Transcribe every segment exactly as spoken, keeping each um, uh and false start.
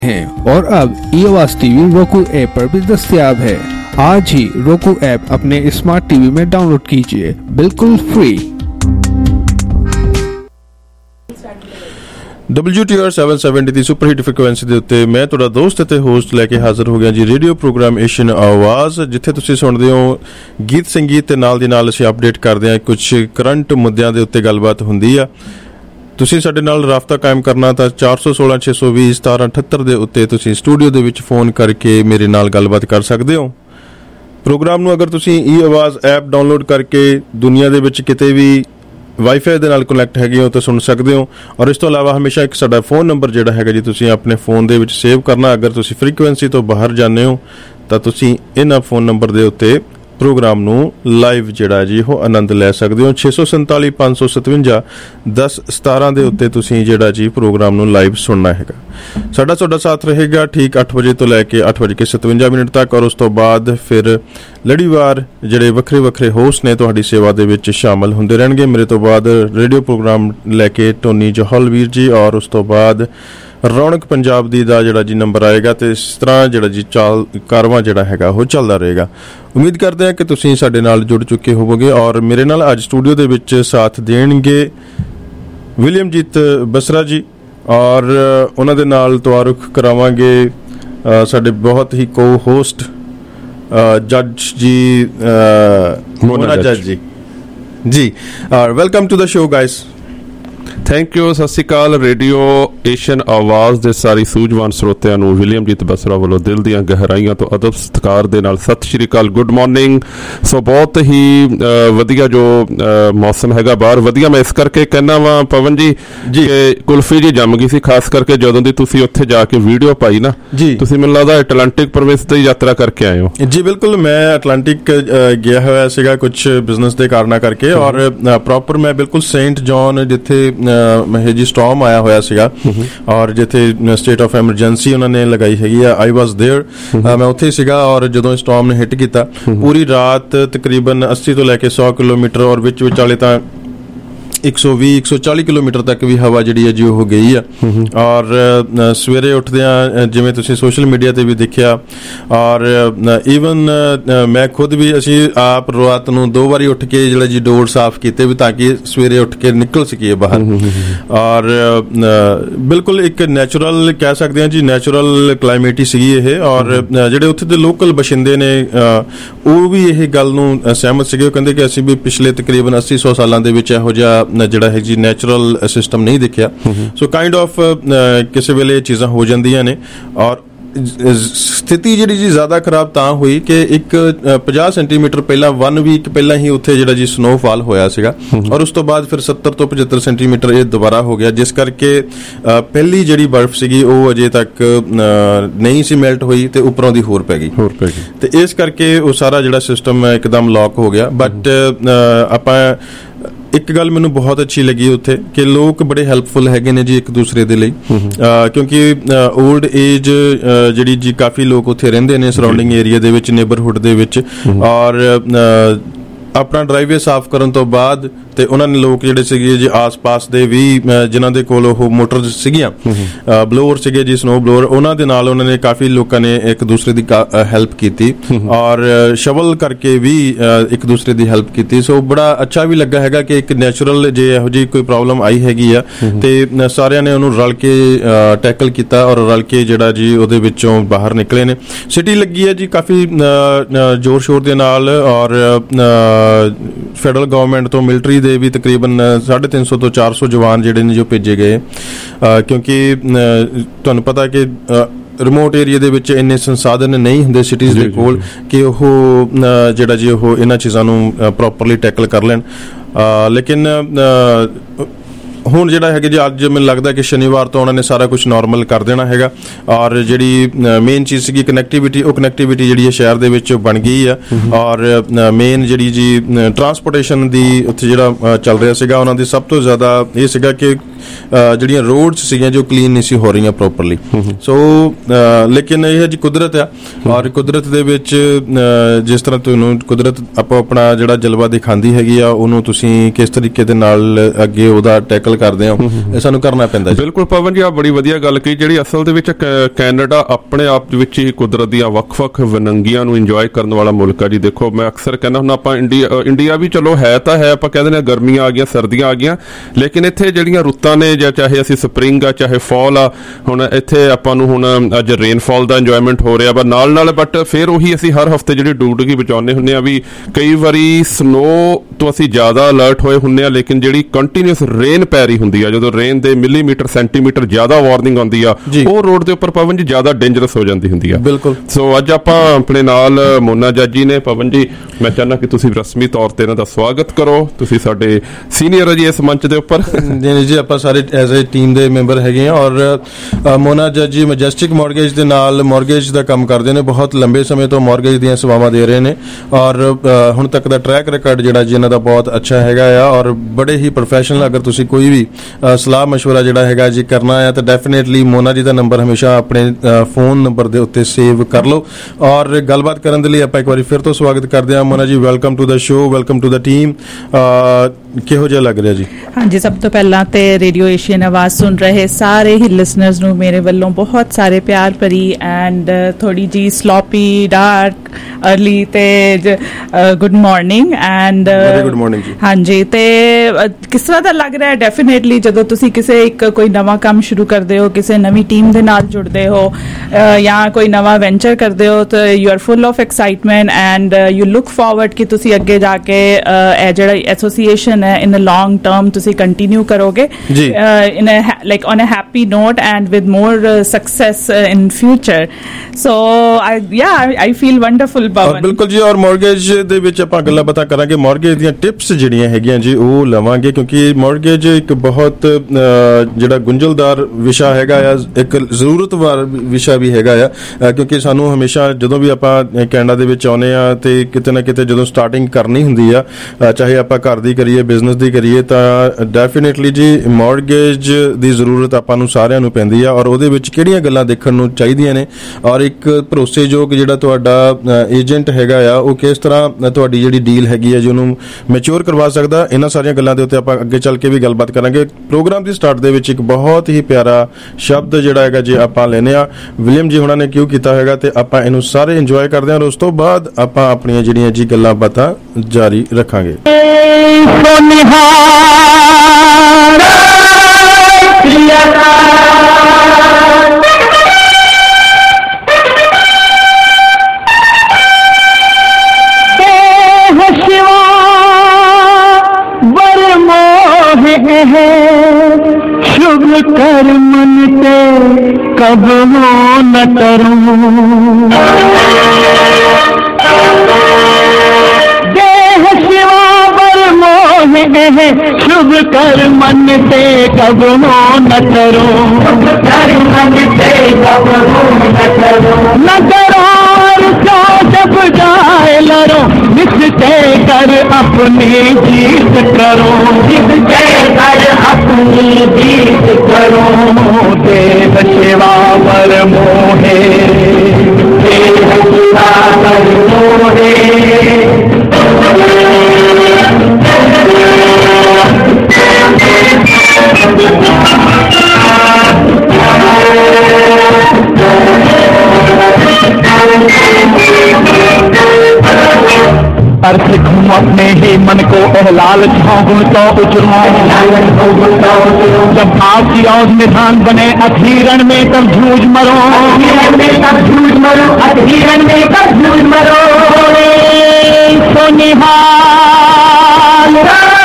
हैं और अब ई आवाज टीवी roku ऐप पर भी दस्तयाब है। आज ही roku ऐप अपने स्मार्ट टीवी में डाउनलोड कीजिए, बिल्कुल free. W T R seven seventy की सुपर हिट फ्रीक्वेंसी के उत्ते मैं तुहाडा दोस्त ते होस्ट लैके हाजिर हो गया जी रेडियो प्रोग्राम एशियन आवाज़, जिथे तुसीं सुणदे हो गीत संगीत ते नाल दी नाल असीं अपडेट करदे हां कुछ करंट मुद्दिआं दे उत्ते गलबात हुंदी आ। तुसीं साडे नाल राबता कायम करना तां चार सौ सोलह छे सौ भी सतारह अठहत्तर दे उत्ते तुसीं स्टूडियो दे विच फोन करके मेरे नाल गलबात कर सकदे हो। प्रोग्राम नूं अगर तुसीं ई आवाज़ ऐप डाउनलोड करके दुनिया दे विच किते भी वाईफाई दे नाल कनैक्ट हैगे हो तो सुन सकते हो। और इस तो अलावा हमेशा एक साडा फोन नंबर जिहड़ा हैगा जी तुसीं अपने फोन दे विच सेव करना। अगर तुसीं फ्रीक्वेंसी तो बाहर जाने हो तो तुसीं इन्हां फोन नंबर दे उत्ते प्रोग्राम नूं लाइव जिहड़ा जी हो आनंद लै सकदे हो। छे सौ संताली पाँच सौ सतवंजा दस सतारह दे उत्ते तुसीं जिहड़ा जी प्रोग्राम नूं लाइव सुनना हैगा। साडा तुहाडा साथ रहेगा ठीक अठ बजे तो लैके अठ बज के सतवंजा मिनट तक, और उस तो बाद फिर लड़ीवार जिहड़े वखरे वखरे होस्ट ने तुहाडी सेवा दे विच शामिल हुंदे रहणगे। मेरे तो बाद रेडियो प्रोग्राम लैके टोनी जौहल वीर जी, और उस तो बाद रौनक पंजाब दी दा जिहड़ा जी नंबर आएगा। तो इस तरह जिहड़ा जी चाल कारवां जिहड़ा हैगा वो चलदा रहेगा। उम्मीद करते हैं कि तुसीं साडे नाल जुड़ चुके होवोगे। और मेरे नाल अज स्टूडियो दे विच साथ देणगे विलियमजीत बसरा जी, और उन्हां दे नाल तुआरुख करावांगे साडे बहुत ही को होस्ट जज जी मोना जज जी जी welcome to the show guys. Thank you. सत श्री अकाल। रेडियो एशियन आवाज़ दे सारी सूझवान ਸਰੋਤਿਆਂ ਨੂੰ ਵਿਲੀਅਮਜੀਤ ਬਸਰਾ ਵੱਲੋਂ ਦਿਲ ਦੀਆਂ ਗਹਿਰਾਈਆਂ ਤੋਂ ਅਦਬ ਸਤਿਕਾਰ ਦੇ ਨਾਲ ਸਤਿ ਸ਼੍ਰੀ ਅਕਾਲ, ਗੁੱਡ ਮਾਰਨਿੰਗ। ਸੋ ਬਹੁਤ ਹੀ ਵਧੀਆ ਜੋ ਮੌਸਮ ਹੈਗਾ ਬਾਹਰ, ਵਧੀਆ ਮੈਂ ਇਸ ਕਰਕੇ ਕਹਿੰਦਾ ਵਾਂ ਪਵਨ ਜੀ ਕਿ ਕੁਲਫੀ ਜੀ ਜੰਮ ਗਈ ਸੀ, ਖਾਸ ਕਰਕੇ ਜਦੋਂ ਦੀ ਤੁਸੀਂ ਉੱਥੇ ਜਾ ਕੇ ਵੀਡੀਓ ਪਾਈ ਨਾ ਜੀ। ਤੁਸੀਂ ਮੈਨੂੰ ਲੱਗਦਾ ਐਟਲਾਂਟਿਕ ਪ੍ਰਵੇਸ਼ ਦੀ ਯਾਤਰਾ ਕਰਕੇ ਆਏ ਹੋ ਜੀ। ਬਿਲਕੁਲ, ਮੈਂ ਐਟਲਾਂਟਿਕ ਗਿਆ ਹੋਇਆ ਸੀਗਾ ਕੁਝ ਬਿਜ਼ਨਸ ਦੇ ਕਾਰਨਾਂ ਕਰਕੇ, ਔਰ ਪ੍ਰੋਪਰ ਮੈਂ ਬਿਲਕੁਲ ਸੇਂਟ ਜੌਨ ਜਿੱਥੇ ਮਹੇ ਜੀ ਸਟੋਰਮ ਆਇਆ ਹੋਇਆ ਸੀਗਾ ਔਰ ਜਿੱਥੇ ਸਟੇਟ ਆਫ ਐਮਰਜੈਂਸੀ ਉਹਨਾਂ ਨੇ ਲਗਾਈ ਹੈਗੀ ਆ, ਆਈ ਵਾਜ਼ ਦੇਅਰ। ਮੈਂ ਉੱਥੇ ਹੀ ਸੀਗਾ, ਔਰ ਜਦੋਂ ਸਟੋਰਮ ਨੇ ਹਿੱਟ ਕੀਤਾ ਪੂਰੀ ਰਾਤ ਤਕਰੀਬਨ अस्सी ਤੋਂ ਲੈ ਕੇ ਸੌ ਕਿਲੋਮੀਟਰ ਔਰ ਵਿੱਚ ਵਿਚਾਲੇ ਤਾਂ एक सौ भी एक सौ चाली किलोमीटर तक भी हवा जी है जी हो गई है। और सवेरे उठद्या जिवें तुसीं सोशल मीडिया ते भी देखिया, और ईवन मैं खुद भी असीं आप रात नूं दो बारी उठ के जिहड़ा जी डोर साफ कीते भी ताकि सवेरे उठ के निकल सकीए बाहर। और बिल्कुल एक नैचुरल कह सकते हैं जी, नैचुरल क्लाइमेट ही सीगी इह। और जिहड़े उत्थे दे लोकल बशिंदे ने ਉਹ ਵੀ ਇਹ ਗੱਲ ਨੂੰ ਸਹਿਮਤ ਸੀਗੇ। ਉਹ ਕਹਿੰਦੇ ਕਿ ਅਸੀਂ ਵੀ ਪਿਛਲੇ ਤਕਰੀਬਨ अस्सी सौ ਸਾਲਾਂ ਦੇ ਵਿੱਚ ਇਹੋ ਜਿਹਾ ਜਿਹੜਾ ਹੈ ਜੀ ਨੈਚੁਰਲ ਸਿਸਟਮ ਨਹੀਂ ਦੇਖਿਆ। ਸੋ ਕਾਈਂਡ ਆਫ ਕਿਸੇ ਵੇਲੇ ਇਹ ਚੀਜ਼ਾਂ ਹੋ ਜਾਂਦੀਆਂ ਨੇ। ਔਰ ਸਥਿਤੀ ਜਿਹੜੀ ਜੀ ਜ਼ਿਆਦਾ ਖਰਾਬ ਤਾਂ ਹੋਈ ਕਿ ਇੱਕ ਪੰਜਾਹ ਸੈਂਟੀਮੀਟਰ ਪਹਿਲਾਂ ਵਨ ਵੀਕ ਪਹਿਲਾਂ ਹੀ ਉੱਥੇ ਜਿਹੜਾ ਜੀ ਸਨੋਫਾਲ ਹੋਇਆ ਸੀਗਾ, ਔਰ ਉਸ ਤੋਂ ਬਾਅਦ ਫਿਰ ਸੱਤਰ ਤੋਂ ਪਝੱਤਰ ਸੈਂਟੀਮੀਟਰ ਇਹ ਦੁਬਾਰਾ ਹੋ ਗਿਆ, ਜਿਸ ਕਰਕੇ ਪਹਿਲੀ ਜਿਹੜੀ ਬਰਫ਼ ਸੀਗੀ ਉਹ ਅਜੇ ਤੱਕ ਨਹੀਂ ਸੀ ਮੈਲਟ ਹੋਈ ਤੇ ਉੱਪਰੋਂ ਦੀ ਹੋਰ ਪੈ ਗਈ ਹੋਰ ਪੈ ਗਈ ਤੇ ਇਸ ਕਰਕੇ ਉਹ ਸਾਰਾ ਜਿਹੜਾ ਸਿਸਟਮ ਇੱਕਦਮ ਲੌਕ ਹੋ ਗਿਆ। ਬਟ ਆਪਾਂ ਇੱਕ ਗੱਲ ਮੈਨੂੰ ਬਹੁਤ ਅੱਛੀ ਲੱਗੀ ਉੱਥੇ ਕਿ ਲੋਕ ਬੜੇ ਹੈਲਪਫੁਲ ਹੈਗੇ ਨੇ ਜੀ ਇੱਕ ਦੂਸਰੇ ਦੇ ਲਈ, ਕਿਉਂਕਿ ਓਲਡ ਏਜ ਜਿਹੜੀ ਜੀ ਕਾਫੀ ਲੋਕ ਉੱਥੇ ਰਹਿੰਦੇ ਨੇ ਸਰਾਊਂਡਿੰਗ ਏਰੀਆ ਦੇ ਵਿੱਚ, ਨੇਬਰਹੁੱਡ ਦੇ ਵਿੱਚ। ਔਰ ਆਪਣਾ ਡਰਾਈਵੇ ਸਾਫ਼ ਕਰਨ ਤੋਂ ਬਾਅਦ ਤੇ ਉਹਨਾਂ ਨੇ ਲੋਕ ਜਿਹੜੇ ਸੀਗੇ ਜੀ ਆਸ ਪਾਸ ਦੇ ਵੀ ਜਿਨ੍ਹਾਂ ਦੇ ਕੋਲ ਉਹ ਮੋਟਰ ਸੀਗੀਆਂ, ਬਲੋਅਰ ਸੀਗੇ ਜੀ, ਸਨੋ ਬਲੋਅਰ, ਉਹਨਾਂ ਦੇ ਨਾਲ ਉਹਨਾਂ ਨੇ ਕਾਫੀ ਲੋਕਾਂ ਨੇ ਇੱਕ ਦੂਸਰੇ ਦੀ ਹੈਲਪ ਕੀਤੀ ਔਰ ਸ਼ਵਲ ਕਰਕੇ ਵੀ ਇੱਕ ਦੂਸਰੇ ਦੀ ਹੈਲਪ ਕੀਤੀ। ਸੋ ਬੜਾ ਅੱਛਾ ਵੀ ਲੱਗਾ ਹੈਗਾ ਕਿ ਇੱਕ ਨੈਚੁਰਲ ਜੇ ਇਹੋ ਜਿਹੀ ਕੋਈ ਪ੍ਰੋਬਲਮ ਆਈ ਹੈਗੀ ਆ ਤੇ ਸਾਰਿਆਂ ਨੇ ਉਹਨੂੰ ਰਲ ਕੇ ਟੈਕਲ ਕੀਤਾ ਔਰ ਰਲ ਕੇ ਜਿਹੜਾ ਜੀ ਉਹਦੇ ਵਿੱਚੋਂ ਬਾਹਰ ਨਿਕਲੇ ਨੇ। ਸਿਟੀ ਲੱਗੀ ਹੈ ਜੀ ਕਾਫੀ ਜ਼ੋਰ ਸ਼ੋਰ ਦੇ ਨਾਲ, ਔਰ ਫੈਡਰਲ ਗਵਰਨਮੈਂਟ ਤੋਂ ਮਿਲਟਰੀ ਦੇ ਵੀ ਤਕਰੀਬਨ ਸਾਢੇ ਤਿੰਨ ਸੌ ਤੋਂ ਚਾਰ ਸੌ ਜਵਾਨ ਜਿਹੜੇ ਨੇ ਜੋ ਭੇਜੇ ਗਏ, ਕਿਉਂਕਿ ਤੁਹਾਨੂੰ ਪਤਾ ਕਿ ਰਿਮੋਟ ਏਰੀਆ ਦੇ ਵਿੱਚ ਇੰਨੇ ਸੰਸਾਧਨ ਨਹੀਂ ਹੁੰਦੇ ਸਿਟੀਜ਼ ਦੇ ਕੋਲ ਕਿ ਉਹ ਜਿਹੜਾ ਜੀ ਉਹ ਇਹਨਾਂ ਚੀਜ਼ਾਂ ਨੂੰ ਪ੍ਰੋਪਰਲੀ ਟੈਕਲ ਕਰ ਲੈਣ। ਲੇਕਿਨ ਹੁਣ ਜਿਹੜਾ ਹੈਗਾ ਜੀ ਅੱਜ ਮੈਨੂੰ ਲੱਗਦਾ ਕਿ ਸ਼ਨੀਵਾਰ ਤੋਂ ਉਹਨਾਂ ਨੇ ਸਾਰਾ ਕੁਝ ਨਾਰਮਲ ਕਰ ਦੇਣਾ ਹੈਗਾ। ਔਰ ਜਿਹੜੀ ਮੇਨ ਚੀਜ਼ ਸੀਗੀ ਕਨੈਕਟੀਵਿਟੀ, ਉਹ ਕਨੈਕਟੀਵਿਟੀ ਜਿਹੜੀ ਹੈ ਸ਼ਹਿਰ ਦੇ ਵਿੱਚ ਬਣ ਗਈ ਆ। ਔਰ ਮੇਨ ਜਿਹੜੀ ਜੀ ਟਰਾਂਸਪੋਰਟੇਸ਼ਨ ਦੀ ਉੱਥੇ ਜਿਹੜਾ ਚੱਲ ਰਿਹਾ ਸੀਗਾ, ਉਹਨਾਂ ਦੀ ਸਭ ਤੋਂ ਜ਼ਿਆਦਾ ਇਹ ਸੀਗਾ ਕਿ ਜਿਹੜੀਆਂ ਰੋਡਸ ਸੀਗੀਆਂ ਜੋ ਕਲੀਨ ਨਹੀਂ ਸੀ ਹੋ ਰਹੀਆਂ ਪ੍ਰੋਪਰਲੀ। ਸੋ ਲੇਕਿਨ ਇਹ ਜੀ ਕੁਦਰਤ ਆ, ਔਰ ਕੁਦਰਤ ਦੇ ਵਿੱਚ ਜਿਸ ਤਰ੍ਹਾਂ ਤੁਹਾਨੂੰ ਕੁਦਰਤ ਆਪੋ ਆਪਣਾ ਜਿਹੜਾ ਜਲਵਾ ਦਿਖਾਉਂਦੀ ਹੈਗੀ ਆ, ਉਹਨੂੰ ਤੁਸੀਂ ਕਿਸ ਤਰੀਕੇ ਦੇ ਨਾਲ ਅੱਗੇ ਉਹਦਾ ਟੈਕਲ ਟੈਕਲ ਕਰਦੇ ਹੋ, ਇਹ ਸਾਨੂੰ ਕਰਨਾ ਪੈਂਦਾ। ਬਿਲਕੁਲ ਪਵਨ ਜੀ, ਆ ਬੜੀ ਵਧੀਆ ਗੱਲ ਕਹੀ, ਜਿਹੜੀ ਅਸਲ ਦੇ ਵਿੱਚ ਕੈਨੇਡਾ ਆਪਣੇ ਆਪ ਦੇ ਵਿੱਚ ਹੀ ਕੁਦਰਤ ਦੀਆਂ ਵੱਖ-ਵੱਖ ਵੰਨਗੀਆਂ ਨੂੰ ਇੰਜੋਏ ਕਰਨ ਵਾਲਾ ਮੁਲਕ ਆ ਜੀ। ਦੇਖੋ ਮੈਂ ਅਕਸਰ ਕਹਿੰਦਾ ਹੁਣ ਆਪਾਂ ਇੰਡੀਆ ਇੰਡੀਆ ਵੀ ਚਲੋ ਹੈ ਤਾਂ ਹੈ, ਆਪਾਂ ਕਹਿੰਦੇ ਨੇ ਗਰਮੀਆਂ ਆ ਗਈਆਂ, ਸਰਦੀਆਂ ਆ ਗਈਆਂ, ਲੇਕਿਨ ਇੱਥੇ ਜਿਹੜੀਆਂ ਰੁੱਤਾਂ ਨੇ, ਜਾਂ ਚਾਹੇ ਅਸੀਂ ਸਪਰਿੰਗ ਆ ਚਾਹੇ ਫਾਲ ਆ, ਹੁਣ ਇੱਥੇ ਆਪਾਂ ਨੂੰ ਹੁਣ ਅੱਜ ਰੇਨਫਾਲ ਦਾ ਇੰਜੋਏਮੈਂਟ ਹੋ ਰਿਹਾ ਵਾ ਨਾਲ ਨਾਲ, ਬਟ ਫਿਰ ਉਹੀ ਅਸੀਂ ਹਰ ਹਫਤੇ ਜਿਹੜੀ ਡੂਡਗੀ ਬਚਾਉਂਦੇ ਹੁੰਦੇ ਆ ਵੀ ਕਈ ਵਾਰੀ ਸਨੋ ਤੋਂ ਅਸੀਂ ਜ਼ਿਆਦਾ ਅਲਰਟ ਹੋਏ ਹੁੰਦੇ ਆ, ਲੇਕਿਨ ਜਿਹੜੀ ਕੰਟੀਨਿਊਸ ਰੇਨ ਪੈ ਰਹੀ ਹੁੰਦੀ ਆ, ਜਦੋਂ ਰੇਨ ਦੇ ਮਿਲੀਮੀਟਰ ਸੈਂਟੀਮੀਟਰ ਜ਼ਿਆਦਾ ਵਾਰਨਿੰਗ ਆਉਂਦੀ ਆ, ਉਹ ਰੋਡ ਦੇ ਉੱਪਰ ਪਵਨ ਜੀ ਜ਼ਿਆਦਾ ਡੇਂਜਰਸ ਹੋ ਜਾਂਦੀ ਹੁੰਦੀ ਆ। ਬਿਲਕੁਲ। ਸੋ ਅੱਜ ਆਪਾਂ ਆਪਣੇ ਨਾਲ ਮੋਨਾ ਜੱਜ ਜੀ ਨੇ। ਪਵਨ ਜੀ, ਮੈਂ ਚਾਹੁੰਦਾ ਕਿ ਤੁਸੀਂ ਰਸਮੀ ਤੌਰ ਤੇ ਇਹਨਾਂ ਦਾ ਸਵਾਗਤ ਕਰੋ, ਤੁਸੀਂ ਸਾਡੇ ਸੀਨੀਅਰ ਹੋ ਜੀ ਇਸ ਮੰਚ ਦੇ ਉੱਪਰ। ਜੀ ਜੀ, ਆਪਾਂ ਸਾਰੇ ਐਜ਼ ਏ ਟੀਮ ਦੇ ਮੈਂਬਰ ਹੈਗੇ ਆ, ਔਰ ਮੋਨਾ ਜੱਜ ਜੀ ਮੈਜੈਸਟਿਕ ਮੌਰਗੇਜ ਦੇ ਨਾਲ ਮੌਰਗੇਜ ਦਾ ਕੰਮ ਕਰਦੇ ਨੇ, ਬਹੁਤ ਲੰਬੇ ਸਮੇਂ ਤੋਂ ਮੌਰਗੇਜ ਦੀਆਂ ਸੇਵਾਵਾਂ ਦੇ ਰਹੇ ਨੇ, ਔਰ ਹੁਣ ਤੱਕ ਦਾ ਟਰੈਕ ਰਿਕਾਰਡ ਜਿਹੜਾ ਜੀ ਇਹਨਾਂ ਦਾ ਬਹੁਤ ਅੱਛਾ ਹੈਗਾ ਆ, ਔਰ ਬੜੇ ਹੀ ਪ੍ਰੋਫੈਸ਼ਨਲ। ਅਗਰ ਤੁਸੀਂ ਕੋਈ ਵੀ ਸਲਾਹ ਮਸ਼ਵਰਾ ਜਿਹੜਾ ਹੈਗਾ ਜੀ ਕਰਨਾ ਹੈ ਤਾਂ ਡੈਫੀਨੇਟਲੀ ਮੋਨਾ ਜੀ ਦਾ ਨੰਬਰ ਹਮੇਸ਼ਾ ਆਪਣੇ ਫੋਨ ਨੰਬਰ ਦੇ ਉੱਤੇ ਸੇਵ ਕਰ ਲਓ। ਔਰ ਗੱਲਬਾਤ ਕਰਨ ਦੇ ਲਈ ਆਪਾਂ ਇੱਕ ਵਾਰੀ ਫਿਰ ਤੋਂ ਸਵਾਗਤ ਕਰਦੇ ਹਾਂ। Mona ji, welcome to the show, welcome to the team. ਕਿਹੋ ਜਿਹਾ ਲੱਗ ਰਿਹਾ ਜੀ? ਹਾਂਜੀ, ਸਭ ਤੋਂ ਪਹਿਲਾਂ ਤੇ ਰੇਡੀਓ ਏਸ਼ੀਅਨ ਆਵਾਜ਼ ਸੁਣ ਰਹੇ ਸਾਰੇ ਹੀ ਲਿਸਨਰਸ ਨੂੰ ਮੇਰੇ ਵੱਲੋਂ ਬਹੁਤ ਸਾਰੇ ਪਿਆਰ ਭਰੀ ਐਂਡ ਥੋੜੀ ਜੀ ਸਲੋਪੀ ਡਾਰਕ अर्ली ते good morning and good morning जी। हाँ जी, ते किस तरह दा लग रहा है डेफिनेटली जदों तुसी किसी एक कोई नवा काम शुरू करते हो, किसी नवी टीम दे नाल जुड़ते हो या कोई नवा वेंचर करते हो, तो you are full of excitement and you look forward कि तुसी अगे जाके ए जेड़ा एसोसिएशन है इन लॉन्ग टर्म तुसी कंटिन्यू करोगे in like on a happy note and with more success in future. So I yeah I feel wonderful. बिल्कुल जी, और मॉर्गेज दे विच आपां गल्लां बातां करांगे, मॉर्गेज दीयां टिप्स जिहड़ियां हैगीआं जी ਉਹ ਲਵਾਂਗੇ, ਕਿਉਂਕਿ ਮੌਰਗੇਜ ਇੱਕ ਬਹੁਤ ਜਿਹੜਾ ਗੁੰਝਲਦਾਰ ਵਿਸ਼ਾ ਹੈਗਾ ਆ, ਇੱਕ ਜ਼ਰੂਰਤ ਵਾਲਾ ਵਿਸ਼ਾ ਵੀ ਹੈਗਾ ਆ, ਕਿਉਂਕਿ ਸਾਨੂੰ ਹਮੇਸ਼ਾ ਜਦੋਂ ਵੀ ਆਪਾਂ ਕੈਨੇਡਾ ਦੇ ਵਿੱਚ ਆਉਂਦੇ ਆ ਤੇ ਕਿਤੇ ਨਾ ਕਿਤੇ ਜਦੋਂ ਸਟਾਰਟਿੰਗ ਕਰਨੀ ਹੁੰਦੀ ਆ, ਚਾਹੇ ਆਪਾਂ ਘਰ ਦੀ ਕਰੀਏ ਬਿਜ਼ਨਸ ਦੀ ਕਰੀਏ, ਤਾਂ ਡੈਫੀਨੇਟਲੀ ਜੀ ਮੌਰਗੇਜ ਦੀ ਜ਼ਰੂਰਤ ਆਪਾਂ ਨੂੰ ਸਾਰਿਆਂ ਨੂੰ ਪੈਂਦੀ ਆ, ਔਰ ਉਹਦੇ ਵਿੱਚ ਕਿਹੜੀਆਂ ਗੱਲਾਂ ਦੇਖਣ ਨੂੰ ਚਾਹੀਦੀਆਂ ਨੇ, ਔਰ ਇੱਕ ਭਰੋਸੇਯੋਗ ਜਿਹੜਾ ਤੁਹਾਡਾ ਏਜੰਟ ਹੈਗਾ ਆ ਉਹ ਕਿਸ ਤਰ੍ਹਾਂ ਤੁਹਾਡੀ ਜਿਹੜੀ ਡੀਲ ਹੈਗੀ ਆ ਜੀ ਉਹਨੂੰ ਮੈਚੁਰ ਕਰਵਾ ਸਕਦਾ। ਇਹਨਾਂ ਸਾਰੀਆਂ ਗੱਲਾਂ ਦੇ ਉੱਤੇ ਆਪਾਂ ਅੱਗੇ ਚੱਲ ਕੇ ਵੀ ਗੱਲਬਾਤ ਕਰਾਂਗੇ। ਪ੍ਰੋਗਰਾਮ ਦੀ ਸਟਾਰਟ ਦੇ ਵਿੱਚ ਇੱਕ ਬਹੁਤ ਹੀ ਪਿਆਰਾ ਸ਼ਬਦ ਜਿਹੜਾ ਹੈਗਾ ਜੀ ਆਪਾਂ ਲੈਨੇ ਆ, ਵਿਲੀਅਮ ਜੀ ਹੁਣਾਂ ਨੇ ਕਿਉਂ ਕੀਤਾ ਹੈਗਾ, ਤੇ ਆਪਾਂ ਇਹਨੂੰ ਸਾਰੇ ਇੰਜੋਏ ਕਰਦੇ ਹਾਂ, ਔਰ ਉਸ ਤੋਂ ਬਾਅਦ ਆਪਾਂ ਆਪਣੀਆਂ ਜਿਹੜੀਆਂ ਜੀ ਗੱਲਾਂ ਬਾਤਾਂ ਜਾਰੀ ਰੱਖਾਂਗੇ। शुभ कर मन ते कब हो न करूं, देह शिवा बर मोहे शुभ कर मन ते कब हो न करूं, कर मन ते कब हो न करूं, न करो जब जाए लरो, निश्चय कर अपनी जीत करो, निश्चय कर अपनी जीत करो, देव सेवा पर मोहे, देव सेवा पर मोहे, अर्थ घूम अपने ही मन को एहलाल छाऊं तो उचरूं, जब भाव की औज निधान बने अधीरण में तब जूझ मरो, तब जूझ मरो, अधीरण में तब जूझ मरो, सो निहाल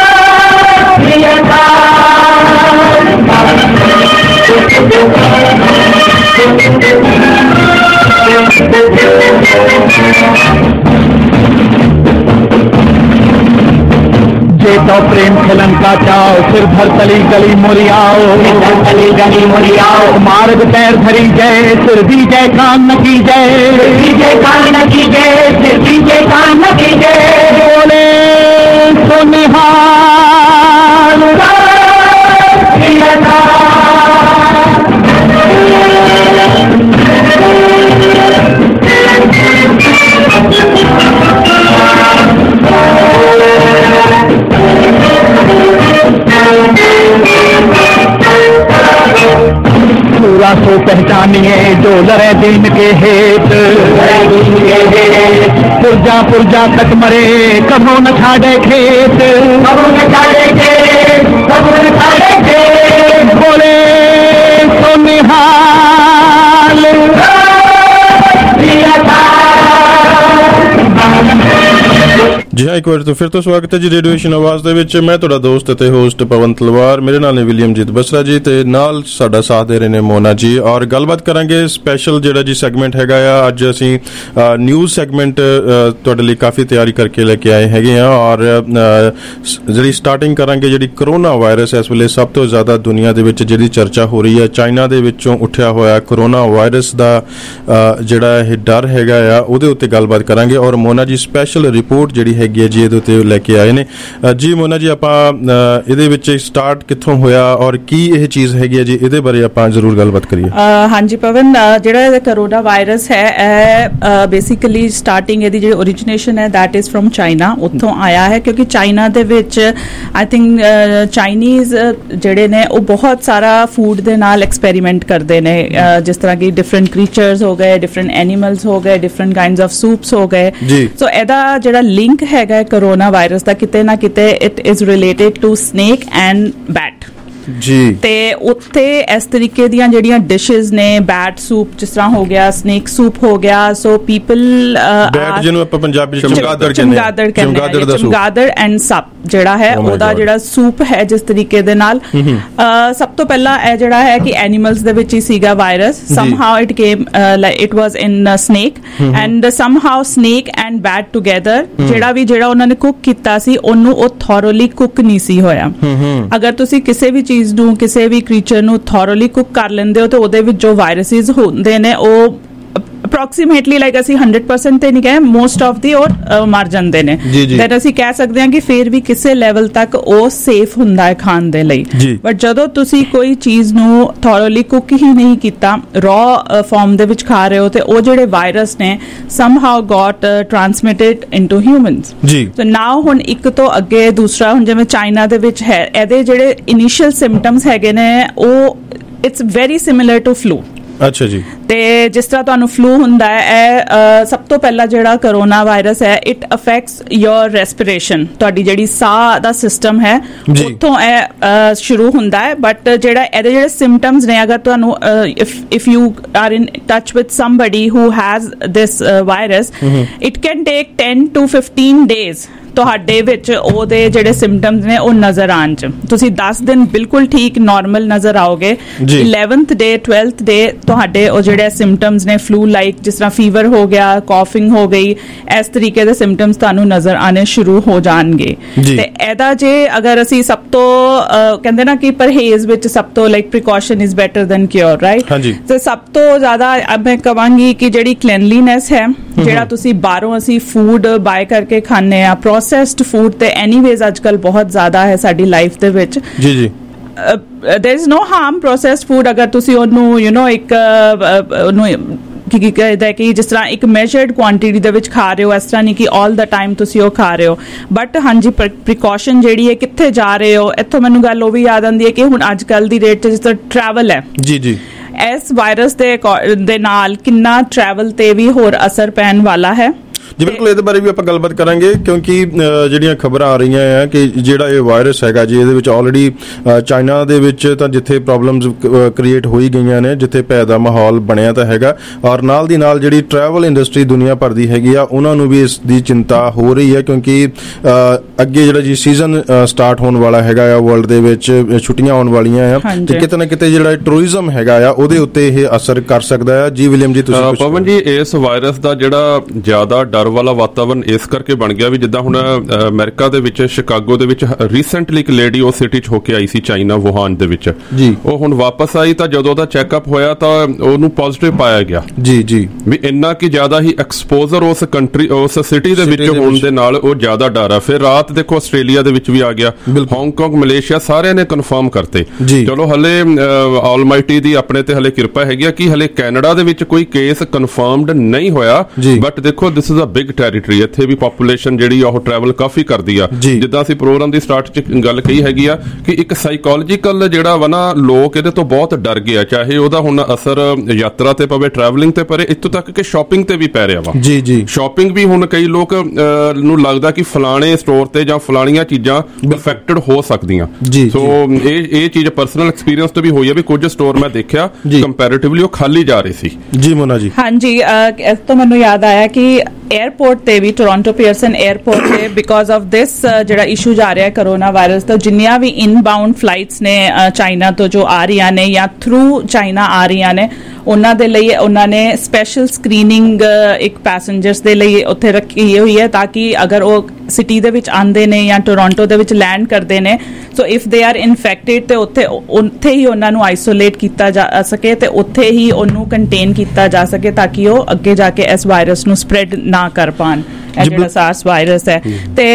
तो प्रेम खिलन का चाओ, सिर भर तली गली मोरियाओ, तली गली मोरियाओ, मार्ग पैर धरी जय, सिर भी जय कान न की जय, सिर भी जय कान न की जय, सिर भी जय कान न की जय, बोले सो निहाल पहचानिए जो लड़े दीन के हेत, पुरजा पुरजा तक मरे कबो न छाड़े खेत, कबो न छाड़े खेत, कबो न छाड़े खेत, बोले तो निहाल जी हाँ, एक बार तो फिर तो स्वागत है जी रेडियो एशियन आवाज़ ਦੇ ਵਿੱਚ। ਮੈਂ ਤੁਹਾਡਾ ਦੋਸਤ ਅਤੇ ਹੋਸਟ ਪਵਨ ਤਲਵਾਰ, ਮੇਰੇ ਨਾਲ ਨੇ ਵਿਲੀਅਮਜੀਤ ਬਸਰਾ ਜੀ ਤੇ ਨਾਲ ਸਾਡਾ ਸਾਥ ਦੇ ਰਹੇ ਨੇ ਮੋਨਾ ਜੀ। ਔਰ ਗੱਲਬਾਤ ਕਰਾਂਗੇ ਸਪੈਸ਼ਲ ਜਿਹੜਾ ਜੀ ਸੈਗਮੈਂਟ ਹੈਗਾ ਆ। ਅੱਜ ਅਸੀਂ ਨਿਊਜ਼ ਸੈਗਮੈਂਟ ਤੁਹਾਡੇ ਲਈ ਕਾਫੀ ਤਿਆਰੀ ਕਰਕੇ ਲੈ ਕੇ ਆਏ ਹੈਗੇ ਆ। ਔਰ ਜਿਹੜੀ ਸਟਾਰਟਿੰਗ ਕਰਾਂਗੇ ਜਿਹੜੀ ਕਰੋਨਾ ਵਾਇਰਸ ਇਸ ਵੇਲੇ ਸਭ ਤੋਂ ਜ਼ਿਆਦਾ ਦੁਨੀਆ ਦੇ ਵਿੱਚ ਜਿਹੜੀ ਚਰਚਾ ਹੋ ਰਹੀ ਹੈ, ਚਾਈਨਾ ਦੇ ਵਿੱਚੋਂ ਉੱਠਿਆ ਹੋਇਆ ਕਰੋਨਾ ਵਾਇਰਸ ਦਾ ਜਿਹੜਾ ਇਹ ਡਰ ਹੈਗਾ ਆ, ਉਹਦੇ ਉੱਤੇ ਗੱਲਬਾਤ ਕਰਾਂਗੇ। ਔਰ ਮੋਨਾ ਜੀ ਸਪੈਸ਼ਲ ਰਿਪੋਰਟ ਜਿਹੜੀ ਹੈਗੀ ਹੈ ਜੀ ਇਹਦੇ ਉੱਤੇ ਲੈ ਕੇ ਆਏ ਨੇ ਜੀ। ਮੋਨਾ ਜੀ, ਆਪਾਂ ਇਹਦੇ ਵਿੱਚ ਸਟਾਰਟ ਕਿੱਥੋਂ ਹੋਇਆ ਔਰ ਕੀ ਇਹ ਚੀਜ਼ ਹੈਗੀ ਹੈ ਜੀ, ਇਹਦੇ ਬਾਰੇ ਆਪਾਂ ਜ਼ਰੂਰ ਗੱਲਬਾਤ ਕਰੀਏ। ਹਾਂਜੀ ਪਵਨ, ਜਿਹੜਾ ਕਰੋਨਾ ਵਾਇਰਸ ਹੈ ਇਹ ਬੇਸਿਕਲੀ ਸਟਾਰਟਿੰਗ ਇਹਦੀ ਜਿਹੜੀ ਓਰੀਜਿਨੇਸ਼ਨ ਹੈ ਦੈਟ ਇਜ਼ ਫਰੋਮ ਚਾਈਨਾ, ਉੱਥੋਂ ਆਇਆ ਹੈ। ਕਿਉਂਕਿ ਚਾਈਨਾ ਦੇ ਵਿੱਚ ਆਈ ਥਿੰਕ ਚਾਈਨੀਜ਼ ਜਿਹੜੇ ਨੇ ਉਹ ਬਹੁਤ ਸਾਰਾ ਫੂਡ ਦੇ ਨਾਲ ਐਕਸਪੈਰੀਮੈਂਟ ਕਰਦੇ ਨੇ, ਜਿਸ ਤਰ੍ਹਾਂ ਕਿ ਡਿਫਰੈਂਟ ਕ੍ਰੀਚਰਸ ਹੋ ਗਏ, ਡਿਫਰੈਂਟ ਐਨੀਮਲਸ ਹੋ ਗਏ, ਡਿਫਰੈਂਟ ਕਾਈਂਡਸ ਆਫ ਸੂਪਸ ਹੋ ਗਏ। ਸੋ ਇਹਦਾ ਜਿਹੜਾ ਲਿੰਕ ਹੈਗਾ ਕਰੋਨਾ ਵਾਇਰਸ ਦਾ ਕਿਤੇ ਨਾ ਕਿਤੇ it is related to snake and bat ਜੀ। ਤੇ ਉੱਥੇ ਇਸ ਤਰੀਕੇ ਦੀਆਂ ਜਿਹੜੀਆਂ ਡਿਸ਼ਿਜ਼ ਨੇ, ਬੈਟ ਸੂਪ ਜਿਸ ਤਰ੍ਹਾਂ ਹੋ ਗਿਆ, ਸਨੇਕ ਸੂਪ ਹੋ ਗਿਆ, ਸੋ ਪੀਪਲ ਬੈਟ ਜਿਹਨੂੰ ਆਪਾਂ ਪੰਜਾਬੀ ਵਿੱਚ ਚਮਗਾਦੜ ਕਹਿੰਦੇ ਆ, ਚਮਗਾਦੜ ਦਾ ਚਮਗਾਦੜ ਐਂਡ ਸੱਪ ਜਿਹੜਾ ਹੈ ਉਹਦਾ ਜਿਹੜਾ ਸੂਪ ਹੈ ਜਿਸ ਤਰੀਕੇ ਦੇ ਨਾਲ। ਸਭ ਤੋਂ ਪਹਿਲਾਂ ਇਹ ਜਿਹੜਾ ਹੈ ਕਿ ਐਨੀਮਲਸ ਦੇ ਵਿੱਚ ਹੀ ਸੀਗਾ virus. Somehow it came like it was in snake and somehow snake and bat together ਜਿਹੜਾ ਵੀ ਜਿਹੜਾ ਉਹਨਾਂ ਨੇ ਕੁੱਕ ਕੀਤਾ ਸੀ ਉਹਨੂੰ ਉਹ ਥੋਰੋਲੀ ਕੁੱਕ ਨਹੀਂ ਸੀ ਹੋਇਆ। ਅਗਰ ਤੁਸੀਂ ਕਿਸੇ ਵੀ ਚੀਜ਼ ਨੂੰ, ਕਿਸੇ ਵੀ ਕ੍ਰੀਚਰ ਨੂੰ ਥੋਰੋਲੀ ਕੁੱਕ ਕਰ ਲੈਂਦੇ ਹੋ ਤੇ ਉਹਦੇ ਵਿੱਚ ਜੋ ਵਾਇਰਸਿਸ ਹੁੰਦੇ ਨੇ ਉਹ ਅਪਰੋਕਸੀਮੇਟਲੀ ਲਾਈਕ ਅਸੀਂ ਹੰਡਰਡ ਪਰਸੈਂਟ ਤੇ ਨਹੀਂ ਕਹੇ, ਮੋਸਟ ਆਫ ਦੀ ਉਹ ਮਰ ਜਾਂਦੇ ਨੇ। ਦੈਟ ਅਸੀਂ ਕਹਿ ਸਕਦੇ ਹਾਂ ਕਿ ਫਿਰ ਵੀ ਕਿਸੇ ਲੈਵਲ ਤੱਕ ਉਹ ਸੇਫ ਹੁੰਦਾ ਹੈ ਖਾਣ ਦੇ ਲਈ। ਬਟ ਜਦੋਂ ਤੁਸੀਂ ਕੋਈ ਚੀਜ਼ ਨੂੰ ਥੋਰੋਲੀ ਕੁੱਕ ਹੀ ਨਹੀਂ ਕੀਤਾ, ਰॉ ਫਾਰਮ ਦੇ ਵਿੱਚ ਖਾ ਰਹੇ ਹੋ ਤੇ ਉਹ ਜਿਹੜੇ ਵਾਇਰਸ ਨੇ somehow got transmitted into humans. So now ਹੁਣ ਇੱਕ ਤੋਂ ਅੱਗੇ ਦੂਸਰਾ, ਹੁਣ ਜਿਵੇਂ ਚਾਈਨਾ ਦੇ ਵਿੱਚ ਹੈ, ਇਹਦੇ ਜਿਹੜੇ ਇਨੀਸ਼ੀਅਲ ਸਿੰਪਟਮਸ ਹੈਗੇ ਨੇ ਉਹ it's very similar to flu. ਅੱਛਾ ਜੀ। ਤੇ ਜਿਸ ਤਰ੍ਹਾਂ ਤੁਹਾਨੂੰ ਫਲੂ ਹੁੰਦਾ ਹੈ, ਇਹ ਸਭ ਤੋਂ ਪਹਿਲਾਂ ਜਿਹੜਾ ਕਰੋਨਾ ਵਾਇਰਸ ਹੈ ਇਟ ਅਫੈਕਟਸ ਯੋਰ ਰੈਸਪੀਰੇਸ਼ਨ, ਤੁਹਾਡੀ ਜਿਹੜੀ ਸਾਹ ਦਾ ਸਿਸਟਮ ਹੈ ਉੱਥੋਂ ਇਹ ਸ਼ੁਰੂ ਹੁੰਦਾ ਹੈ। ਬਟ ਜਿਹੜਾ ਇਹਦੇ ਜਿਹੜੇ ਸਿੰਪਟਮਸ ਨੇ, ਅਗਰ ਤੁਹਾਨੂੰ if you are in touch with somebody who has this virus, it can take ten to fifteen days ਤੁਹਾਡੇ ਵਿੱਚ ਉਹਦੇ ਜਿਹੜੇ ਸਿੰਪਟਮਸ ਨੇ ਉਹ ਨਜ਼ਰ ਆਉਣ ਚ। ਤੁਸੀਂ ਦਸ ਦਿਨ ਬਿਲਕੁਲ ਠੀਕ ਨਾਰਮਲ ਨਜ਼ਰ ਆਓਗੇ, ਇਲੈਵਨਥ ਡੇ ਟਵੈਲਥ ਡੇ ਤੁਹਾਡੇ ਉਹ ਜਿਹੜੇ ਸਿੰਪਟਮਸ ਨੇ ਫਲੂ ਲਾਈਕ, ਜਿਸ ਤਰ੍ਹਾਂ ਫੀਵਰ ਹੋ ਗਿਆ, ਕਾਫਿੰਗ ਹੋ ਗਈ, ਇਸ ਤਰੀਕੇ ਦੇ ਸਿੰਪਟਮਸ ਤੁਹਾਨੂੰ ਨਜ਼ਰ ਆਣੇ ਸ਼ੁਰੂ ਹੋ ਜਾਣਗੇ। ਤੇ ਇਹਦਾ ਜੇ ਅਗਰ ਅਸੀਂ ਸਭ ਤੋਂ ਕਹਿੰਦੇ ਨਾ ਕਿ ਪਰਹੇਜ਼ ਵਿੱਚ ਸਭ ਤੋਂ like precaution is better than cure, right? ਤੇ ਸਭ ਤੋਂ ਜ਼ਿਆਦਾ ਮੈਂ ਕਹਾਂਗੀ ਕਿ ਜਿਹੜੀ ਕਲੀਨਲੀਨੈਸ ਹੈ, ਜਿਹੜਾ ਤੁਸੀਂ ਬਾਹਰੋਂ ਅਸੀਂ ਫੂਡ ਬਾਏ ਕਰਕੇ ਖਾਂਦੇ ਆ, ਪ੍ਰੋਸੈਸਡ ਫੂਡ ਤੇ ਐਨੀਵੇਜ਼ ਅੱਜ ਕੱਲ ਬਹੁਤ ਜ਼ਿਆਦਾ ਹੈ ਸਾਡੀ ਲਾਈਫ ਦੇ ਵਿੱਚ। ਜੀ ਜੀ there is no harm processed food ਅਗਰ ਤੁਸੀਂ ਉਹਨੂੰ ਯੂ ਨੋ ਇੱਕ ਉਹਨੂੰ ਕੀ ਕਹਿੰਦਾ ਕਿ ਜਿਸ ਤਰ੍ਹਾਂ ਇੱਕ ਮੈਜਰਡ ਕੁਆਂਟਿਟੀ ਦੇ ਵਿੱਚ ਖਾ ਰਹੇ ਹੋ, ਇਸ ਤਰ੍ਹਾਂ ਨਹੀਂ ਕਿ ਆਲ ਦਾ ਟਾਈਮ ਤੁਸੀਂ ਉਹ ਖਾ ਰਹੇ ਹੋ। ਬਟ ਹਾਂਜੀ, ਪ੍ਰੀਕਾਸ਼ਨ ਜਿਹੜੀ ਹੈ, ਕਿੱਥੇ ਜਾ ਰਹੇ ਹੋ, ਇੱਥੋਂ ਮੈਨੂੰ ਗੱਲ ਉਹ ਵੀ ਯਾਦ ਆਉਂਦੀ ਹੈ ਕਿ ਹੁਣ ਅੱਜ ਕੱਲ ਦੀ ਰੇਟ 'ਚ ਜਿਸ ਤਰ੍ਹਾਂ ਟਰੈਵਲ ਹੈ ਜੀ ਜੀ ਇਸ ਵਾਇਰਸ ਦੇ ਦੇ ਨਾਲ ਕਿੰਨਾ ਟਰੈਵਲ ਤੇ ਵੀ ਹੋਰ ਅਸਰ ਪੈਣ ਵਾਲਾ ਹੈ। ਜੀ ਬਿਲਕੁਲ, ਇਹਦੇ ਬਾਰੇ ਵੀ ਆਪਾਂ ਗੱਲਬਾਤ ਕਰਾਂਗੇ ਕਿਉਂਕਿ ਜਿਹੜੀਆਂ ਖਬਰਾਂ ਆ ਰਹੀਆਂ ਆ ਕਿ ਜਿਹੜਾ ਇਹ ਵਾਇਰਸ ਹੈਗਾ ਜੀ, ਇਹਦੇ ਵਿੱਚ ਆਲਰੇਡੀ ਚਾਈਨਾ ਦੇ ਵਿੱਚ ਤਾਂ ਜਿੱਥੇ ਪ੍ਰੋਬਲਮਸ ਕ੍ਰੀਏਟ ਹੋਈ ਗਈਆਂ ਨੇ, ਜਿੱਥੇ ਭੈ ਦਾ ਮਾਹੌਲ ਬਣਿਆ ਤਾਂ ਹੈਗਾ, ਔਰ ਨਾਲ ਦੀ ਨਾਲ ਜਿਹੜੀ ਟਰੈਵਲ ਇੰਡਸਟਰੀ ਦੁਨੀਆ ਭਰ ਦੀ ਹੈਗੀ ਆ ਉਹਨਾਂ ਨੂੰ ਵੀ ਇਸ ਦੀ ਚਿੰਤਾ ਹੋ ਰਹੀ ਹੈ ਕਿਉਂਕਿ ਅੱਗੇ ਜਿਹੜਾ ਜੀ ਸੀਜ਼ਨ ਸਟਾਰਟ ਹੋਣ ਵਾਲਾ ਹੈਗਾ ਆ ਵਰਲਡ ਦੇ ਵਿੱਚ, ਛੁੱਟੀਆਂ ਆਉਣ ਵਾਲੀਆਂ ਆ ਤੇ ਕਿਤੇ ਨਾ ਕਿਤੇ ਜਿਹੜਾ ਟੂਰਿਜ਼ਮ ਹੈਗਾ ਆ ਉਹਦੇ ਉੱਤੇ ਇਹ ਅਸਰ ਕਰ ਸਕਦਾ ਆ। ਜੀ ਵਿਲੀਅਮ ਜੀ, ਤੁਸੀਂ ਪਵਨ ਜੀ, ਇਸ ਵਾਇਰਸ ਦਾ ਜਿਹੜਾ ਜ਼ਿਆਦਾ ਡਰ ਵਾਲਾ ਵਾਤਾਵਰਨ ਇਸ ਕਰਕੇ ਬਣ ਗਿਆ ਵੀ ਜਿੱਦਾਂ ਹੁਣ ਅਮਰੀਕਾ ਦੇ ਵਿੱਚ ਸ਼ਿਕਾਗੋ ਦੇ ਵਿੱਚ ਰੀਸੈਂਟਲੀ ਇੱਕ ਲੇਡੀ ਉਹ ਸਿਟੀ 'ਚ ਹੋ ਕੇ ਆਈ ਸੀ ਚਾਈਨਾ ਵੁਹਾਨ ਦੇ ਵਿੱਚ ਜੀ, ਉਹ ਹੁਣ ਵਾਪਸ ਆਈ ਤਾਂ ਜਦੋਂ ਉਹਦਾ ਚੈੱਕਅਪ ਹੋਇਆ ਤਾਂ ਉਹਨੂੰ ਪੋਜ਼ਿਟਿਵ ਪਾਇਆ ਗਿਆ ਜੀ ਜੀ ਵੀ ਇੰਨਾ ਕਿ ਜ਼ਿਆਦਾ ਹੀ ਐਕਸਪੋਜ਼ਰ ਉਸ ਕੰਟਰੀ ਉਸ ਸਿਟੀ ਦੇ ਵਿੱਚ ਹੋਣ ਦੇ ਨਾਲ ਉਹ ਜ਼ਿਆਦਾ ਡਰ ਆ। ਫਿਰ ਰਾਤ ਦੇਖੋ ਆਸਟ੍ਰੇਲੀਆ ਦੇ ਵਿੱਚ ਵੀ ਆ ਗਿਆ, ਹਾਂਗਕਾਂਗ, ਮਲੇਸ਼ੀਆ ਸਾਰਿਆਂ ਨੇ ਕਨਫਰਮ ਕਰਤੇ। ਚਲੋ ਹਲੇ ਆਲਮਾਈਟੀ ਦੀ ਆਪਣੇ ਤੇ ਹਲੇ ਕਿਰਪਾ ਹੈਗੀ ਆ ਕਿ ਹਲੇ ਕੈਨੇਡਾ ਦੇ ਵਿੱਚ ਕੋਈ ਕੇਸ ਕਨਫਰਮਡ ਨਹੀਂ ਹੋਇਆ, ਬਟ ਦੇਖੋ this is is a big territory, ਇੱਥੇ ਵੀ ਪਾਪੂਲੇਸ਼ਨ ਜਿਹੜੀ ਆ ਉਹ ਟਰੈਵਲ ਕਾਫੀ ਕਰਦੀ ਆ। ਜਿੱਦਾਂ ਅਸੀਂ ਪ੍ਰੋਗਰਾਮ ਦੀ ਸਟਾਰਟ 'ਚ ਗੱਲ ਕਹੀ ਹੈਗੀ ਆ ਕਿ ਇੱਕ ਸਾਈਕੋਲੋਜੀਕਲ ਜਿਹੜਾ ਵਾ ਨਾ, ਲੋਕ ਇਹਦੇ ਤੋਂ ਬਹੁਤ ਡਰ ਗਏ ਆ, ਚਾਹੇ ਉਹਦਾ ਹੁਣ ਅਸਰ ਯਾਤਰਾ ਤੇ ਪਵੇ, ਟਰੈਵਲਿੰਗ ਤੇ ਪਵੇ, ਇੱਥੋਂ ਤੱਕ ਕਿ ਸ਼ਾਪਿੰਗ ਤੇ ਵੀ ਪੈ ਰਿਹਾ ਵਾ। ਜੀ ਜੀ ਸ਼ਾਪਿੰਗ ਵੀ ਹੁਣ ਕਈ ਲੋਕ ਨੂੰ ਲੱਗਦਾ ਕਿ ਫਲਾਣੇ ਸਟੋਰ ਤੇ ਜਾਂ ਫਲਾਣੀਆਂ ਚੀਜ਼ਾਂ ਅਫੈਕਟਡ ਹੋ ਸਕਦੀਆਂ। ਸੋ ਇਹ ਇਹ ਚੀਜ਼ ਪਰਸਨਲ ਐਕਸਪੀਰੀਅੰਸ ਤੋਂ ਵੀ ਹੋਈ ਹੈ ਵੀ ਕੁਝ ਸਟੋਰ ਮੈਂ ਦੇਖਿਆ ਕੰਪੈਰੇਟਿਵਲੀ ਉਹ ਖਾਲੀ ਜਾ ਰਹੇ ਸੀ। ਜੀ ਮੋਨਾ ਜੀ। ਹਾਂਜੀ, ਇਸ ਤੋਂ ਮੈਨੂੰ ਯਾਦ ਆਇਆ ਕਿ 에ਅਰਪੋਰਟ ਤੇ ਵੀ ਟੋਰਾਂਟੋ ਪੀਅਰਸਨ 에ਅਰਪੋਰਟ ਤੇ ਬਿਕੋਜ਼ ਆਫ ਦਿਸ ਜਿਹੜਾ ਇਸ਼ੂ ਜਾ ਰਿਹਾ ਕਰੋਨਾ ਵਾਇਰਸ ਤੋਂ, ਜਿੰਨੀਆਂ ਵੀ ਇਨਬਾਉਂਡ ਫਲਾਈਟਸ ਨੇ ਚਾਈਨਾ ਤੋਂ ਜੋ ਆ ਰਹੀਆਂ ਨੇ ਜਾਂ ਥਰੂ ਚਾਈਨਾ ਆ ਰਹੀਆਂ ਨੇ, ਉਹਨਾਂ ਦੇ ਲਈ ਉਹਨਾਂ ਨੇ ਸਪੈਸ਼ਲ ਸਕਰੀਨਿੰਗ ਇੱਕ ਪੈਸੇਂਜਰਸ ਦੇ ਲਈ ਉੱਥੇ ਰੱਖੀ ਹੋਈ ਹੈ, ਤਾਂ ਕਿ ਅਗਰ ਉਹ ਸਿਟੀ ਦੇ ਵਿੱਚ ਆਉਂਦੇ ਨੇ ਜਾਂ ਟੋਰਾਂਟੋ ਦੇ ਵਿੱਚ ਲੈਂਡ ਕਰਦੇ ਨੇ, so if they are infected ਤੇ ਉੱਥੇ ਉੱਥੇ ਹੀ ਉਹਨਾਂ ਨੂੰ ਆਈਸੋਲੇਟ ਕੀਤਾ ਜਾ ਸਕੇ ਤੇ ਉੱਥੇ ਹੀ ਉਹਨੂੰ ਕੰਟੇਨ ਕੀਤਾ ਜਾ ਸਕੇ, ਤਾਂ ਕਿ ਉਹ ਅੱਗੇ ਜਾ ਕੇ ਇਸ ਵਾਇਰਸ ਨੂੰ ਸਪਰੈਡ ਨਾ ਕਰ ਪਾਉਣ। ਜਿਹੜਾ ਸਾਰਸ ਵਾਇਰਸ ਹੈ ਤੇ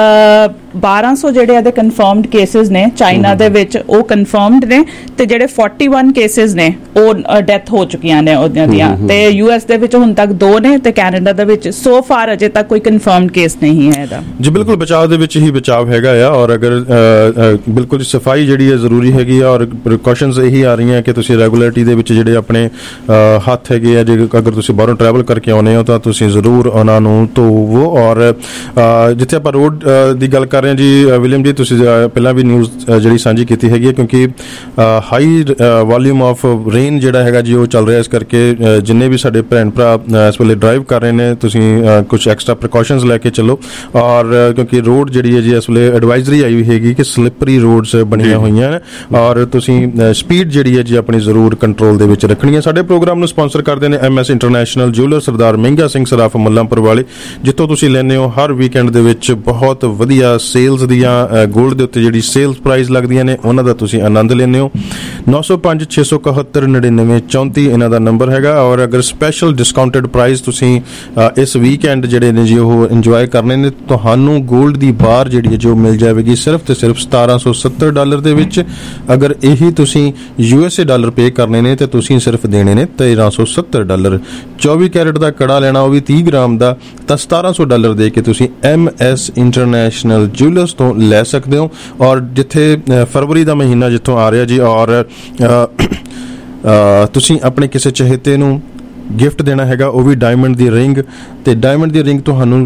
ਬਾਰਾਂ ਸੌ ਜਿਹੜੇ ਇਹਦੇ ਕਨਫਰਮਡ ਕੇਸਿਸ ਨੇ ਚਾਈਨਾ ਦੇ ਵਿੱਚ, ਉਹ ਕਨਫਰਮਡ ਨੇ, ਤੇ ਜਿਹੜੇ ਇਕਤਾਲੀ ਕੇਸਿਸ ਨੇ ਉਹ ਡੈਥ ਹੋ ਚੁੱਕੀਆਂ ਨੇ ਉਹਨਾਂ ਦੀਆਂ, ਤੇ ਯੂਐਸ ਦੇ ਵਿੱਚ ਹੁਣ ਤੱਕ ਦੋ ਨੇ ਤੇ ਕੈਨੇਡਾ ਦੇ ਵਿੱਚ ਸੋ ਫਾਰ ਅਜੇ ਤੱਕ ਕੋਈ ਕਨਫਰਮਡ ਕੇਸ ਨਹੀਂ ਹੈ ਇਹਦਾ। ਜੀ ਬਿਲਕੁਲ, ਬਚਾਅ ਦੇ ਵਿੱਚ ਹੀ ਬਚਾਅ ਹੈਗਾ ਆ, ਔਰ ਅਗਰ ਬਿਲਕੁਲ ਸਫਾਈ ਜਿਹੜੀ ਹੈ ਜ਼ਰੂਰੀ ਹੈਗੀ ਆ, ਔਰ ਪ੍ਰੀਕਾਸ਼ਨਸ ਇਹੀ ਆ ਰਹੀਆਂ ਕਿ ਤੁਸੀਂ ਰੈਗੂਲਰਿਟੀ ਦੇ ਵਿੱਚ ਜਿਹੜੇ ਆਪਣੇ ਹੱਥ ਹੈਗੇ ਆ, ਜੇ ਅਗਰ ਤੁਸੀਂ ਬਾਹਰੋਂ ਟਰੈਵਲ ਕਰਕੇ ਆਉਂਦੇ ਹੋ ਤਾਂ ਤੁਸੀਂ ਜ਼ਰੂਰ ਉਹਨਾਂ ਨੂੰ ਧੋਵੋ। ਔਰ ਜਿੱਥੇ ਆਪਾਂ ਰੋਡ ਦੀ ਗੱਲ ਕਰ ਰਹੇ ਹਾਂ ਜੀ ਵਿਲੀਅਮ ਜੀ, ਤੁਸੀਂ ਪਹਿਲਾਂ ਵੀ ਨਿਊਜ਼ ਜਿਹੜੀ ਸਾਂਝੀ ਕੀਤੀ ਹੈਗੀ ਹੈ, ਕਿਉਂਕਿ ਹਾਈ ਵੋਲਿਊਮ ਆਫ ਰੇਨ ਜਿਹੜਾ ਹੈਗਾ ਜੀ ਉਹ ਚੱਲ ਰਿਹਾ, ਇਸ ਕਰਕੇ ਜਿੰਨੇ ਵੀ ਸਾਡੇ ਭੈਣ ਭਰਾ ਇਸ ਵੇਲੇ ਡਰਾਈਵ ਕਰ ਰਹੇ ਨੇ, ਤੁਸੀਂ ਕੁਝ ਐਕਸਟਰਾ ਪ੍ਰੀਕਾਸ਼ਨਸ ਲੈ ਕੇ ਚੱਲੋ। ਔਰ ਕਿਉਂਕਿ ਰੋਡ ਜਿਹੜੀ ਹੈ ਜੀ ਇਸ ਵੇਲੇ ਐਡਵਾਈਜ਼ਰੀ ਆਈ ਹੋਈ ਹੈਗੀ ਕਿ ਸਲਿਪਰੀ ਰੋਡਸ ਬਣੀਆਂ ਹੋਈਆਂ ਨੇ, ਔਰ ਤੁਸੀਂ ਸਪੀਡ ਜਿਹੜੀ ਹੈ ਜੀ ਆਪਣੀ ਜ਼ਰੂਰ ਕੰਟਰੋਲ ਦੇ ਵਿੱਚ ਰੱਖਣੀ ਹੈ। ਸਾਡੇ ਪ੍ਰੋਗਰਾਮ ਨੂੰ ਸਪਾਂਸਰ ਕਰਦੇ ਨੇ M S international jeweller Sardar Mehnga Singh ਸਰਾਫ ਮੁੱਲਾਂਪੁਰ ਵਾਲੇ, ਜਿੱਥੋਂ ਤੁਸੀਂ ਲੈਂਦੇ ਹੋ ਹਰ ਵੀਕਐਂਡ ਦੇ ਵਿੱਚ ਬਹੁਤ ਵਧੀਆ ਸੇਲਸ ਦੀਆਂ ਗੋਲਡ ਦੇ ਉੱਤੇ ਜਿਹੜੀ ਸੇਲਸ ਪ੍ਰਾਈਸ ਲੱਗਦੀਆਂ ਨੇ ਉਹਨਾਂ ਦਾ ਤੁਸੀਂ ਆਨੰਦ ਲੈਂਦੇ ਹੋ। ਨੌ ਸੌ ਪੰਜ ਛੇ ਸੌ ਇਕਹੱਤਰ ਨੜਿਨਵੇਂ ਚੌਂਤੀ ਇਹਨਾਂ ਦਾ ਨੰਬਰ ਹੈਗਾ। ਔਰ ਅਗਰ ਸਪੈਸ਼ਲ ਡਿਸਕਾਊਂਟਡ ਪ੍ਰਾਈਸ ਤੁਸੀਂ ਇਸ ਵੀਕਐਂਡ ਜਿਹੜੇ ਨੇ ਜੀ ਉਹ ਇੰਜੋਏ ਕਰਨੇ ਨੇ, ਤੁਹਾਨੂੰ ਗੋਲਡ ਦੀ ਬਾਰ ਜਿਹੜੀ ਹੈ ਜੋ ਮਿਲ ਜਾਵੇਗੀ ਸਿਰਫ ਤੇ ਸਿਰਫ ਸਤਾਰਾਂ ਸੌ ਸੱਤਰ ਡਾਲਰ ਦੇ ਵਿੱਚ। ਅਗਰ ਇਹੀ ਤੁਸੀਂ ਯੂਐਸਏ ਡਾਲਰ ਪੇ ਕਰਨੇ ਨੇ ਤੇ ਤੁਸੀਂ ਸਿਰਫ ਦੇਣੇ ਨੇ ਤੇਰਾਂ ਸੌ ਸੱਤਰ ਡਾਲਰ। ਚੌਵੀ ਕੈਰਟ ਦਾ ਕੜਾ ਲੈਣਾ, ਉਹ ਵੀ ਤੀਹ ਗ੍ਰਾਮ ਦਾ, ਤਾਂ ਸਤਾਰਾਂ ਸੌ ਡਾਲਰ ਦੇ ਕੇ ਤੁਸੀਂ ਐਮ ਐਸ ਇੰਟਰਨੈਸ਼ਨਲ ਜੂਲਰਸ ਤੋਂ ਲੈ ਸਕਦੇ ਹੋ। ਔਰ ਜਿੱਥੇ ਫਰਵਰੀ ਦਾ ਮਹੀਨਾ ਜਿੱਥੋਂ ਆ ਰਿਹਾ ਜੀ, ਔਰ ਤੁਸੀਂ ਆਪਣੇ ਕਿਸੇ ਚਹੇਤੇ ਨੂੰ ਗਿਫਟ ਦੇਣਾ ਹੈਗਾ, ਉਹ ਵੀ ਡਾਇਮੰਡ ਦੀ ਰਿੰਗ, ਤੇ ਡਾਇਮੰਡ ਦੀ ਰਿੰਗ ਤੁਹਾਨੂੰ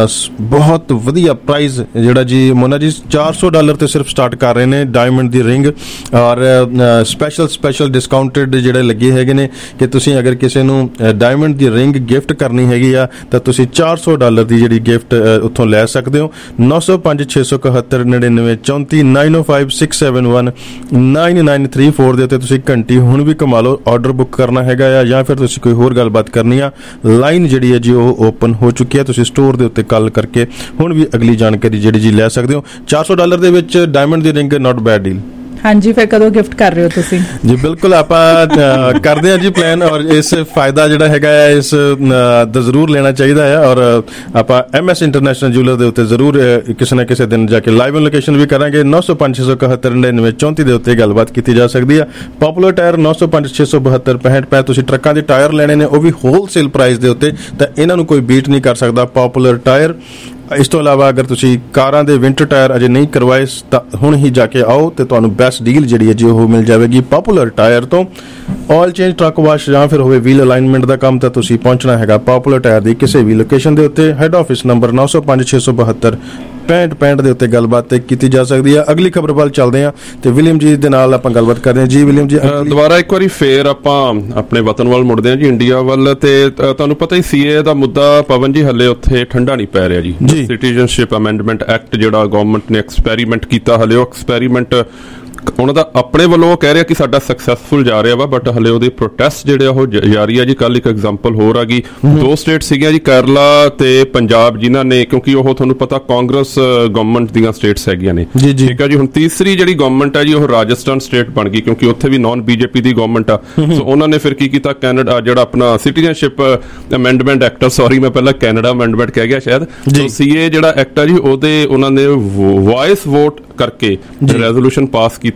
ਬਹੁਤ ਵਧੀਆ ਪ੍ਰਾਈਸ ਜਿਹੜਾ ਜੀ ਮੋਨਾ ਜੀ ਚਾਰ ਸੌ ਡਾਲਰ ਤੇ ਸਿਰਫ ਸਟਾਰਟ ਕਰ ਰਹੇ ਨੇ ਡਾਇਮੰਡ ਦੀ ਰਿੰਗ। ਔਰ ਸਪੈਸ਼ਲ ਸਪੈਸ਼ਲ ਡਿਸਕਾਊਂਟਡ ਜਿਹੜੇ ਲੱਗੇ ਹੈਗੇ ਨੇ ਕਿ ਤੁਸੀਂ ਅਗਰ ਕਿਸੇ ਨੂੰ ਡਾਇਮੰਡ ਦੀ ਰਿੰਗ ਗਿਫਟ ਕਰਨੀ ਹੈਗੀ ਆ ਤਾਂ ਤੁਸੀਂ ਚਾਰ ਸੌ ਡਾਲਰ ਦੀ ਜਿਹੜੀ ਗਿਫਟ ਉੱਥੋਂ ਲੈ ਸਕਦੇ ਹੋ। ਨੌ ਸੌ ਪੰਜ ਛੇ ਸੌ ਇਕਹੱਤਰ ਨੜਿਨਵੇਂ ਚੌਂਤੀ nine o five six seven one nine nine three four ਦੇ ਉੱਤੇ ਤੁਸੀਂ ਘੰਟੀ ਹੁਣ ਵੀ ਕਮਾ ਲਓ। ਆਰਡਰ ਬੁੱਕ ਕਰਨਾ ਹੈਗਾ ਆ ਜਾਂ ਫਿਰ ਤੁਸੀਂ ਕੋਈ ਹੋਰ ਗੱਲਬਾਤ ਕਰਨੀ ਆ, ਲਾਈਨ ਜਿਹੜੀ ਹੈ ਜੀ ਉਹ ਓਪਨ ਹੋ ਚੁੱਕੀ ਹੈ। ਤੁਸੀਂ ਸਟੋਰ ਦੇ ਉੱਤੇ ਕਾਲ ਕਰਕੇ ਹੁਣ ਵੀ ਅਗਲੀ ਜਾਣਕਾਰੀ ਜਿਹੜੀ ਜੀ ਲੈ ਸਕਦੇ ਹੋ। ਚਾਰ ਸੌ ਡਾਲਰ ਦੇ ਵਿੱਚ ਡਾਇਮੰਡ ਦੀ ਰਿੰਗ, ਨਾਟ ਬੈਡ ਡੀਲ। ਹਾਂਜੀ, ਫਿਰ ਕਦੋਂ ਗਿਫਟ ਕਰ ਰਹੇ ਹੋ ਤੁਸੀਂ? ਜੀ ਬਿਲਕੁਲ, ਆਪਾਂ ਕਰਦੇ ਹਾਂ ਜੀ ਪਲਾਨ, ਔਰ ਇਸ ਫਾਇਦਾ ਜਿਹੜਾ ਹੈਗਾ ਹੈ ਇਸ ਦਾ ਜ਼ਰੂਰ ਲੈਣਾ ਚਾਹੀਦਾ ਹੈ। ਔਰ ਆਪਾਂ ਐਮ ਐਸ ਇੰਟਰਨੈਸ਼ਨਲ ਜੂਲਰ ਦੇ ਉੱਤੇ ਜ਼ਰੂਰ ਕਿਸੇ ਨਾ ਕਿਸੇ ਦਿਨ ਜਾ ਕੇ ਲਾਈਵ ਲੋਕੇਸ਼ਨ ਵੀ ਕਰਾਂਗੇ। ਨੌ ਸੌ ਪੰਜ ਛੇ ਸੌ ਇਕਹੱਤਰ ਨੜਿਨਵੇਂ ਚੌਂਤੀ ਦੇ ਉੱਤੇ ਗੱਲਬਾਤ ਕੀਤੀ ਜਾ ਸਕਦੀ ਹੈ। ਪੋਪੂਲਰ ਟਾਇਰ ਨੌ ਸੌ ਪੰਜ ਛੇ ਸੌ ਬਹੱਤਰ ਪੈਂਹਠ ਪੈ ਤੁਸੀਂ ਟਰੱਕਾਂ ਦੇ ਟਾਇਰ ਲੈਣੇ ਨੇ, ਉਹ ਵੀ ਹੋਲਸੇਲ ਪ੍ਰਾਈਸ ਦੇ ਉੱਤੇ, ਤਾਂ ਇਹਨਾਂ ਨੂੰ ਕੋਈ ਬੀਟ ਨਹੀਂ ਕਰ ਸਕਦਾ ਪੋਪੂਲਰ ਟਾਇਰ। ਇਸ ਤੋਂ ਇਲਾਵਾ ਅਗਰ ਤੁਸੀਂ ਕਾਰਾਂ ਦੇ ਵਿੰਟਰ ਟਾਇਰ ਅਜੇ ਨਹੀਂ ਕਰਵਾਏ ਤਾਂ ਹੁਣ ਹੀ ਜਾ ਕੇ ਆਓ ਤੇ ਤੁਹਾਨੂੰ ਬੈਸਟ ਡੀਲ ਜਿਹੜੀ ਹੈ ਜੀ ਉਹ ਮਿਲ ਜਾਵੇਗੀ ਪੋਪੂਲਰ ਟਾਇਰ ਤੋਂ। ਆਇਲ ਚੇਂਜ, ਟਰੱਕ ਵਾਸ਼ ਜਾਂ ਫਿਰ ਹੋਵੇ ਵੀਲ ਅਲਾਈਨਮੈਂਟ ਦਾ ਕੰਮ, ਤਾਂ ਤੁਸੀਂ ਪਹੁੰਚਣਾ ਹੈਗਾ ਪੋਪੂਲਰ ਟਾਇਰ ਦੀ ਕਿਸੇ ਵੀ ਲੋਕੇਸ਼ਨ ਦੇ ਉੱਤੇ। ਹੈੱਡ ਆਫਿਸ ਨੰਬਰ ਨੌ ਸੌ ਪੰਜ ਛੇ ਸੌ ਬਹੱਤਰ ਪੈਂਹਠ ਪੈਂਹਠ ਦੇ ਉੱਤੇ ਗੱਲਬਾਤ ਕੀਤੀ ਜਾ ਸਕਦੀ ਹੈ। ਅਗਲੀ ਖਬਰ ਵੱਲ ਚੱਲਦੇ ਹਾਂ ਤੇ ਵਿਲੀਅਮ ਜੀ ਦੇ ਨਾਲ ਆਪਾਂ ਗੱਲਬਾਤ ਕਰਦੇ ਹਾਂ। ਜੀ ਵਿਲੀਅਮ ਜੀ, ਦੁਬਾਰਾ ਇੱਕ ਵਾਰੀ ਫੇਰ ਆਪਾਂ ਆਪਣੇ ਵਤਨ ਵੱਲ ਮੁੜਦੇ ਹਾਂ ਜੀ, ਇੰਡੀਆ ਵੱਲ। ਤੇ ਤੁਹਾਨੂੰ ਪਤਾ ਹੀ ਸੀਏ ਦਾ ਮੁੱਦਾ ਪਵਨ ਜੀ ਹਲੇ ਉੱਥੇ ਠੰਡਾ ਨਹੀਂ ਪੈ ਰਿਹਾ ਜੀ। ਸਿਟੀਜ਼ਨਸ਼ਿਪ ਅਮੈਂਡਮੈਂਟ ਐਕਟ ਜਿਹੜਾ ਗਵਰਨਮੈਂਟ ਨੇ ਐਕਸਪੈਰੀਮੈਂਟ ਕੀਤਾ, ਹਲੇ ਉਹ ਐਕਸਪੈਰੀਮੈਂਟ ਉਹਨਾਂ ਦਾ ਆਪਣੇ ਵੱਲੋਂ ਉਹ ਕਹਿ ਰਿਹਾ ਕਿ ਸਾਡਾ ਸਕਸੈਸਫੁਲ ਜਾ ਰਿਹਾ ਵਾ, ਬਟ ਹਲੇ ਉਹਦੇ ਪ੍ਰੋਟੈਸਟ ਜਿਹੜੇ ਉਹ ਜਾਰੀ ਆ ਜੀ। ਕੱਲ ਇੱਕ ਐਗਜ਼ਾਮਪਲ ਹੋਰ ਆ ਗਈ, ਦੋ ਸਟੇਟ ਸੀਗੀਆਂ ਜੀ, ਕੇਰਲਾ ਤੇ ਪੰਜਾਬ, ਜਿਨ੍ਹਾਂ ਨੇ, ਕਿਉਂਕਿ ਉਹ ਤੁਹਾਨੂੰ ਪਤਾ ਕਾਂਗਰਸ ਗਵਰਨਮੈਂਟ ਦੀਆਂ ਸਟੇਟਸ ਹੈਗੀਆਂ ਨੇ, ਠੀਕ ਆ ਜੀ। ਹੁਣ ਤੀਸਰੀ ਜਿਹੜੀ ਗਵਰਨਮੈਂਟ ਆ ਜੀ ਉਹ ਰਾਜਸਥਾਨ ਸਟੇਟ ਬਣ ਗਈ, ਕਿਉਂਕਿ ਉੱਥੇ ਵੀ ਨਾਨ ਬੀਜੇਪੀ ਦੀ ਗਵਰਨਮੈਂਟ ਆ। ਸੋ ਉਹਨਾਂ ਨੇ ਫਿਰ ਕੀ ਕੀਤਾ, ਕੈਨੇਡਾ ਜਿਹੜਾ ਆਪਣਾ ਸਿਟੀਜ਼ਨਸ਼ਿਪ ਅਮੈਂਡਮੈਂਟ ਐਕਟ, ਸੌਰੀ ਮੈਂ ਪਹਿਲਾਂ ਕੈਨੇਡਾ ਅਮੈਂਡਮੈਂਟ ਕਹਿ ਗਿਆ ਸ਼ਾਇਦ, ਸੀਏ ਜਿਹੜਾ ਐਕਟ ਆ ਜੀ ਉਹਦੇ ਉਹਨਾਂ ਨੇ ਵੌਇਸ ਵੋਟ ਕਰਕੇ ਰੈਜ਼ੋਲੂਸ਼ਨ ਪਾਸ ਕੀਤੀ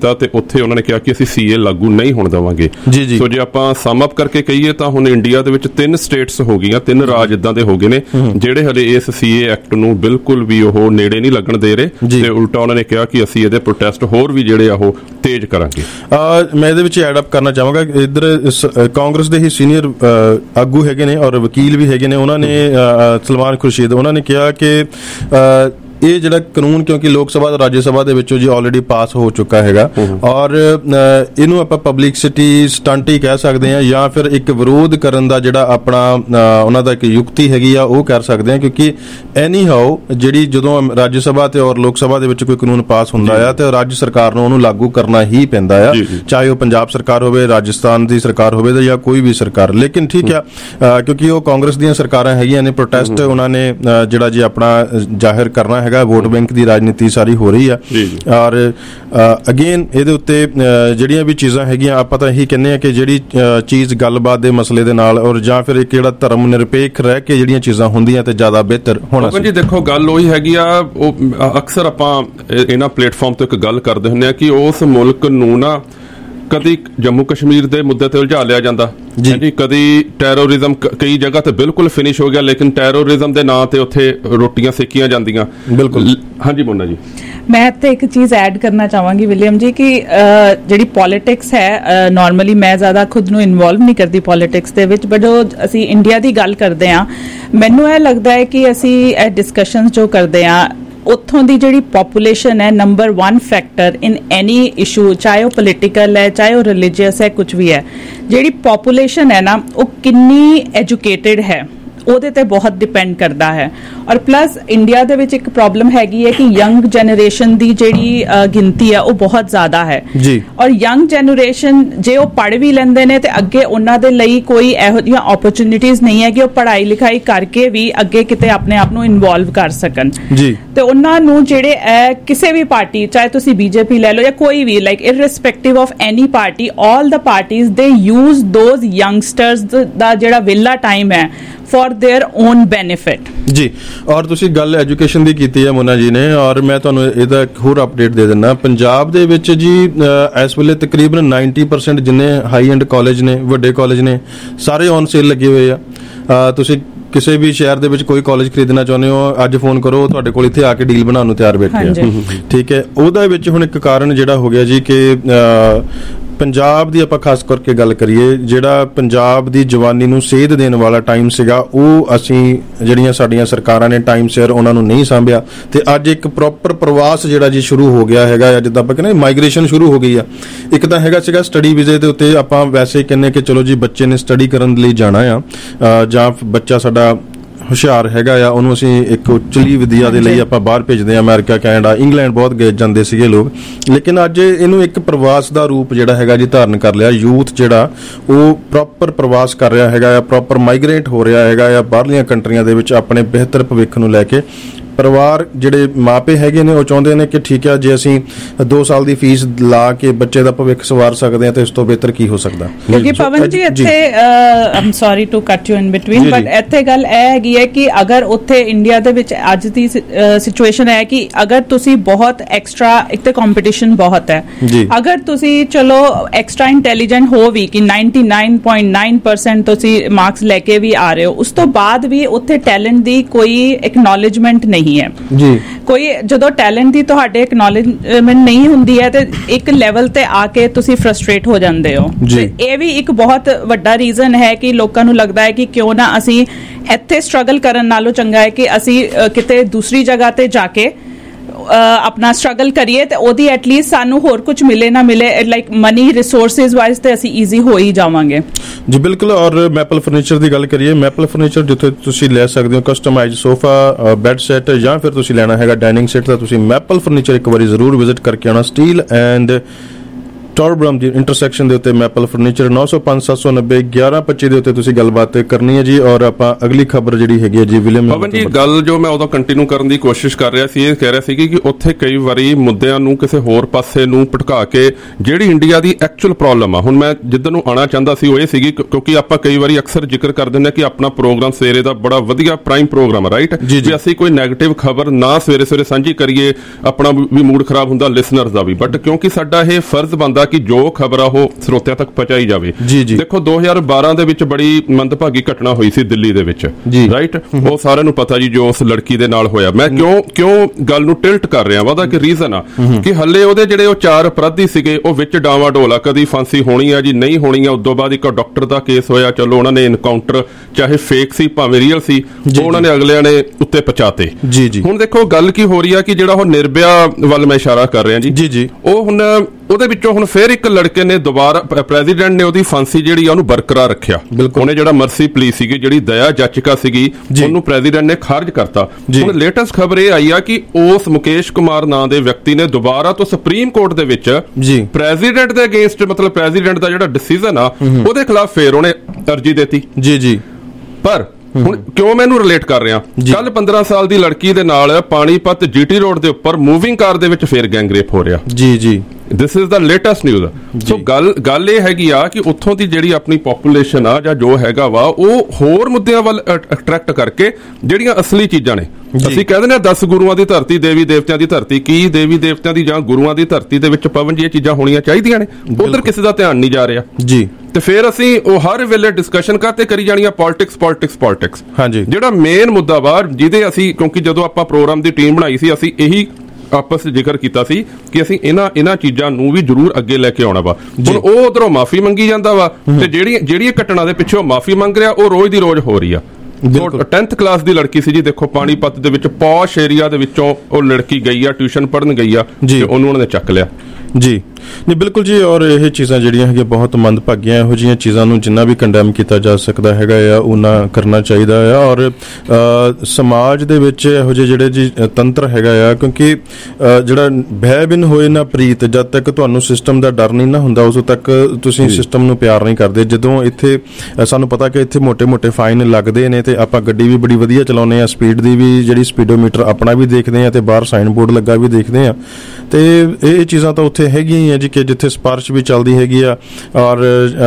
ਕੀਤਾ ਤੇ ਉੱਥੇ ਉਹਨਾਂ ਨੇ ਕਿਹਾ ਕਿ ਅਸੀਂ ਸੀਏ ਲਾਗੂ ਨਹੀਂ ਹੋਣ ਦੇਵਾਂਗੇ। ਜੀ ਜੀ। ਸੋ ਜੇ ਆਪਾਂ ਸਮ ਅਪ ਕਰਕੇ ਕਹੀਏ ਤਾਂ ਹੁਣ ਇੰਡੀਆ ਦੇ ਵਿੱਚ ਤਿੰਨ ਸਟੇਟਸ ਹੋ ਗਈਆਂ, ਤਿੰਨ ਰਾਜ ਇਦਾਂ ਦੇ ਹੋ ਗਏ ਨੇ ਜਿਹੜੇ ਹਲੇ ਇਸ ਸੀਏ ਐਕਟ ਨੂੰ ਬਿਲਕੁਲ ਵੀ ਉਹ ਨੇੜੇ ਨਹੀਂ ਲੱਗਣ ਦੇ ਰਹੇ ਤੇ ਉਲਟਾ ਉਹਨਾਂ ਨੇ ਕਿਹਾ ਕਿ ਅਸੀਂ ਇਹਦੇ ਪ੍ਰੋਟੈਸਟ ਹੋਰ ਵੀ ਜਿਹੜੇ ਆ ਉਹ ਤੇਜ਼ ਕਰਾਂਗੇ। ਮੈਂ ਇਹਦੇ ਵਿੱਚ ਐਡ ਅਪ ਕਰਨਾ ਚਾਹਾਂਗਾ, ਇੱਧਰ ਕਾਂਗਰਸ ਦੇ ਹੀ ਸੀਨੀਅਰ ਆਗੂ ਹੈਗੇ ਨੇ ਔਰ ਵਕੀਲ ਵੀ ਹੈਗੇ ਨੇ, ਉਹਨਾਂ ਨੇ ਸਲਮਾਨ ਖੁਰਸ਼ੀਦ ਉਹਨਾਂ ਨੇ ਕਿਹਾ ਕਿ ਇਹ ਜਿਹੜਾ ਕਾਨੂੰਨ ਕਿਉਂਕਿ ਲੋਕ ਸਭਾ ਤੇ ਰਾਜ ਸਭਾ ਦੇ ਵਿੱਚੋਂ ਜੀ ਆਲਰੇਡੀ ਪਾਸ ਹੋ ਚੁੱਕਾ ਹੈਗਾ ਔਰ ਇਹਨੂੰ ਆਪਾਂ ਪਬਲਿਸਿਟੀ ਸਟੰਟ ਹੀ ਕਹਿ ਸਕਦੇ ਹਾਂ ਜਾਂ ਫਿਰ ਇੱਕ ਵਿਰੋਧ ਕਰਨ ਦਾ ਜਿਹੜਾ ਆਪਣਾ ਉਹਨਾਂ ਦਾ ਇੱਕ ਯੁਕਤੀ ਹੈਗੀ ਆ ਉਹ ਕਰ ਸਕਦੇ ਹਾਂ, ਕਿਉਂਕਿ ਐਨੀ ਹਾਓ ਜਿਹੜੀ ਜਦੋਂ ਰਾਜ ਸਭਾ ਤੇ ਔਰ ਲੋਕ ਸਭਾ ਦੇ ਵਿੱਚ ਕੋਈ ਕਾਨੂੰਨ ਪਾਸ ਹੁੰਦਾ ਆ ਤੇ ਰਾਜ ਸਰਕਾਰ ਨੂੰ ਉਹਨੂੰ ਲਾਗੂ ਕਰਨਾ ਹੀ ਪੈਂਦਾ ਆ, ਚਾਹੇ ਉਹ ਪੰਜਾਬ ਸਰਕਾਰ ਹੋਵੇ, ਰਾਜਸਥਾਨ ਦੀ ਸਰਕਾਰ ਹੋਵੇ ਜਾਂ ਕੋਈ ਵੀ ਸਰਕਾਰ। ਲੇਕਿਨ ਠੀਕ ਆ ਕਿਉਂਕਿ ਉਹ ਕਾਂਗਰਸ ਦੀਆਂ ਸਰਕਾਰਾਂ ਹੈਗੀਆਂ ਨੇ, ਪ੍ਰੋਟੈਸਟ ਉਹਨਾਂ ਨੇ ਜਿਹੜਾ ਜੀ ਆਪਣਾ ਜ਼ਾਹਿਰ ਕਰਨਾ ਵੋਟ ਬੈਂਕ ਦੀ ਰਾਜਨੀਤੀ ਸਾਰੀ ਹੋ ਰਹੀ ਆ ਔਰ ਅਗੇਨ ਇਹਦੇ ਉੱਤੇ ਜਿਹੜੀਆਂ ਵੀ ਚੀਜ਼ਾਂ ਹੈਗੀਆਂ ਆਪਾਂ ਤਾਂ ਇਹੀ ਕਹਿੰਦੇ ਆ ਕਿ ਜਿਹੜੀ ਚੀਜ਼ ਗੱਲਬਾਤ ਦੇ ਮਸਲੇ ਦੇ ਨਾਲ ਔਰ ਜਾਂ ਫਿਰ ਇੱਕ ਜਿਹੜਾ ਧਰਮ ਨਿਰਪੇਖ ਰਹਿ ਕੇ ਜਿਹੜੀਆਂ ਚੀਜ਼ਾਂ ਹੁੰਦੀਆਂ ਤੇ ਜ਼ਿਆਦਾ ਬਿਹਤਰ ਹੋਣਾ ਸੀ। ਜੀ ਦੇਖੋ ਗੱਲ ਉਹੀ ਹੈਗੀ ਆ, ਉਹ ਅਕਸਰ ਆਪਾਂ ਇਹਨਾਂ ਪਲੇਟਫਾਰਮ ਤੋਂ ਇੱਕ ਗੱਲ ਕਰਦੇ ਹੁੰਦੇ ਆ ਕਿ ਉਸ ਮੁਲਕ ਨੂੰ ਨਾ ਕਦੀ ਜੰਮੂ ਕਸ਼ਮੀਰ ਦੇ ਮੁੱਦੇ ਤੇ ਉਲਝਾ ਲਿਆ ਜਾਂਦਾ ਜੀ, ਕਦੀ ਟੈਰੋਰਿਜ਼ਮ ਕਈ ਜਗ੍ਹਾ ਤੇ ਬਿਲਕੁਲ ਫਿਨਿਸ਼ ਹੋ ਗਿਆ ਲੇਕਿਨ ਟੈਰੋਰਿਜ਼ਮ ਦੇ ਨਾਂ ਤੇ ਉੱਥੇ ਰੋਟੀਆਂ ਸੇਕੀਆਂ ਜਾਂਦੀਆਂ। ਬਿਲਕੁਲ ਹਾਂਜੀ ਮੋਨਾ ਜੀ। ਮੈਂ ਇੱਥੇ ਇੱਕ ਚੀਜ਼ ਐਡ ਕਰਨਾ ਚਾਹਾਂਗੀ ਵਿਲੀਅਮ ਜੀ ਕਿ ਜਿਹੜੀ ਪੋਲਿਟਿਕਸ ਹੈ ਨਾਰਮਲੀ ਮੈਂ ਜ਼ਿਆਦਾ ਖੁਦ ਨੂੰ ਇਨਵੋਲਵ ਨਹੀਂ ਕਰਦੀ ਪੋਲਿਟਿਕਸ ਦੇ ਵਿੱਚ, ਬਟ ਜੋ ਅਸੀਂ ਇੰਡੀਆ ਦੀ ਗੱਲ ਕਰਦੇ ਹਾਂ ਮੈਨੂੰ ਇਹ ਲੱਗਦਾ ਹੈ ਕਿ ਅਸੀਂ ਇਹ ਡਿਸਕਸ਼ਨਸ ਜੋ ਕਰਦੇ ਹਾਂ ਉੱਥੋਂ ਦੀ ਜਿਹੜੀ ਪੋਪੂਲੇਸ਼ਨ ਹੈ number one factor in any issue, ਚਾਹੇ ਉਹ ਪੋਲੀਟੀਕਲ ਹੈ ਚਾਹੇ ਉਹ ਰਿਲੀਜੀਅਸ ਹੈ ਕੁਝ ਵੀ ਹੈ, ਜਿਹੜੀ ਪੋਪੂਲੇਸ਼ਨ ਹੈ ਨਾ ਉਹ ਕਿੰਨੀ ਐਜੂਕੇਟਿਡ ਹੈ ਉਹਦੇ ਤੇ ਬਹੁਤ ਡਿਪੈਂਡ ਕਰਦਾ ਹੈ। ਔਰ ਪਲੱਸ ਇੰਡੀਆ ਦੇ ਵਿੱਚ ਇੱਕ ਪ੍ਰੋਬਲਮ ਹੈਗੀ ਹੈ ਕਿ ਯੰਗ ਜਨਰੇਸ਼ਨ ਦੀ ਜਿਹੜੀ ਗਿਣਤੀ ਹੈ ਉਹ ਬਹੁਤ ਜ਼ਿਆਦਾ ਹੈ ਜੀ, ਔਰ ਯੰਗ ਜਨਰੇਸ਼ਨ ਜੇ ਉਹ ਪੜ੍ਹ ਵੀ ਲੈਂਦੇ ਨੇ ਤੇ ਅੱਗੇ ਉਹਨਾਂ ਦੇ ਲਈ ਕੋਈ ਇਹੋ ਜਿਹੀਆਂ ਓਪਰਚੁਨਿਟੀਜ਼ ਨਹੀਂ ਹੈ ਕਿ ਉਹ ਪੜ੍ਹਾਈ ਲਿਖਾਈ ਕਰਕੇ ਵੀ ਅੱਗੇ ਕਿਤੇ ਆਪਣੇ ਆਪ ਨੂੰ ਇਨਵੋਲਵ ਕਰ ਸਕਣ ਜੀ, ਤੇ ਉਹਨਾਂ ਨੂੰ ਜਿਹੜੇ ਕਿਸੇ ਵੀ ਪਾਰਟੀ ਚਾਹੇ ਤੁਸੀਂ ਬੀਜੇਪੀ ਲੈ ਲਓ ਜਾਂ ਕੋਈ ਵੀ like irrespective of any party all the parties ਦੇ ਯੂਜ਼ ਦੋਜ਼ ਯੰਗਸਟਰਸ ਦਾ ਜਿਹੜਾ ਵਿਲਾ ਟਾਈਮ ਹੈ for their own benefit ਜੀ। ਔਰ ਤੁਸੀਂ ਗੱਲ ਐਜੂਕੇਸ਼ਨ ਦੀ ਕੀਤੀ ਹੈ ਮੋਨਾ ਜੀ ਨੇ ਔਰ ਮੈਂ ਤੁਹਾਨੂੰ ਇਹਦਾ ਇੱਕ ਹੋਰ ਅਪਡੇਟ ਦੇ ਦਿੰਦਾ। ਪੰਜਾਬ ਦੇ ਵਿੱਚ ਜੀ ਇਸ ਵੇਲੇ ਤਕਰੀਬਨ ਨੱਬੇ ਪਰਸੈਂਟ ਜਿੰਨੇ ਹਾਈ ਐਂਡ ਕਾਲਜ ਨੇ, ਵੱਡੇ ਕਾਲਜ ਨੇ, ਸਾਰੇ ਔਨ ਸੇਲ ਲੱਗੇ ਹੋਏ ਆ। ਤੁਸੀਂ ਕਿਸੇ ਵੀ ਸ਼ਹਿਰ ਦੇ ਵਿੱਚ ਕੋਈ ਕਾਲਜ ਖਰੀਦਣਾ ਚਾਹੁੰਦੇ ਹੋ ਅੱਜ ਫੋਨ ਕਰੋ, ਤੁਹਾਡੇ ਕੋਲ ਇੱਥੇ ਆ ਕੇ ਡੀਲ ਬਣਾਉਣ ਨੂੰ ਤਿਆਰ ਬੈਠੇ ਆ। ਠੀਕ ਹੈ, ਉਹਦਾ ਵਿੱਚ ਹੁਣ ਇੱਕ ਕਾਰਨ ਜਿਹੜਾ ਹੋ ਗਿਆ ਜੀ ਕਿ ਪੰਜਾਬ ਦੀ ਆਪਾਂ ਖਾਸ ਕਰਕੇ ਗੱਲ ਕਰੀਏ, ਜਿਹੜਾ ਪੰਜਾਬ ਦੀ ਜਵਾਨੀ ਨੂੰ ਸੇਧ ਦੇਣ ਵਾਲਾ ਟਾਈਮ ਸੀਗਾ ਉਹ ਅਸੀਂ ਜਿਹੜੀਆਂ ਸਾਡੀਆਂ ਸਰਕਾਰਾਂ ਨੇ ਟਾਈਮ ਸਿਰ ਉਹਨਾਂ ਨੂੰ ਨਹੀਂ ਸਾਂਭਿਆ ਤੇ ਅੱਜ ਇੱਕ ਪ੍ਰੋਪਰ ਪ੍ਰਵਾਸ ਜਿਹੜਾ ਜੀ ਸ਼ੁਰੂ ਹੋ ਗਿਆ ਹੈਗਾ, ਜਿੱਦਾਂ ਆਪਾਂ ਕਹਿੰਦੇ ਮਾਈਗ੍ਰੇਸ਼ਨ ਸ਼ੁਰੂ ਹੋ ਗਈ ਆ। ਇੱਕ ਤਾਂ ਹੈਗਾ ਸੀਗਾ ਸਟੱਡੀ ਵੀਜ਼ੇ ਦੇ ਉੱਤੇ ਆਪਾਂ ਵੈਸੇ ਕਹਿੰਦੇ ਕਿ ਚਲੋ ਜੀ ਬੱਚੇ ਨੇ ਸਟੱਡੀ ਕਰਨ ਲਈ ਜਾਣਾ ਆ ਜਾਂ ਬੱਚਾ ਸਾਡਾ ਹੁਸ਼ਿਆਰ ਹੈਗਾ ਆ ਉਹਨੂੰ ਅਸੀਂ ਇੱਕ ਉੱਚਲੀ ਵਿਦਿਆ ਦੇ ਲਈ ਆਪਾਂ ਬਾਹਰ ਭੇਜਦੇ ਹਾਂ, ਅਮਰੀਕਾ, ਕੈਨੇਡਾ, ਇੰਗਲੈਂਡ ਬਹੁਤ ਗਏ ਜਾਂਦੇ ਸੀਗੇ ਲੋਕ, ਲੇਕਿਨ ਅੱਜ ਇਹਨੂੰ ਇੱਕ ਪ੍ਰਵਾਸ ਦਾ ਰੂਪ ਜਿਹੜਾ ਹੈਗਾ ਜੀ ਧਾਰਨ ਕਰ ਲਿਆ। ਯੂਥ ਜਿਹੜਾ ਉਹ ਪ੍ਰੋਪਰ ਪ੍ਰਵਾਸ ਕਰ ਰਿਹਾ ਹੈਗਾ ਆ, ਪ੍ਰੋਪਰ ਮਾਈਗ੍ਰੇਟ ਹੋ ਰਿਹਾ ਹੈਗਾ ਆ ਬਾਹਰਲੀਆਂ ਕੰਟਰੀਆਂ ਦੇ ਵਿੱਚ ਆਪਣੇ ਬਿਹਤਰ ਭਵਿੱਖ ਨੂੰ ਲੈ ਕੇ। ਪਰਿਵਾਰ ਜਿਹੜੇ ਮਾਪੇ ਹੈਗੇ ਨੇ ਉਹ ਚਾਹੁੰਦੇ ਨੇ ਕਿ ਠੀਕ ਹੈ ਜੇ ਅਸੀਂ ਦੋ ਸਾਲ ਦੀ ਫੀਸ ਲਾ ਕੇ ਬੱਚੇ ਦਾ ਭਵਿੱਖ ਸਵਾਰ ਸਕਦੇ ਹਾਂ ਤਾਂ ਇਸ ਤੋਂ ਬਿਹਤਰ ਕੀ ਹੋ ਸਕਦਾ। ਕਿਉਂਕਿ ਪਵਨ ਜੀ ਇੱਥੇ I'm sorry to cut you in between but ਇੱਥੇ ਗੱਲ ਇਹ ਹੈਗੀ ਹੈ ਕਿ ਅਗਰ ਉੱਥੇ ਇੰਡੀਆ ਦੇ ਵਿੱਚ ਅੱਜ ਦੀ ਸਿਚੁਏਸ਼ਨ ਹੈ ਕਿ ਅਗਰ ਤੁਸੀਂ ਬਹੁਤ ਐਕਸਟਰਾ, ਇੱਕ ਤਾਂ ਕੰਪੀਟੀਸ਼ਨ ਬਹੁਤ ਹੈ, ਅਗਰ ਤੁਸੀਂ ਚਲੋ ਐਕਸਟਰਾ ਇੰਟੈਲੀਜੈਂਟ ਹੋ ਵੀ ਕਿ ਨਿਨety-nine point nine percent ਤੁਸੀਂ ਮਾਰਕਸ ਲੈ ਕੇ ਵੀ ਆ ਰਹੇ ਹੋ, ਉਸ ਤੋਂ ਬਾਅਦ ਵੀ ਉੱਥੇ ਟੈਲੈਂਟ ਦੀ ਕੋਈ ਐਕਨੋਲੇਜਮੈਂਟ ਨਹੀਂ ਹੈ ਜੀ। ਕੋਈ ਜਦੋਂ ਟੈਲੈਂਟ ਦੀ ਤੁਹਾਡੇ ਐਕਨੋਲੇਜਮੈਂਟ ਨਹੀਂ ਹੁੰਦੀ ਹੈ ਤੇ ਇੱਕ ਲੈਵਲ ਤੇ ਆ ਕੇ ਤੁਸੀਂ ਫਰਸਟ੍ਰੇਟ ਹੋ ਜਾਂਦੇ ਹੋ। ਇਹ ਵੀ ਇੱਕ ਬਹੁਤ ਵੱਡਾ ਰੀਜ਼ਨ ਹੈ ਕਿ ਲੋਕਾਂ ਨੂੰ ਲੱਗਦਾ ਹੈ ਕਿ ਕਿਉਂ ਨਾ ਅਸੀਂ ਇੱਥੇ ਸਟਰਗਲ ਕਰਨ ਨਾਲੋਂ ਚੰਗਾ ਹੈ ਕਿ ਅਸੀਂ ਕਿਤੇ ਦੂਸਰੀ ਜਗ੍ਹਾ ਤੇ ਜਾ ਕੇ ਆਪਣਾ ਸਟਰਗਲ ਕਰੀਏ ਤੇ ਉਹਦੀ ਐਟਲੀਸਟ ਸਾਨੂੰ ਹੋਰ ਕੁਝ ਮਿਲੇ ਨਾ ਮਿਲੇ ਲਾਈਕ ਮਨੀ ਰਿਸੋਰਸਿਸ ਵਾਈਜ਼ ਤੇ ਅਸੀਂ ਈਜ਼ੀ ਹੋ ਹੀ ਜਾਵਾਂਗੇ ਜੀ। ਬਿਲਕੁਲ। ਔਰ ਮੈਪਲ ਫਰਨੀਚਰ ਦੀ ਗੱਲ ਕਰੀਏ, ਮੈਪਲ ਫਰਨੀਚਰ ਜਿੱਥੇ ਤੁਸੀਂ ਲੈ ਸਕਦੇ ਹੋ ਕਸਟਮਾਈਜ਼ ਸੋਫਾ, ਬੈੱਡ ਸੈਟ ਜਾਂ ਫਿਰ ਤੁਸੀਂ ਲੈਣਾ ਹੈਗਾ ਡਾਈਨਿੰਗ ਸੈਟ ਤਾਂ ਤੁਸੀਂ ਮੈਪਲ ਫਰਨੀਚਰ ਇੱਕ ਵਾਰੀ ਜ਼ਰੂਰ ਵਿਜ਼ਿਟ ਕਰਕੇ ਆਉਣਾ। ਸਟੀਲ ਐਂਡ ਟੌਰਬਰਮ ਦੀ ਇੰਟਰਸੈਕਸ਼ਨ ਦੇ ਉੱਤੇ ਮੈਪਲ ਫਰਨੀਚਰ ਨੌ ਸੌ ਪੰਜ ਸੱਤ ਸੌ ਨੱਬੇ ਗਿਆਰਾਂ ਪੱਚੀ ਦੇ ਉੱਤੇ ਤੁਸੀਂ ਗੱਲਬਾਤ ਕਰਨੀ ਹੈ ਜੀ। ਔਰ ਆਪਾਂ ਅਗਲੀ ਖਬਰ ਜਿਹੜੀ ਹੈਗੀ ਹੈ ਜੀ ਵਿਲੀਅਮ ਪਵਨ ਜੀ, ਗੱਲ ਜੋ ਮੈਂ ਉਦੋਂ ਕੰਟੀਨਿਊ ਕਰਨ ਦੀ ਕੋਸ਼ਿਸ਼ ਕਰ ਰਿਹਾ ਸੀ, ਇਹ ਕਹਿ ਰਿਹਾ ਸੀ ਕਿ ਉੱਥੇ ਕਈ ਵਾਰੀ ਮੁੱਦਿਆਂ ਨੂੰ ਕਿਸੇ ਹੋਰ ਪਾਸੇ ਨੂੰ ਭਟਕਾ ਕੇ ਜਿਹੜੀ ਇੰਡੀਆ ਦੀ ਐਕਚੁਅਲ ਪ੍ਰੋਬਲਮ ਆ, ਹੁਣ ਮੈਂ ਜਿੱਧਰ ਨੂੰ ਆਉਣਾ ਚਾਹੁੰਦਾ ਸੀ ਉਹ ਇਹ ਸੀਗੀ, ਕਿਉਂਕਿ ਆਪਾਂ ਕਈ ਵਾਰੀ ਅਕਸਰ ਜ਼ਿਕਰ ਕਰ ਦਿੰਦੇ ਹਾਂ ਕਿ ਆਪਣਾ ਪ੍ਰੋਗਰਾਮ ਸਵੇਰੇ ਦਾ ਬੜਾ ਵਧੀਆ ਪ੍ਰਾਈਮ ਪ੍ਰੋਗਰਾਮ ਹੈ, ਰਾਈਟ, ਜੇ ਅਸੀਂ ਕੋਈ ਨੈਗੇਟਿਵ ਖਬਰ ਨਾ ਸਵੇਰੇ ਸਵੇਰੇ ਸਾਂਝੀ ਕਰੀਏ ਆਪਣਾ ਵੀ ਮੂਡ ਖਰਾਬ ਹੁੰਦਾ, ਲਿਸਨਰਸ ਦਾ ਵੀ, ਬਟ ਕਿਉਂਕਿ ਸਾਡਾ ਇਹ ਫਰਜ਼ ਬਣਦਾ ਕਿ ਜੋ ਖਬਰ ਆ ਉਹ ਸਰੋਤਿਆਂ ਤੱਕ ਪਹੁੰਚਾਈ ਜਾਵੇ। ਦੇਖੋ ਦੋ ਹਜ਼ਾਰ ਬਾਰਾਂ ਦੇ ਵਿੱਚ ਬੜੀ ਮੰਦਭਾਗੀ ਘਟਨਾ ਹੋਈ ਸੀ ਦਿੱਲੀ ਦੇ ਵਿੱਚ, ਰਾਈਟ, ਉਹ ਸਾਰਿਆਂ ਨੂੰ ਪਤਾ ਜੀ ਜੋ ਉਸ ਲੜਕੀ ਦੇ ਨਾਲ ਹੋਇਆ। ਮੈਂ ਕਿਉਂ ਕਿਉਂ ਗੱਲ ਨੂੰ ਟਿਲਟ ਕਰ ਰਿਹਾ ਉਹਦਾ ਕਿ ਰੀਜ਼ਨ ਆ ਕਿ ਹੱਲੇ ਉਹਦੇ ਜਿਹੜੇ ਉਹ ਚਾਰ ਅਪਰਾਧੀ ਸੀਗੇ ਉਹ ਵਿੱਚ ਡਾਵਾਂ ਡੋਲਾ, ਕਦੀ ਫਾਂਸੀ ਹੋਣੀ ਆ ਜੀ, ਨਹੀਂ ਹੋਣੀ ਆ, ਉਦੋਂ ਬਾਅਦ ਇੱਕ ਡਾਕਟਰ ਦਾ ਕੇਸ ਹੋਇਆ, ਚਲੋ ਉਹਨਾਂ ਨੇ ਇਨਕਾਊਂਟਰ ਚਾਹੇ ਫੇਕ ਸੀ ਭਾਵੇਂ ਰੀਅਲ ਸੀ, ਉਹ ਉਹਨਾਂ ਨੇ ਅਗਲਿਆਂ ਨੇ ਉੱਤੇ ਪਹੁੰਚਾਤੇ। ਜੀ ਜੀ ਹੁਣ ਦੇਖੋ ਗੱਲ ਕੀ ਹੋ ਰਹੀ ਆ ਕਿ ਜਿਹੜਾ ਉਹ ਨਿਰਭਇਆ ਵੱਲ ਮੈਂ ਇਸ਼ਾਰਾ ਕਰ ਰਿਹਾ ਜੀ ਜੀ ਜੀ ਉਹ ਹੁਣ ਉਹਦੇ ਵਿੱਚੋਂ ਹੁਣ ਫਿਰ ਇੱਕ ਲੜਕੇ ਨੇ ਦੁਬਾਰਾ ਪ੍ਰੈਜ਼ੀਡੈਂਟ ਨੇ ਉਹਦੀ ਫਾਂਸੀ ਜਿਹੜੀ ਆ ਉਹਨੂੰ ਬਰਕਰਾਰ ਰੱਖਿਆ। ਉਹਨੇ ਜਿਹੜਾ ਮਰਸੀ ਪਲੀ ਸੀਗੀ, ਜਿਹੜੀ ਦਇਆ ਜਾਚਿਕਾ ਸੀਗੀ, ਉਹਨੂੰ ਪ੍ਰੈਜ਼ੀਡੈਂਟ ਨੇ ਖਾਰਜ ਕਰਤਾ। ਹੁਣ ਲੇਟੈਸਟ ਖਬਰ ਇਹ ਆਈ ਆ ਕਿ ਉਸ ਮੁਕੇਸ਼ ਕੁਮਾਰ ਨਾਂ ਦੇ ਵਿਅਕਤੀ ਨੇ ਦੁਬਾਰਾ ਤੋਂ ਸੁਪਰੀਮ ਕੋਰਟ ਦੇ ਵਿੱਚ ਪ੍ਰੈਜ਼ੀਡੈਂਟ ਦੇ ਅਗੇਂਸਟ, ਮਤਲਬ ਪ੍ਰੈਜ਼ੀਡੈਂਟ ਦਾ ਜਿਹੜਾ ਡਿਸੀਜਨ ਆ ਉਹਦੇ ਖਿਲਾਫ ਫੇਰ ਉਹਨੇ ਅਰਜੀ ਦਿੱਤੀ। ਜੀ ਜੀ ਪਰ ਹੁਣ ਕਿਉਂ ਮੈਂ ਇਹਨੂੰ ਰਿਲੇਟ ਕਰ ਰਿਹਾ, ਕੱਲ ਪੰਦਰਾਂ ਸਾਲ ਦੀ ਲੜਕੀ ਦੇ ਨਾਲ ਪਾਣੀਪਤ ਜੀਟੀ ਰੋਡ ਦੇ ਉੱਪਰ ਮੂਵਿੰਗ ਕਾਰ ਦੇ ਵਿੱਚ ਫੇਰ ਗੈਂਗਰੇਪ ਹੋ ਰਿਹਾ। ਜੀ ਜੀ this is the latest news. So ਗੱਲ ਗੱਲ ਇਹ ਹੈਗੀ ਆ ਕਿ ਉੱਥੋਂ ਦੀ ਜਿਹੜੀ ਆਪਣੀ ਪੋਪੂਲੇਸ਼ਨ ਆ ਜਾਂ ਜੋ ਹੈਗਾ ਵਾ ਉਹ ਹੋਰ ਮੁੱਦਿਆਂ ਵੱਲ ਅਟਰੈਕਟ ਕਰਕੇ ਜਿਹੜੀਆਂ ਅਸਲੀ ਚੀਜ਼ਾਂ ਨੇ, ਅਸੀਂ ਕਹਿ ਦਿੰਦੇ ਹਾਂ ਦਸ ਗੁਰੂਆਂ ਦੀ ਧਰਤੀ, ਦੇਵੀ ਦੇਵਤਿਆਂ ਦੀ ਧਰਤੀ, ਕੀ ਦੇਵੀ ਦੇਵਤਿਆਂ ਦੀ ਜਾਂ ਗੁਰੂਆਂ ਦੀ ਧਰਤੀ ਦੇ ਵਿੱਚ ਪਵਨ ਜੀ ਇਹ ਚੀਜ਼ਾਂ ਹੋਣੀਆਂ ਚਾਹੀਦੀਆਂ ਨੇ, ਉਧਰ ਕਿਸੇ ਦਾ ਧਿਆਨ ਨਹੀਂ ਜਾ ਰਿਹਾ ਜੀ। ਤੇ ਫਿਰ ਅਸੀਂ ਉਹ ਹਰ ਵੇਲੇ ਡਿਸਕਸ਼ਨ ਕਰਤੇ ਕਰੀ ਜਾਣੀਆਂ ਪੋਲਿਟਿਕਸ ਪੋਲਿਟਿਕਸ ਪੋਲਿਟਿਕਸ। ਹਾਂਜੀ, ਜਿਹੜਾ ਮੇਨ ਮੁੱਦਾ ਵਾ ਜਿਹਦੇ ਅਸੀਂ, ਕਿਉਂਕਿ ਜਦੋਂ ਆਪਾਂ ਪ੍ਰੋਗਰਾਮ ਦੀ ਟੀਮ ਬਣਾਈ ਸੀ ਅਸੀਂ ਇਹੀ ਆਪਸ ਵਿੱਚ ਜ਼ਿਕਰ ਕੀਤਾ ਸੀ ਕਿ ਅਸੀਂ ਇਹਨਾਂ ਇਹਨਾਂ ਚੀਜ਼ਾਂ ਨੂੰ ਵੀ ਜ਼ਰੂਰ ਅੱਗੇ ਲੈ ਕੇ ਆਉਣਾ ਵਾ। ਹੁਣ ਉਹ ਉਧਰੋਂ ਮਾਫੀ ਮੰਗੀ ਜਾਂਦਾ ਵਾ ਤੇ ਜਿਹੜੀ ਜਿਹੜੀ ਘਟਨਾ ਦੇ ਪਿੱਛੇ ਮਾਫੀ ਮੰਗ ਰਿਹਾ ਉਹ ਰੋਜ਼ ਦੀ ਰੋਜ਼ ਹੋ ਰਹੀ ਆ। ਟੈਂਥ ਕਲਾਸ ਦੀ ਲੜਕੀ ਸੀ ਜੀ, ਦੇਖੋ ਪਾਣੀਪਤ ਦੇ ਵਿੱਚ ਪੌਸ਼ ਏਰੀਆ ਦੇ ਵਿੱਚੋਂ ਉਹ ਲੜਕੀ ਗਈ ਆ, ਟਿਊਸ਼ਨ ਪੜ੍ਹਨ ਗਈ ਆ ਤੇ ਉਹਨੂੰ ਉਹਨਾਂ ਨੇ ਚੱਕ ਲਿਆ। ਜੀ ਨਹੀਂ ਬਿਲਕੁਲ ਜੀ। ਔਰ ਇਹ ਚੀਜ਼ਾਂ ਜਿਹੜੀਆਂ ਹੈਗੀਆਂ ਬਹੁਤ ਮੰਦਭਾਗੀਆਂ, ਇਹੋ ਜਿਹੀਆਂ ਚੀਜ਼ਾਂ ਨੂੰ ਜਿੰਨਾ ਵੀ ਕੰਡੈਮ ਕੀਤਾ ਜਾ ਸਕਦਾ ਹੈਗਾ ਆ ਉਹਨਾਂ ਕਰਨਾ ਚਾਹੀਦਾ ਆ। ਔਰ ਸਮਾਜ ਦੇ ਵਿੱਚ ਇਹੋ ਜਿਹੇ ਜਿਹੜੇ ਜੀ ਤੰਤਰ ਹੈਗਾ ਆ, ਕਿਉਂਕਿ ਜਿਹੜਾ ਭੈ ਬਿਨ ਹੋਏ ਨਾ ਪ੍ਰੀਤ, ਜਦ ਤੱਕ ਤੁਹਾਨੂੰ ਸਿਸਟਮ ਦਾ ਡਰ ਨਹੀਂ ਨਾ ਹੁੰਦਾ ਉਦੋਂ ਤੱਕ ਤੁਸੀਂ ਸਿਸਟਮ ਨੂੰ ਪਿਆਰ ਨਹੀਂ ਕਰਦੇ। ਜਦੋਂ ਇੱਥੇ ਸਾਨੂੰ ਪਤਾ ਕਿ ਇੱਥੇ ਮੋਟੇ ਮੋਟੇ ਫਾਈਨ ਲੱਗਦੇ ਨੇ ਤੇ ਆਪਾਂ ਗੱਡੀ ਵੀ ਬੜੀ ਵਧੀਆ ਚਲਾਉਂਦੇ ਆ, ਸਪੀਡ ਦੀ ਵੀ ਜਿਹੜੀ ਸਪੀਡੋਮੀਟਰ ਆਪਣਾ ਵੀ ਦੇਖਦੇ ਆ ਤੇ ਬਾਹਰ ਸਾਈਨ ਬੋਰਡ ਲੱਗਾ ਵੀ ਦੇਖਦੇ ਆ, ਤੇ ਇਹ ਚੀਜ਼ਾਂ ਤਾਂ ਉੱਥੇ ਹੈਗੀਆਂ ਹੀ ਆ ਜੀ ਕਿ ਜਿੱਥੇ ਸਪਾਰਸ਼ ਵੀ ਚੱਲਦੀ ਹੈਗੀ ਆ। ਔਰ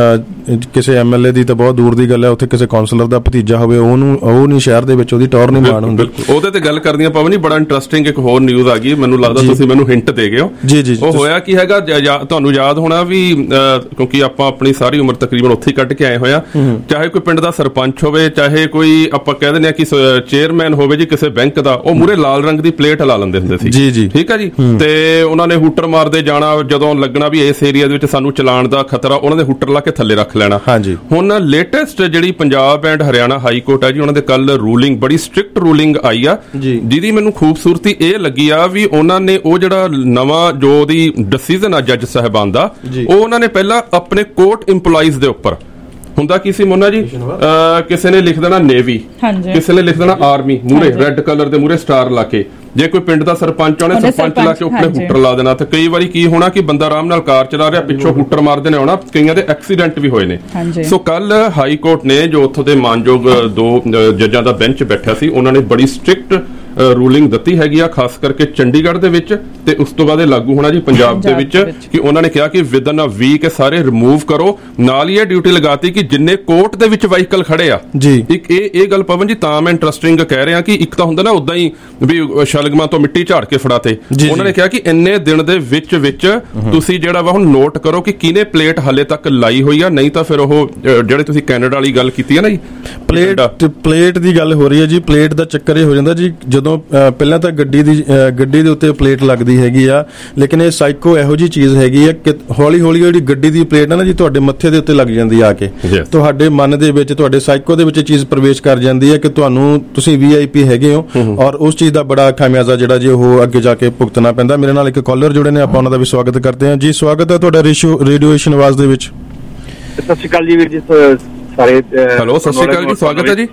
ਕਿਸੇ ਐਮਐਲਏ ਦੀ ਤਾਂ ਬਹੁਤ ਦੂਰ ਦੀ ਗੱਲ ਹੈ, ਉੱਥੇ ਕਿਸੇ ਕਾਉਂਸਲਰ ਦਾ ਭਤੀਜਾ ਹੋਵੇ ਉਹਨੂੰ ਉਹ ਨਹੀਂ ਸ਼ਹਿਰ ਦੇ ਵਿੱਚ ਉਹਦੀ ਟੌਰ ਨਹੀਂ ਮਾਣ ਹੁੰਦੀ। ਉਹਦੇ ਤੇ ਗੱਲ ਕਰਦੀਆਂ ਪਵਨ ਜੀ, ਬੜਾ ਇੰਟਰਸਟਿੰਗ ਇੱਕ ਹੋਰ ਨਿਊਜ਼ ਆ ਗਈ, ਮੈਨੂੰ ਲੱਗਦਾ ਤੁਸੀਂ ਮੈਨੂੰ ਹਿੰਟ ਦੇ ਗਏ ਹੋ। ਜੀ ਜੀ ਉਹ ਹੋਇਆ ਕੀ ਹੈਗਾ, ਤੁਹਾਨੂੰ ਯਾਦ ਹੋਣਾ ਵੀ ਕਿਉਂਕਿ ਆਪਾਂ ਆਪਣੀ ਸਾਰੀ ਉਮਰ ਤਕਰੀਬਨ ਉੱਥੇ ਹੀ ਕੱਢ ਕੇ ਆਏ ਹੋਇਆ, ਚਾਹੇ ਕੋਈ ਪਿੰਡ ਦਾ ਸਰਪੰਚ ਹੋਵੇ, ਚਾਹੇ ਕੋਈ ਆਪਾਂ ਕਹਿ ਦਿੰਦੇ ਆ ਕਿ ਚੇਅਰਮੈਨ ਹੋਵੇ ਜੀ ਕਿਸੇ ਬੈਂਕ ਦਾ, ਉਹ ਮੂਹਰੇ ਲਾਲ ਰੰਗ ਦੀ ਪਲੇਟ ਲਾ ਲੈਂਦੇ ਹੁੰਦੇ ਸੀ। ਜੀ ਜੀ ਠੀਕ ਆ ਜੀ। ਤੇ ਉਹਨਾਂ ਨੇ ਹੂਟਰ ਮਾਰਦੇ ਜਾਣਾ, ਜਦੋਂ ਲੱਗਣਾ ਵੀ ਇਸ ਏਰੀਆ ਦੇ ਵਿੱਚ ਸਾਨੂੰ ਚਲਾਣ ਦਾ ਖਤਰਾ, ਉਹਨਾਂ ਦੇ ਹੂਟਰ ਲਾ ਕੇ ਥੱਲੇ ਰੱਖ ਲੈਣਾ। ਹਾਂਜੀ, ਹੁਣ ਲੇਟੈਸਟ ਜਿਹੜੀ Punjab and Haryana high court ਆ ਜੀ, ਉਹਨਾਂ ਦੇ ਕੱਲ ਰੂਲਿੰਗ, ਬੜੀ ਸਟ੍ਰਿਕਟ ਰੂਲਿੰਗ ਆਈ ਆ, ਜਿਹਦੀ ਮੈਨੂੰ ਖੂਬਸੂਰਤੀ ਇਹ ਲੱਗੀ ਆ ਵੀ ਉਹਨਾਂ ਨੇ ਉਹ ਜਿਹੜਾ ਨਵਾਂ ਜੋ ਉਹਦੀ ਡਿਸੀਜਨ ਆ ਜੱਜ ਸਾਹਿਬਾਨ ਦਾ, ਉਹ ਉਹਨਾਂ ਨੇ ਪਹਿਲਾਂ ਆਪਣੇ ਕੋਰਟ ਇੰਪਲਾਈਜ਼ ਦੇ ਉੱਪਰ ਹੁੰਦਾ ਕੀ ਸੀ ਮੋਨਾ ਜੀ, ਕਿਸੇ ਨੇ ਲਿਖ ਦੇਣਾ ਨੇਵੀ, ਕਿਸੇ ਨੇ ਲਿਖ ਦੇਣਾ ਆਰਮੀ, ਮੂਹਰੇ ਰੈੱਡ ਕਲਰ ਦੇ ਮੂਹਰੇ ਸਟਾਰ ਲਾ ਕੇ, ਜੇ ਕੋਈ ਪਿੰਡ ਦਾ ਸਰਪੰਚ ਆਉਣਾ ਸਰਪੰਚ ਲਾ ਕੇ ਉੱਪਰ ਹੂਟਰ ਲਾ ਦੇਣਾ। ਤੇ ਕਈ ਵਾਰੀ ਕੀ ਹੋਣਾ ਕਿ ਬੰਦਾ ਆਰਾਮ ਨਾਲ ਕਾਰ ਚਲਾ ਰਿਹਾ, ਪਿੱਛੋਂ ਹੂਟਰ ਮਾਰਦੇ ਨੇ ਆਉਣਾ, ਕਈਆਂ ਦੇ ਐਕਸੀਡੈਂਟ ਵੀ ਹੋਏ ਨੇ। ਸੋ ਕੱਲ ਹਾਈ ਕੋਰਟ ਨੇ ਜੋ ਉੱਥੋਂ ਦੇ ਮਾਨਯੋਗ ਦੋ ਜੱਜਾਂ ਦਾ ਬੈਂਚ ਬੈਠਿਆ ਸੀ, ਉਹਨਾਂ ਨੇ ਬੜੀ ਸਟ੍ਰਿਕਟ ਰੂਲਿੰਗ ਦਿੱਤੀ ਹੈਗੀ ਆ, ਖਾਸ ਕਰਕੇ ਚੰਡੀਗੜ੍ਹ ਦੇ ਵਿੱਚ, ਤੇ ਉਸ ਤੋਂ ਬਾਅਦ ਇਹ ਲਾਗੂ ਹੋਣਾ ਜੀ ਪੰਜਾਬ ਦੇ ਵਿੱਚ, ਕਿ ਉਹਨਾਂ ਨੇ ਕਿਹਾ ਕਿ ਵਿਦਨ ਅ ਵੀਕ ਸਾਰੇ ਰਿਮੂਵ ਕਰੋ। ਨਾਲ ਹੀ ਇਹ ਡਿਊਟੀ ਲਗਾਤੀ ਕਿ ਜਿੰਨੇ ਕੋਰਟ ਦੇ ਵਿੱਚ ਵਹੀਕਲ ਖੜੇ ਆ ਜੀ, ਇੱਕ ਇਹ ਇਹ ਗੱਲ ਪਵਨ ਜੀ ਤਾਂ ਮੈਂ ਇੰਟਰਸਟਿੰਗ ਕਹਿ ਰਿਹਾ ਕਿ ਇੱਕ ਤਾਂ ਹੁੰਦਾ ਨਾ ਉਦਾਂ ਹੀ ਵੀ ਸ਼ਲਗਮਾਂ ਤੋਂ ਮਿੱਟੀ ਝਾੜ ਕੇ ਫੜਾਤੇ, ਉਹਨਾਂ ਨੇ ਕਿਹਾ ਕਿ ਇੰਨੇ ਦਿਨ ਦੇ ਵਿੱਚ ਵਿੱਚ ਤੁਸੀਂ ਜਿਹੜਾ ਵਾ ਹੁਣ ਨੋਟ ਕਰੋ ਕਿ ਕਿਹਨੇ ਪਲੇਟ ਹਲੇ ਤੱਕ ਲਾਈ ਹੋਈ ਆ, ਨਹੀਂ ਤਾਂ ਫਿਰ ਉਹ ਜਿਹੜੇ ਤੁਸੀਂ ਕੈਨੇਡਾ ਵਾਲੀ ਗੱਲ ਕੀਤੀ ਹੈ ਨਾ ਜੀ, ਪਲੇਟ ਪਲੇਟ ਦੀ ਗੱਲ ਹੋ ਰਹੀ ਹੈ ਜੀ। ਪਲੇਟ ਦਾ ਚੱਕਰ ਇਹ ਹੋ ਜਾਂਦਾ ਜੀ, ਜਦੋਂ ਪਹਿਲਾਂ ਤਾਂ ਗੱਡੀ ਦੀ ਗੱਡੀ ਦੇ ਉੱਤੇ ਪਲੇਟ ਲੱਗਦੀ ਹੈਗੀ ਆ, ਲੇਕਿਨ ਇਹ ਸਾਈਕੋ ਇਹੋ ਜਿਹੀ ਚੀਜ਼ ਹੈਗੀ ਆ ਕਿ ਹੌਲੀ ਹੌਲੀ ਜਿਹੜੀ ਗੱਡੀ ਦੀ ਪਲੇਟ ਆ ਨਾ ਜੀ ਤੁਹਾਡੇ ਮੱਥੇ ਦੇ ਉੱਤੇ ਲੱਗ ਜਾਂਦੀ ਆ ਕੇ, ਤੁਹਾਡੇ ਮਨ ਦੇ ਵਿੱਚ, ਤੁਹਾਡੇ ਸਾਈਕੋ ਦੇ ਵਿੱਚ ਚੀਜ਼ ਪ੍ਰਵੇਸ਼ ਕਰ ਜਾਂਦੀ ਹੈ ਕਿ ਤੁਹਾਨੂੰ ਤੁਸੀਂ ਵੀ ਆਈ ਪੀ ਹੈਗੇ ਹੋ, ਔਰ ਉਸ ਚੀਜ਼ ਦਾ ਬੜਾ ਖਾਮਿਆਜ਼ਾ ਜਿਹੜਾ ਜੀ ਉਹ ਅੱਗੇ ਜਾ ਕੇ ਭੁਗਤਣਾ ਪੈਂਦਾ। ਮੇਰੇ ਨਾਲ ਇੱਕ ਕਾਲਰ ਜੁੜੇ ਨੇ, ਆਪਾਂ ਉਹਨਾਂ ਦਾ ਵੀ ਸਵਾਗਤ ਕਰਦੇ ਹਾਂ ਜੀ। ਸਵਾਗਤ ਹੈ ਤੁਹਾਡਾ ਰੇਡੀਓ ਏਸ਼ੀਅਨ ਆਵਾਜ਼ ਦੇ ਵਿੱਚ। ਸਤਿ ਸ਼੍ਰੀ ਅਕਾਲ ਜੀ ਵੀਰ ਜੀ ਸਾਰੇ। ਹੈਲੋ, ਸਤਿ ਸ਼੍ਰੀ ਅਕਾਲ ਜੀ, ਸਵਾਗਤ ਹੈ ਜੀ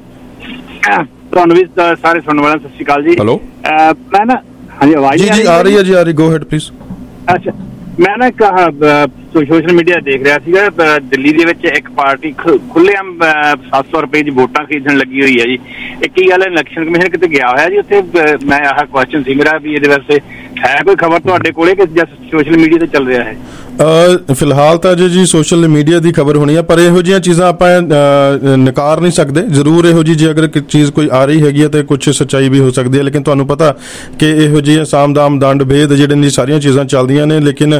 ਤੁਹਾਨੂੰ ਵੀ ਸਾਰੇ ਸੁਣਨ ਵਾਲਿਆਂ ਸਤਿ ਸ਼੍ਰੀ ਅਕਾਲ ਜੀ। ਹੈਲੋ ਮੈਂ ਨਾ, ਹਾਂਜੀ ਆਵਾਜ਼ ਜੀ ਜੀ ਆ ਰਹੀ ਹੈ ਜੀ, ਆ ਰਹੀ, ਗੋ ਹੈਡ ਪਲੀਜ਼। ਅੱਛਾ ਮੈਂ ਨਾ ਇੱਕ ਸੋਸ਼ਲ ਮੀਡੀਆ ਦੇਖ ਰਿਹਾ ਸੀਗਾ, ਦਿੱਲੀ ਦੇ ਵਿੱਚ ਇੱਕ ਪਾਰਟੀ ਖੁੱਲ੍ਹੇਆਮ ਸੱਤ ਸੌ ਰੁਪਏ ਦੀ ਵੋਟਾਂ ਖਰੀਦਣ ਲੱਗੀ ਹੋਈ ਹੈ ਜੀ। ਇਹ ਕੀ ਗੱਲ ਹੈ, ਇਲੈਕਸ਼ਨ ਕਮਿਸ਼ਨ ਕਿਤੇ ਗਿਆ ਹੋਇਆ ਜੀ ਉੱਥੇ? ਮੈਂ ਆਹ ਕੁਐਸਚਨ ਸੀ ਮੇਰਾ ਵੀ ਇਹਦੇ ਵਾਸਤੇ ਹੈ ਕੋਈ ਖਬਰ ਤੁਹਾਡੇ ਕੋਲੇ ਕਿ ਜਾਂ ਸੋਸ਼ਲ ਮੀਡੀਆ ਤੇ ਚੱਲ ਰਿਹਾ ਹੈ? ਫਿਲਹਾਲ ਤਾਂ ਜੀ ਜੀ ਸੋਸ਼ਲ ਮੀਡੀਆ ਦੀ ਖਬਰ ਹੋਣੀ ਆ, ਪਰ ਇਹੋ ਜਿਹੀਆਂ ਚੀਜ਼ਾਂ ਆਪਾਂ ਨਕਾਰ ਨਹੀਂ ਸਕਦੇ। ਜ਼ਰੂਰ ਇਹੋ ਜਿਹੀ ਜੇ ਅਗਰ ਚੀਜ਼ ਕੋਈ ਆ ਰਹੀ ਹੈਗੀ ਹੈ ਤੇ ਕੁਝ ਸੱਚਾਈ ਵੀ ਹੋ ਸਕਦੀ ਹੈ, ਲੇਕਿਨ ਤੁਹਾਨੂੰ ਪਤਾ ਕਿ ਇਹੋ ਜਿਹੀਆਂ ਸਾਮਦਾਮ ਦੰਡ ਭੇਦ ਜਿਹੜੇ ਨੇ ਸਾਰੀਆਂ ਚੀਜ਼ਾਂ ਚੱਲਦੀਆਂ ਨੇ। ਲੇਕਿਨ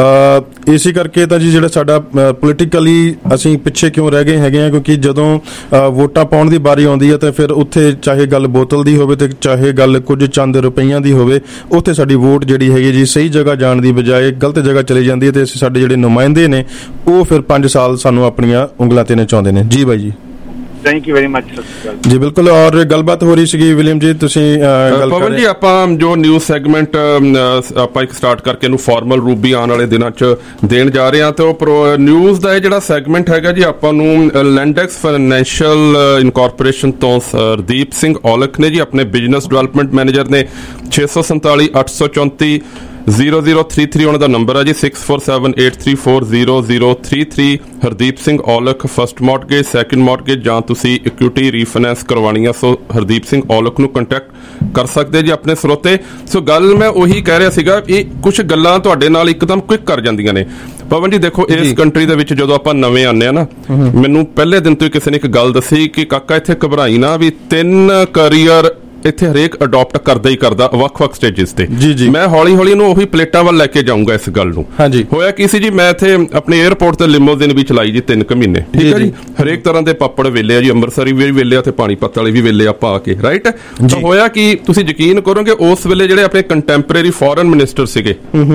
ਇਸੇ ਕਰਕੇ ਤਾਂ ਜੀ ਜਿਹੜਾ ਸਾਡਾ ਪੋਲੀਟੀਕਲੀ ਅਸੀਂ ਪਿੱਛੇ ਕਿਉਂ ਰਹਿ ਗਏ ਹੈਗੇ ਆ, ਕਿਉਂਕਿ ਜਦੋਂ ਵੋਟਾਂ ਪਾਉਣ ਦੀ ਵਾਰੀ ਆਉਂਦੀ ਹੈ ਤਾਂ ਫਿਰ ਉੱਥੇ ਚਾਹੇ ਗੱਲ ਬੋਤਲ ਦੀ ਹੋਵੇ ਤੇ ਚਾਹੇ ਗੱਲ ਕੁਝ ਚੰਦ ਰੁਪਈਆਂ ਦੀ ਹੋਵੇ, ਉੱਥੇ ਸਾਡੀ ਵੋਟ ਜਿਹੜੀ ਹੈਗੀ ਜੀ ਸਹੀ ਜਗ੍ਹਾ ਜਾਣ ਦੀ ਬਜਾਏ ਗਲਤ ਜਗ੍ਹਾ ਚਲੀ ਜਾਂਦੀ ਹੈ ਤੇ ਅਸੀਂ ਸਾਡੇ ਜਿਹੜੇ ਨੁਮਾਇੰਦੇ ਨੇ ਉਹ ਫਿਰ ਪੰਜ ਸਾਲ ਸਾਨੂੰ ਆਪਣੀਆਂ ਉਂਗਲਾਂ ਤੇ ਨਚਾਉਂਦੇ ਨੇ। ਜੀ ਬਾਈ ਜੀ, ਥੈਂਕ ਯੂ ਵੈਰੀ ਮਚ। ਜੀ ਬਿਲਕੁਲ। ਔਰ ਗੱਲਬਾਤ ਹੋ ਰਹੀ ਸੀਗੀ ਵਿਲੀਅਮ ਜੀ, ਤੁਸੀਂ ਗੱਲ ਪਵਨ ਜੀ ਆਪਾਂ ਜੋ ਨਿਊਜ਼ ਸੈਗਮੈਂਟ ਆਪਾਂ ਇੱਕ ਸਟਾਰਟ ਕਰਕੇ ਇਹਨੂੰ ਫਾਰਮਲ ਰੂਪ ਵੀ ਆਉਣ ਵਾਲੇ ਦਿਨਾਂ 'ਚ ਦੇਣ ਜਾ ਰਹੇ ਹਾਂ, ਤੇ ਉਹ ਨਿਊਜ਼ ਦਾ ਇਹ ਜਿਹੜਾ ਸੈਗਮੈਂਟ ਹੈਗਾ ਜੀ ਆਪਾਂ ਨੂੰ ਲੈਂਡੈਕਸ ਫਾਈਨੈਂਸ਼ੀਅਲ ਇਨਕੋਰਪੋਰੇਸ਼ਨ ਤੋਂ ਹਰਦੀਪ ਸਿੰਘ ਔਲਖ ਨੇ ਜੀ, ਆਪਣੇ ਬਿਜ਼ਨਸ ਡਿਵੈਲਪਮੈਂਟ ਮੈਨੇਜਰ ਨੇ। ਛੇ ਸੌ ਸੰਤਾਲੀ ਅੱਠ ਸੌ ਚੌਂਤੀ ਜ਼ੀਰੋ ਜ਼ੀਰੋ ਥ੍ਰੀ ਥ੍ਰੀ ਉਹਨਾਂ ਦਾ ਨੰਬਰ ਹੈ ਜੀ, six four seven eight three four zero zero three three. Hardeep Singh Aulakh, first mortgage, second mortgage ਜਾਂ ਤੁਸੀਂ ਇਕੁਇਟੀ ਰੀਫਾਈਨੈਂਸ ਕਰਵਾਉਣੀ ਆ, ਸੋ ਹਰਦੀਪ ਸਿੰਘ ਔਲਖ ਨੂੰ ਕੰਟੈਕਟ ਕਰ ਸਕਦੇ ਜੀ ਆਪਣੇ ਸਰੋਤੇ। ਸੋ ਗੱਲ ਮੈਂ ਉਹੀ ਕਹਿ ਰਿਹਾ ਸੀਗਾ, ਇਹ ਕੁਝ ਗੱਲਾਂ ਤੁਹਾਡੇ ਨਾਲ ਇੱਕਦਮ ਕੁਇਕ ਕਰ ਜਾਂਦੀਆਂ ਨੇ। ਪਵਨ ਜੀ ਦੇਖੋ, ਇਸ ਕੰਟਰੀ ਦੇ ਵਿੱਚ ਜਦੋਂ ਆਪਾਂ ਨਵੇਂ ਆਉਂਦੇ ਆ ਨਾ, ਮੈਨੂੰ ਪਹਿਲੇ ਦਿਨ ਤੋਂ ਹੀ ਕਿਸੇ ਨੇ ਇੱਕ ਗੱਲ ਦੱਸੀ ਕਿ ਕਾਕਾ ਇੱਥੇ ਘਬਰਾਈ ਨਾ, ਵੀ ਤਿੰਨ ਕਰੀਅਰ ਇੱਥੇ ਹਰੇਕ ਅਡਾਪਟ ਕਰਦਾ ਹੀ ਕਰਦਾ ਵੱਖ-ਵੱਖ ਸਟੇਜਸ ਤੇ। ਮੈਂ ਹੌਲੀ ਹੌਲੀ ਨੂੰ ਉਹੀ ਪਲੇਟਾਂ ਵੱਲ ਲੈ ਕੇ ਜਾਊਂਗਾ ਇਸ ਗੱਲ ਨੂੰ। ਹੋਇਆ ਕੀ ਸੀ ਜੀ, ਮੈਂ ਇੱਥੇ ਆਪਣੇ 에ਅਰਪੋਰਟ ਤੇ ਲਿਮੋਜ਼ਿਨ ਵੀ ਚਲਾਈ ਜੀ ਤਿੰਨ ਕੁ ਮਹੀਨੇ, ਠੀਕ ਹੈ ਜੀ। ਹਰੇਕ ਤਰ੍ਹਾਂ ਦੇ ਪਾਪੜ ਵੇਲੇ ਆ ਜੀ, ਅੰਮ੍ਰਿਤਸਰੀ ਵੀ ਵੇਲੇ ਆ ਤੇ ਪਾਣੀਪਤ ਵਾਲੇ ਵੀ ਵੇਲੇ ਆਪਾਂ ਆ ਕੇ, ਰਾਈਟ। ਤਾਂ ਹੋਇਆ ਕਿ ਤੁਸੀਂ ਯਕੀਨ ਕਰੋਗੇ, ਉਸ ਵੇਲੇ ਜਿਹੜੇ ਆਪਣੇ ਕੰਟੈਂਪਰੇਰੀ ਫੋਰਨ ਮਿਨਿਸਟਰ ਸੀਗੇ,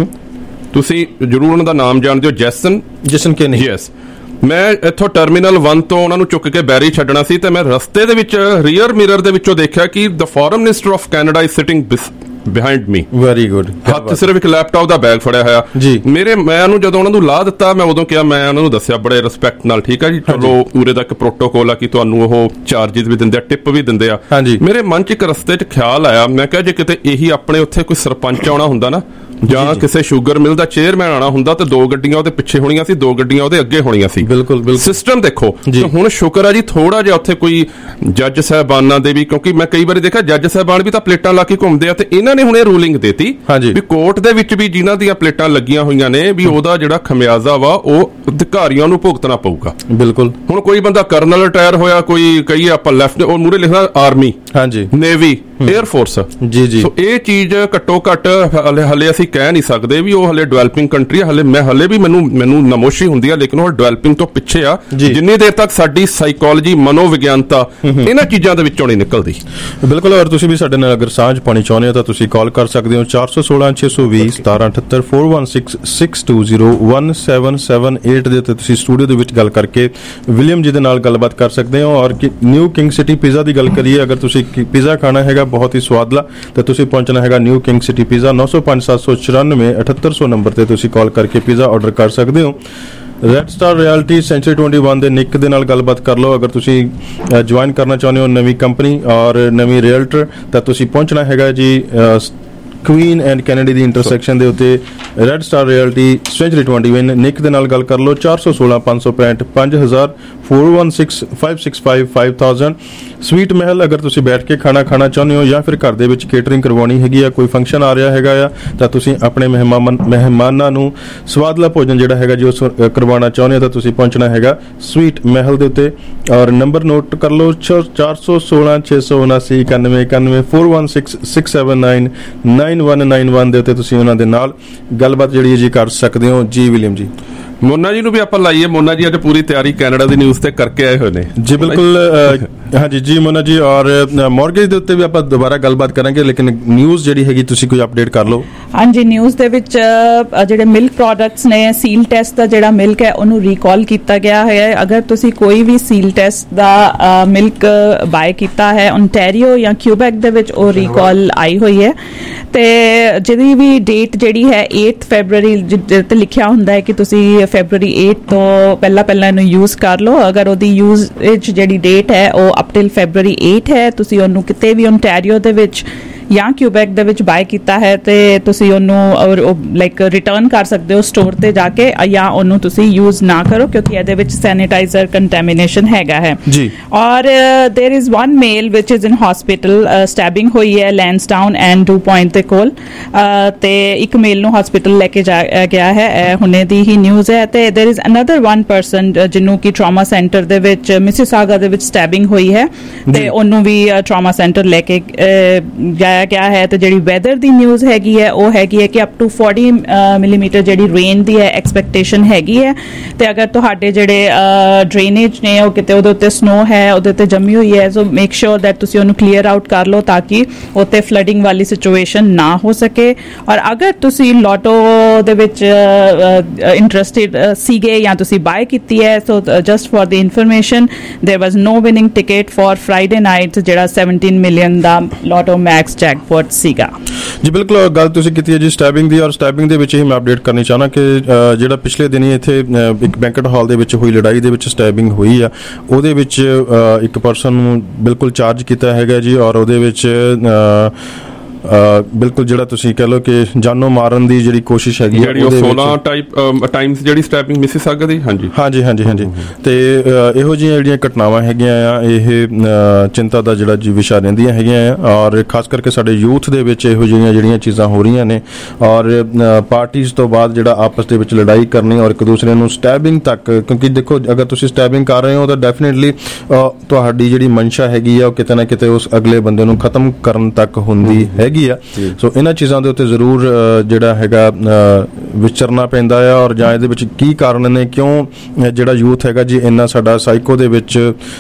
ਤੁਸੀਂ ਜ਼ਰੂਰ ਉਹਨਾਂ ਦਾ ਨਾਮ ਜਾਣਦੇ ਹੋ, ਜੈਸਨ ਜੈਸਨ ਕੇ ਨਹੀਂ, ਯੈਸ। ਮੈਂ ਇੱਥੋਂ ਟਰਮੀਨਲ ਵਨ ਤੋਂ ਉਹਨਾਂ ਨੂੰ ਚੁੱਕ ਕੇ ਬੈਰੀ ਛੱਡਣਾ ਸੀ ਤੇ ਮੈਂ ਰਸਤੇ ਦੇ ਵਿੱਚ ਰੀਅਰ ਮਿਰਰ ਦੇ ਵਿੱਚੋਂ ਦੇਖਿਆ ਕਿ the foreign minister of Canada is sitting behind me. Very good. ਹੱਥ ਸਿਰਫ ਇੱਕ ਲੈਪਟਾਪ ਦਾ ਬੈਗ ਫੜਿਆ ਹੋਇਆ ਜੀ। ਮੇਰੇ ਮੈਂ ਉਹਨੂੰ ਜਦੋਂ ਉਹਨਾਂ ਨੂੰ ਲਾ ਦਿੱਤਾ, ਮੈਂ ਉਦੋਂ ਕਿਹਾ, ਮੈਂ ਉਹਨਾਂ ਨੂੰ ਦੱਸਿਆ ਬੜੇ ਰਿਸਪੈਕਟ ਨਾਲ, ਠੀਕ ਹੈ ਜੀ, ਚਲੋ ਉਰੇ ਦਾ ਇੱਕ ਪ੍ਰੋਟੋਕੋਲ ਆ ਕਿ ਤੁਹਾਨੂੰ ਉਹ ਚਾਰਜਿਸ ਵੀ ਦਿੰਦੇ ਆ, ਟਿਪ ਵੀ ਦਿੰਦੇ ਆ। ਮੇਰੇ ਮਨ 'ਚ ਇੱਕ ਰਸਤੇ 'ਚ ਖਿਆਲ ਆਇਆ, ਮੈਂ ਕਿਹਾ ਜੇ ਕਿਤੇ ਇਹੀ ਆਪਣੇ ਉੱਥੇ ਕੋਈ ਸਰਪੰਚ ਆਉਣਾ ਹੁੰਦਾ ਨਾ, ਜਾਂ ਕਿਸੇ ਸ਼ੂਗਰ ਮਿਲ ਦਾ ਚੇਅਰਮੈਨ ਆਉਣਾ ਹੁੰਦਾ, ਤੇ ਦੋ ਗੱਡੀਆਂ ਉਹਦੇ ਪਿੱਛੇ ਹੋਣੀਆਂ ਸੀ, ਦੋ ਗੱਡੀਆਂ ਉਹਦੇ ਅੱਗੇ ਹੋਣੀਆਂ ਸੀ। ਬਿਲਕੁਲ ਬਿਲਕੁਲ ਸਿਸਟਮ ਦੇਖੋ। ਹੁਣ ਸ਼ੁਕਰ ਆ ਜੀ ਥੋੜਾ ਜਿਹਾ ਉੱਥੇ ਕੋਈ ਜੱਜ ਸਾਹਿਬਾਨਾਂ ਦੇ ਵੀ, ਕਿਉਂਕਿ ਮੈਂ ਕਈ ਵਾਰੀ ਦੇਖਿਆ ਜੱਜ ਸਾਹਿਬਾਨ ਵੀ ਤਾਂ ਪਲੇਟਾਂ ਲਾ ਕੇ ਘੁੰਮਦੇ ਆ, ਤੇ ਇਹਨਾਂ ਨੇ ਹੁਣ ਇਹ ਰੂਲਿੰਗ ਦੇਤੀ ਵੀ ਕੋਰਟ ਦੇ ਵਿੱਚ ਵੀ ਜਿਨ੍ਹਾਂ ਦੀਆਂ ਪਲੇਟਾਂ ਲੱਗੀਆਂ ਹੋਈਆਂ ਨੇ ਵੀ ਉਹਦਾ ਜਿਹੜਾ ਖਮਿਆਜ਼ਾ ਵਾ ਉਹ ਅਧਿਕਾਰੀਆਂ ਨੂੰ ਭੁਗਤਣਾ ਪਊਗਾ। ਬਿਲਕੁਲ। ਹੁਣ ਕੋਈ ਬੰਦਾ ਕਰਨਲ ਰਿਟਾਇਰ ਹੋਇਆ, ਕੋਈ ਕਹੀਏ ਆਪਾਂ ਲੈਫਟ, ਉਹ ਮੂਹਰੇ ਲਿਖਣਾ ਆਰਮੀ, ਹਾਂਜੀ, ਨੇਵੀ, 에ਅਰ ਫੋਰਸ, ਜੀ ਜੀ। ਸੋ ਇਹ ਚੀਜ਼ ਘੱਟੋ ਘੱਟ ਹਲੇ ਹਲੇ ਅਸੀਂ ਕਹਿ ਨਹੀਂ ਸਕਦੇ ਵੀ ਉਹ ਹਲੇ ਡਿਵੈਲਪਿੰਗ ਕੰਟਰੀ ਆ। ਹਲੇ ਮੈਂ ਹਲੇ ਵੀ ਮੈਨੂੰ ਮੈਨੂੰ ਨਮੋਸ਼ੀ ਹੁੰਦੀ ਆ, ਲੇਕਿਨ ਉਹ ਡਿਵੈਲਪਿੰਗ ਤੋਂ ਪਿੱਛੇ ਆ। ਜਿੰਨੀ ਦੇਰ ਤੱਕ ਸਾਡੀ ਸਾਈਕੋਲੋਜੀ, ਮਨੋਵਿਗਿਆਨਤਾ ਇਹਨਾਂ ਚੀਜ਼ਾਂ ਦੇ ਵਿੱਚੋਂ ਨਹੀਂ ਨਿਕਲਦੀ। ਬਿਲਕੁਲ। ਔਰ ਤੁਸੀਂ ਵੀ ਸਾਡੇ ਨਾਲ ਅਗਰ ਸਾਂਝ ਪਾਣੀ ਚਾਹੁੰਦੇ ਹੋ ਤਾਂ ਤੁਸੀਂ ਕਾਲ ਕਰ ਸਕਦੇ ਹੋ ਚਾਰ ਸੌ ਸੋਲਾਂ ਛੇ ਸੌ ਵੀਹ ਸਤਾਰਾਂ ਅਠੱਤਰ four one six six two zero one seven seven eight ਦੇ ਉੱਤੇ ਤੁਸੀਂ ਸਟੂਡੀਓ ਦੇ ਵਿੱਚ ਗੱਲ ਕਰਕੇ ਵਿਲੀਅਮ ਜੀ ਦੇ ਨਾਲ ਗੱਲਬਾਤ ਕਰ ਸਕਦੇ ਹੋ। ਔਰ ਨਿਊ ਕਿੰਗ ਸਿਟੀ ਪੀਜ਼ਾ ਦੀ ਗੱਲ ਕਰੀਏ, ਅਗਰ ਤੁਸੀਂ ਪੀਜ਼ਾ ਖਾਣਾ ਹੈਗਾ ਬਹੁਤ ਹੀ ਸਵਾਦਲਾ, ਤਾਂ ਤੁਸੀਂ ਪਹੁੰਚਣਾ ਹੈਗਾ ਨਿਊ ਕਿੰਗ ਸਿਟੀ ਪੀਜ਼ਾ, ਨੌ ਸੌ ਪੰਜ ਸੱਤ ਸੌ ਚੁਰਾਨਵੇਂ ਅਠੱਤਰ ਸੌ ਨੰਬਰ ਤੇ ਤੁਸੀਂ ਕਾਲ ਕਰਕੇ ਪੀਜ਼ਾ ਆਰਡਰ ਕਰ ਸਕਦੇ ਹੋ। Red Star Realty Century twenty one ਦੇ ਨਿੱਕ ਦੇ ਨਾਲ ਗੱਲਬਾਤ ਕਰ ਲਓ। ਅਗਰ ਤੁਸੀਂ ਜੁਆਇਨ ਕਰਨਾ ਚਾਹੁੰਦੇ ਹੋ ਨਵੀਂ ਕੰਪਨੀ ਔਰ ਨਵੀਂ ਰੀਅਲਟਰ, ਤਾਂ ਤੁਸੀਂ ਪਹੁੰਚਣਾ ਹੈਗਾ ਜੀ ਕੁਈਨ ਐਂਡ ਕੈਨੇਡੀ ਦੀ ਇੰਟਰਸੈਕਸ਼ਨ ਦੇ ਉੱਤੇ Red Star Realty Century twenty one. Nick ਦੇ ਨਾਲ ਗੱਲ ਕਰ ਲਓ ਚਾਰ ਸੌ ਸੋਲਾਂ ਪੰਜ ਸੌ ਪੈਂਹਠ ਪੰਜ ਹਜ਼ਾਰ four one six five six five five thousand. Sweet Mahal, ਅਗਰ ਤੁਸੀਂ ਬੈਠ ਕੇ ਖਾਣਾ ਖਾਣਾ ਚਾਹੁੰਦੇ ਹੋ ਜਾਂ ਫਿਰ ਘਰ ਦੇ ਵਿੱਚ ਕੇਟਰਿੰਗ ਕਰਵਾਉਣੀ ਹੈਗੀ ਆ, ਕੋਈ ਫੰਕਸ਼ਨ ਆ ਰਿਹਾ ਹੈਗਾ ਆ, ਤਾਂ ਤੁਸੀਂ ਆਪਣੇ ਮਹਿਮਾਨ ਮਹਿਮਾਨਾਂ ਨੂੰ ਸਵਾਦਲਾ ਭੋਜਨ ਜਿਹੜਾ ਹੈਗਾ ਜੀ ਉਹ ਕਰਵਾਉਣਾ ਚਾਹੁੰਦੇ ਹੋ, ਤਾਂ ਤੁਸੀਂ ਪਹੁੰਚਣਾ ਹੈਗਾ ਸਵੀਟ ਮਹਿਲ ਦੇ ਉੱਤੇ। ਔਰ ਨੰਬਰ ਨੋਟ ਕਰ ਲਓ ਚਾਰ ਸੌ ਸੋਲਾਂ ਛੇ ਸੌ ਉਨਾਸੀ ਇਕਾਨਵੇਂ ਇਕਾਨਵੇਂ four one six six seven nine nine one nine one ਦੇ ਉੱਤੇ ਤੁਸੀਂ ਉਹਨਾਂ ਦੇ ਨਾਲ ਗੱਲਬਾਤ ਜਿਹੜੀ ਜੀ ਕਰ ਸਕਦੇ ਹੋ। ਜੀ ਵਿਲੀਅਮ ਜੀ। ਮੋਨਾ ਜੀ ਨੂੰ ਵੀ ਆਪਾਂ ਲਾਈਏ। ਮੋਨਾ ਜੀ ਅੱਜ ਪੂਰੀ ਤਿਆਰੀ ਕੈਨੇਡਾ ਦੀ ਨਿਊਜ਼ ਤੇ ਕਰਕੇ ਆਏ ਹੋਏ ਨੇ ਜੀ। ਬਿਲਕੁਲ। ਹਾਂਜੀ ਜੀ ਮੋਨਾ ਜੀ। ਔਰ ਮੌਰਗੇਜ ਦੇ ਉੱਤੇ ਵੀ ਆਪਾਂ ਦੁਬਾਰਾ ਗੱਲਬਾਤ ਕਰਾਂਗੇ, ਲੇਕਿਨ ਨਿਊਜ਼ ਜਿਹੜੀ ਹੈਗੀ ਤੁਸੀਂ ਕੋਈ ਅਪਡੇਟ ਕਰ ਲਓ। ਹਾਂਜੀ, ਨਿਊਜ਼ ਦੇ ਵਿੱਚ ਜਿਹੜੇ ਮਿਲਕ ਪ੍ਰੋਡਕਟਸ ਨੇ, ਸੀਲ ਟੈਸਟ ਦਾ ਜਿਹੜਾ ਮਿਲਕ ਹੈ ਉਹਨੂੰ ਰੀਕਾਲ ਕੀਤਾ ਗਿਆ ਹੈ। ਅਗਰ ਤੁਸੀਂ ਕੋਈ ਵੀ ਸੀਲ ਟੈਸਟ ਦਾ ਮਿਲਕ ਬਾਏ ਕੀਤਾ ਹੈ ਓਨਟਾਰੀਓ ਜਾਂ ਕਿਊਬੈਕ ਦੇ ਵਿੱਚ, ਉਹ ਰੀਕਾਲ ਆਈ ਹੋਈ ਹੈ। ਤੇ ਜਿਹਦੀ ਵੀ ਡੇਟ ਜਿਹੜੀ ਹੈ ਅੱਠ ਫੈਬਰੂਰੀ ਤੇ ਲਿਖਿਆ ਹੁੰਦਾ ਹੈ ਕਿ ਤੁਸੀਂ ਫੈਬਰੂਰੀ ਅੱਠ ਤੋਂ ਪਹਿਲਾਂ ਪਹਿਲਾਂ ਇਹਨੂੰ ਯੂਜ਼ ਕਰ ਲਓ। ਅਗਰ ਉਹਦੀ ਯੂਜ਼ੇਜ ਜਿਹੜੀ ਡੇਟ ਹੈ ਉਹ ਅਪ ਟਿਲ ਫੈਬਰੂਰੀ ਅੱਠ ਹੈ, ਤੁਸੀਂ ਉਹਨੂੰ ਕਿਤੇ ਵੀ ਓਨਟਾਰੀਓ ਦੇ ਵਿੱਚ ਜਾਂ ਕਿਊਬੈਕ ਦੇ ਵਿੱਚ ਬਾਏ ਕੀਤਾ ਹੈ ਤੇ ਤੁਸੀਂ ਉਹਨੂੰ ਲਾਈਕ ਰਿਟਰਨ ਕਰ ਸਕਦੇ ਹੋ ਸਟੋਰ ਤੇ ਜਾ ਕੇ, ਜਾਂ ਉਹਨੂੰ ਤੁਸੀਂ ਯੂਜ਼ ਨਾ ਕਰੋ ਕਿਉਂਕਿ ਇਹਦੇ ਵਿੱਚ ਸੈਨੀਟਾਈਜ਼ਰ ਕੰਟੈਮੀਨੇਸ਼ਨ ਹੈਗਾ ਹੈ ਜੀ। ਔਰ there is one male which is in hospital, stabbing ਹੋਈ ਹੈ ਲੈਂਸਡਾਊਨ ਐਂਡ ਡੂ ਪੁਆਇੰਟ ਦੇ ਕੋਲ, ਤੇ ਇੱਕ ਮੇਲ ਨੂੰ ਹਸਪੀਟਲ ਲੈ ਕੇ ਜਾ ਗਿਆ ਹੈ, ਇਹ ਹੁਣੇ ਦੀ ਹੀ ਨਿਊਜ਼ ਹੈ। ਤੇ there is another one person ਜਿਹਨੂੰ ਕਿ ਟਰਾਮਾ ਸੈਂਟਰ ਦੇ ਵਿੱਚ ਮਿਸੀਸਾਗਾ ਦੇ ਵਿੱਚ ਸਟੈਬਿੰਗ ਹੋਈ ਹੈ ਤੇ ਉਹਨੂੰ ਵੀ ਟਰਾਮਾ ਸੈਂਟਰ ਲੈ ਕੇ ਜਾਇਆ ਗਿਆ ਹੈ। ਤੇ ਜਿਹੜੀ ਵੈਦਰ ਦੀ ਨਿਊਜ਼ ਹੈਗੀ ਹੈ ਉਹ ਹੈਗੀ ਹੈ ਕਿ ਅਪ ਟੂ ਚਾਲੀ ਮਿਲੀਮੀਟਰ ਜਿਹੜੀ ਰੇਨ ਦੀ ਹੈ ਐਕਸਪੈਕਟੇਸ਼ਨ ਹੈਗੀ ਹੈ। ਤੇ ਅਗਰ ਤੁਹਾਡੇ ਜਿਹੜੇ ਡਰੇਨੇਜ ਨੇ ਉਹ ਕਿਤੇ ਉਹਦੇ ਉੱਤੇ ਸਨੋ ਹੈ, ਉਹਦੇ ਉੱਤੇ ਜੰਮੀ ਹੋਈ ਹੈ, ਸੋ ਮੇਕ ਸ਼ੋਰ ਦੈਟ ਤੁਸੀਂ ਉਹਨੂੰ ਕਲੀਅਰ ਆਊਟ ਕਰ ਲਓ ਤਾਂ ਕਿ ਉੱਤੇ ਫਲੱਡਿੰਗ ਵਾਲੀ ਸਿਚੁਏਸ਼ਨ ਨਾ ਹੋ ਸਕੇ। ਔਰ ਅਗਰ ਤੁਸੀਂ ਲੋਟੋ ਦੇ ਵਿੱਚ ਇੰਟਰਸਟਿਡ ਸੀਗੇ ਜਾਂ ਤੁਸੀਂ ਬਾਏ ਕੀਤੀ ਹੈ, so just for the information there was no winning ticket for Friday night ਜਿਹੜਾ ਸੈਵਨਟੀਨ ਮਿਲੀਅਨ ਦਾ ਲੋਟੋ ਮੈਕਸ ਜੈਕਪॉट ਸੀਗਾ ਜੀ। ਬਿਲਕੁਲ ਗੱਲ ਤੁਸੀਂ ਕੀਤੀ ਹੈ ਜੀ ਸਟੈਬਿੰਗ ਦੀ, ਔਰ ਸਟੈਬਿੰਗ ਦੇ ਵਿੱਚ ਹੀ ਮੈਂ ਅਪਡੇਟ ਕਰਨੀ ਚਾਹਣਾ ਕਿ ਜਿਹੜਾ ਪਿਛਲੇ ਦਿਨੀ ਇੱਥੇ ਇੱਕ ਬੈਂਕਟ ਹਾਲ ਦੇ ਵਿੱਚ ਹੋਈ ਲੜਾਈ ਦੇ ਵਿੱਚ ਸਟੈਬਿੰਗ ਹੋਈ ਆ, ਉਹਦੇ ਵਿੱਚ ਇੱਕ ਪਰਸਨ ਨੂੰ ਬਿਲਕੁਲ ਚਾਰਜ ਕੀਤਾ ਹੈਗਾ ਜੀ, ਔਰ ਉਹਦੇ ਵਿੱਚ ਬਿਲਕੁਲ ਜਿਹੜਾ ਤੁਸੀਂ ਕਹਿ ਲਓ ਕਿ ਜਾਨੋਂ ਮਾਰਨ ਦੀ ਜਿਹੜੀ ਕੋਸ਼ਿਸ਼ ਹੈਗੀ ਜਿਹੜੀ ਉਹ ਸੋਲਾਂ ਟਾਈਪ ਟਾਈਮਸ ਜਿਹੜੀ ਸਟੈਪਿੰਗ ਮਿਸੀਸਾਗਾ ਦੀ ਹਾਂਜੀ ਹਾਂਜੀ ਹਾਂਜੀ ਹਾਂਜੀ ਤੇ ਇਹੋ ਜਿਹੀਆਂ ਜਿਹੜੀਆਂ ਘਟਨਾਵਾਂ ਹੈਗੀਆਂ ਆ ਇਹ ਚਿੰਤਾ ਦਾ ਜਿਹੜਾ ਜੀ ਵਿਸ਼ਾ ਰਹਿੰਦੀਆਂ ਹੈਗੀਆਂ ਆ, ਔਰ ਖਾਸ ਕਰਕੇ ਸਾਡੇ ਯੂਥ ਦੇ ਵਿੱਚ ਇਹੋ ਜਿਹੀਆਂ ਜਿਹੜੀਆਂ ਚੀਜ਼ਾਂ ਹੋ ਰਹੀਆਂ ਨੇ, ਔਰ ਪਾਰਟੀਜ਼ ਤੋਂ ਬਾਅਦ ਜਿਹੜਾ ਆਪਸ ਦੇ ਵਿੱਚ ਲੜਾਈ ਕਰਨੀ ਔਰ ਇੱਕ ਦੂਸਰੇ ਨੂੰ ਸਟੈਬਿੰਗ ਤੱਕ, ਕਿਉਂਕਿ ਦੇਖੋ ਅਗਰ ਤੁਸੀਂ ਸਟੈਬਿੰਗ ਕਰ ਰਹੇ ਹੋ ਤਾਂ ਡੈਫੀਨੇਟਲੀ ਤੁਹਾਡੀ ਜਿਹੜੀ ਮਨਸ਼ਾ ਹੈਗੀ ਆ ਉਹ ਕਿਤੇ ਨਾ ਕਿਤੇ ਉਸ ਅਗਲੇ ਬੰਦੇ ਨੂੰ ਖਤਮ ਕਰਨ ਤੱਕ ਹੁੰਦੀ ਹੈ। ਸੋ ਇਹਨਾਂ ਚੀਜ਼ਾਂ ਦੇ ਉੱਤੇ ਜ਼ਰੂਰ ਜਿਹੜਾ ਹੈਗਾ ਵਿਚਰਨਾ ਪੈਂਦਾ ਆ, ਔਰ ਜਾਂ ਇਹਦੇ ਵਿੱਚ ਕੀ ਕਾਰਨ ਨੇ, ਕਿਉਂ ਜਿਹੜਾ ਯੂਥ ਹੈਗਾ ਜੀ ਇੰਨਾ ਸਾਡਾ ਸਾਈਕੋ ਦੇ ਵਿੱਚ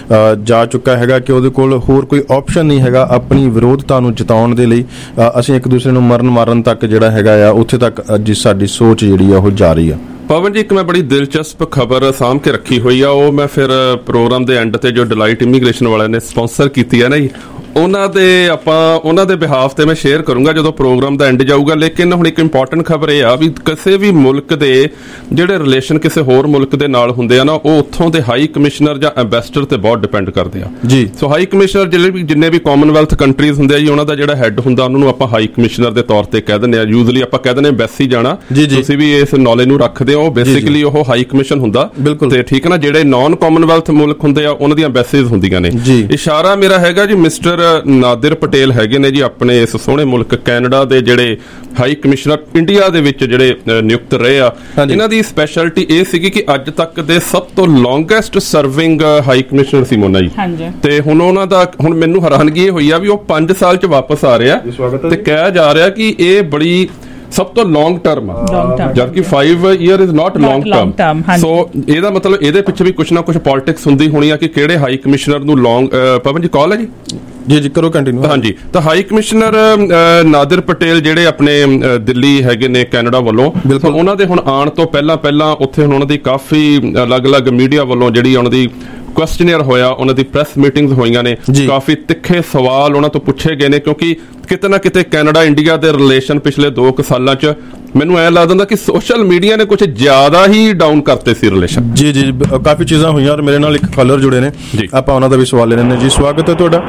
ਜਾ ਚੁੱਕਾ ਹੈਗਾ ਕਿ ਉਹਦੇ ਕੋਲ ਹੋਰ ਕੋਈ ਆਪਸ਼ਨ ਨਹੀਂ ਹੈਗਾ ਆਪਣੀ ਵਿਰੋਧਤਾ ਨੂੰ ਜਿਤਾਉਣ ਦੇ ਲਈ। ਅਸੀਂ ਇੱਕ ਦੂਸਰੇ ਨੂੰ ਮਰਨ ਮਾਰਨ ਤੱਕ ਜਿਹੜਾ ਹੈਗਾ ਆ ਉੱਥੇ ਤੱਕ ਅੱਜ ਸਾਡੀ ਸੋਚ ਜਿਹੜੀ ਆ ਉਹ ਜਾ ਰਹੀ ਆ। ਪਵਨ ਜੀ, ਇੱਕ ਮੈਂ ਬੜੀ ਦਿਲਚਸਪ ਖਬਰ ਸਾਂਭ ਕੇ ਰੱਖੀ ਹੋਈ ਆ, ਉਹ ਮੈਂ ਫਿਰ ਪ੍ਰੋਗਰਾਮ ਦੇ ਐਂਡ ਤੇ ਜੋ ਡਿਲਾਈਟ ਇਮੀਗ੍ਰੇਸ਼ਨ ਵਾਲਿਆਂ ਨੇ ਸਪਾਂਸਰ ਕੀਤੀ ਹੈ ਨਾ ਜੀ, ਉਹਨਾਂ ਦੇ ਆਪਾਂ ਉਹਨਾਂ ਦੇ ਬਿਹਾਫ ਤੇ ਮੈਂ ਸ਼ੇਅਰ ਕਰੂੰਗਾ ਜਦੋਂ ਪ੍ਰੋਗਰਾਮ ਦਾ ਐਂਡ ਜਾਊਗਾ। ਲੇਕਿਨ ਹੁਣ ਇੱਕ ਇੰਪੋਰਟੈਂਟ ਖਬਰ ਇਹ ਆ ਵੀ ਕਿਸੇ ਵੀ ਮੁਲਕ ਦੇ ਜਿਹੜੇ ਰਿਲੇਸ਼ਨ ਕਿਸੇ ਹੋਰ ਮੁਲਕ ਦੇ ਨਾਲ ਹੁੰਦੇ ਆ ਨਾ, ਉਹ ਉੱਥੋਂ ਦੇ ਹਾਈ ਕਮਿਸ਼ਨਰ ਜਾਂ ਐਂਬੈਸਡਰ ਤੇ ਬਹੁਤ ਡਿਪੈਂਡ ਕਰਦੇ ਆ ਜੀ। ਸੋ ਹਾਈ ਕਮਿਸ਼ਨਰ ਜਿਹੜੇ ਵੀ ਜਿੰਨੇ ਵੀ ਕਾਮਨਵੈਲਥ ਕੰਟਰੀਜ਼ ਹੁੰਦੇ ਆ ਜੀ, ਉਹਨਾਂ ਦਾ ਜਿਹੜਾ ਹੈੱਡ ਹੁੰਦਾ ਉਹਨਾਂ ਨੂੰ ਆਪਾਂ ਹਾਈ ਕਮਿਸ਼ਨਰ ਦੇ ਤੌਰ ਤੇ ਕਹਿ ਦਿੰਦੇ ਆ। ਯੂਜ਼ਲੀ ਆਪਾਂ ਕਹਿ ਦਿੰਦੇ ਐਮਬੈਸੀ ਜਾਣਾ, ਤੁਸੀਂ ਵੀ ਇਸ ਨੌਲੇਜ ਨੂੰ ਰੱਖਦੇ ਹੋ। ਬੇਸਿਕਲੀ ਉਹ ਹਾਈ ਕਮਿਸ਼ਨ ਹੁੰਦਾ ਤੇ ਠੀਕ ਹੈ ਨਾ। ਜਿਹੜੇ ਨਾਨ ਕਾਮਨਵੈਲਥ ਮੁਲਕ ਹੁੰਦੇ ਆ ਉਹਨਾਂ ਦੀਆਂ ਐਮਬੈਸੀਜ਼ ਹੁੰਦੀਆਂ ਨੇ। ਇਸ਼ਾਰਾ ਮੇਰਾ ਹੈਗਾ ਜੀ ਮਿਸਟਰ ਨਾਦਰ ਪਟੇਲ ਹੈਗੇ ਨੇ ਜੀ ਆਪਣੇ ਇਸ ਸੋਹਣੇ ਮੁਲਕ ਕੈਨੇਡਾ ਦੇ ਜਿਹੜੇ ਹਾਈ ਕਮਿਸ਼ਨਰ ਇੰਡੀਆ ਦੇ ਵਿੱਚ ਜਿਹੜੇ ਨਿਯੁਕਤ ਰਹੇ ਆ। ਇਹਨਾਂ ਦੀ ਸਪੈਸ਼ਲਿਟੀ ਇਹ ਸੀਗੀ ਕਿ ਅੱਜ ਤੱਕ ਦੇ ਸਭ ਤੋਂ ਲੌਂਗੈਸਟ ਸਰਵਿੰਗ ਹਾਈ ਕਮਿਸ਼ਨਰ ਸੀ ਮੋਨਾ ਜੀ, ਤੇ ਹੁਣ ਉਹਨਾਂ ਦਾ ਹੁਣ ਮੈਨੂੰ ਹੈਰਾਨਗੀ ਇਹ ਹੋਈ ਆ ਵੀ ਉਹ ਪੰਜ ਸਾਲ ਚ ਵਾਪਸ ਆ ਰਿਹਾ ਤੇ ਕਿਹਾ ਜਾ ਰਿਹਾ ਕਿ ਇਹ ਬੜੀ ਸਭ ਤੋਂ ਲੌਂਗ ਟਰਮ ਆ, ਜਦਕਿ five year is not long term। ਸੋ ਇਹਦਾ ਮਤਲਬ ਇਹਦੇ ਪਿੱਛੇ ਵੀ ਕੁਛ ਨਾ ਕੁਛ ਪੋਲਿਟਿਕਸ ਹੁੰਦੀ ਹੋਣੀ ਆ ਕਿ ਕਿਹੜੇ ਹਾਈ ਕਮਿਸ਼ਨਰ ਨੂੰ ਲੌਂਗ। ਪਵਨ ਜੀ ਕਾਲ ਹੈ ਜੀ ਜੀ ਜੀ ਕਰੋ ਕੰਟੀਨਿਊ। ਹਾਂਜੀ, ਤਾਂ ਹਾਈ ਕਮਿਸ਼ਨਰ ਨਾਦਰ ਪਟੇਲ ਜਿਹੜੇ ਆਪਣੇ ਦਿੱਲੀ ਹੈਗੇ ਨੇ ਕੈਨੇਡਾ ਵੱਲੋਂ, ਉਹਨਾਂ ਦੇ ਹੁਣ ਆਉਣ ਤੋਂ ਪਹਿਲਾਂ ਪਹਿਲਾਂ ਉੱਥੇ ਹੁਣ ਉਹਨਾਂ ਦੀ ਕਾਫੀ ਅਲੱਗ-ਅਲੱਗ ਮੀਡੀਆ ਵੱਲੋਂ ਜਿਹੜੀ ਉਹਨਾਂ ਦੀ ਕੁਐਸਚਨਰ ਹੋਇਆ, ਉਹਨਾਂ ਦੀ ਪ੍ਰੈਸ ਮੀਟਿੰਗਸ ਹੋਈਆਂ ਨੇ, ਕਾਫੀ ਤਿੱਖੇ ਸਵਾਲ ਉਹਨਾਂ ਤੋਂ ਪੁੱਛੇ ਗਏ ਨੇ ਕਿਉਂਕਿ ਕਿਤੇ ਨਾ ਕਿਤੇ ਕੈਨੇਡਾ ਇੰਡੀਆ ਦੇ ਰਿਲੇਸ਼ਨ ਪਿਛਲੇ ਦੋ ਕੁ ਸਾਲਾਂ ਚ ਮੈਨੂੰ ਐ ਲੱਗਦਾ ਹੁੰਦਾ ਕਿ ਸੋਸ਼ਲ ਮੀਡੀਆ ਨੇ ਕੁਝ ਜ਼ਿਆਦਾ ਹੀ ਡਾਊਨ ਕਰਤੇ ਸੀ ਰਿਲੇਸ਼ਨ। ਜੀ ਜੀ ਕਾਫੀ ਚੀਜ਼ਾਂ ਹੋਈਆਂ, ਔਰ ਮੇਰੇ ਨਾਲ ਇੱਕ ਕਾਲਰ ਜੁੜੇ ਨੇ, ਆਪਾਂ ਉਹਨਾਂ ਦਾ ਵੀ ਸਵਾਲ ਲੈ ਲੈਣੇ ਜੀ। ਸਵਾਗਤ ਹੈ ਤੁਹਾਡਾ।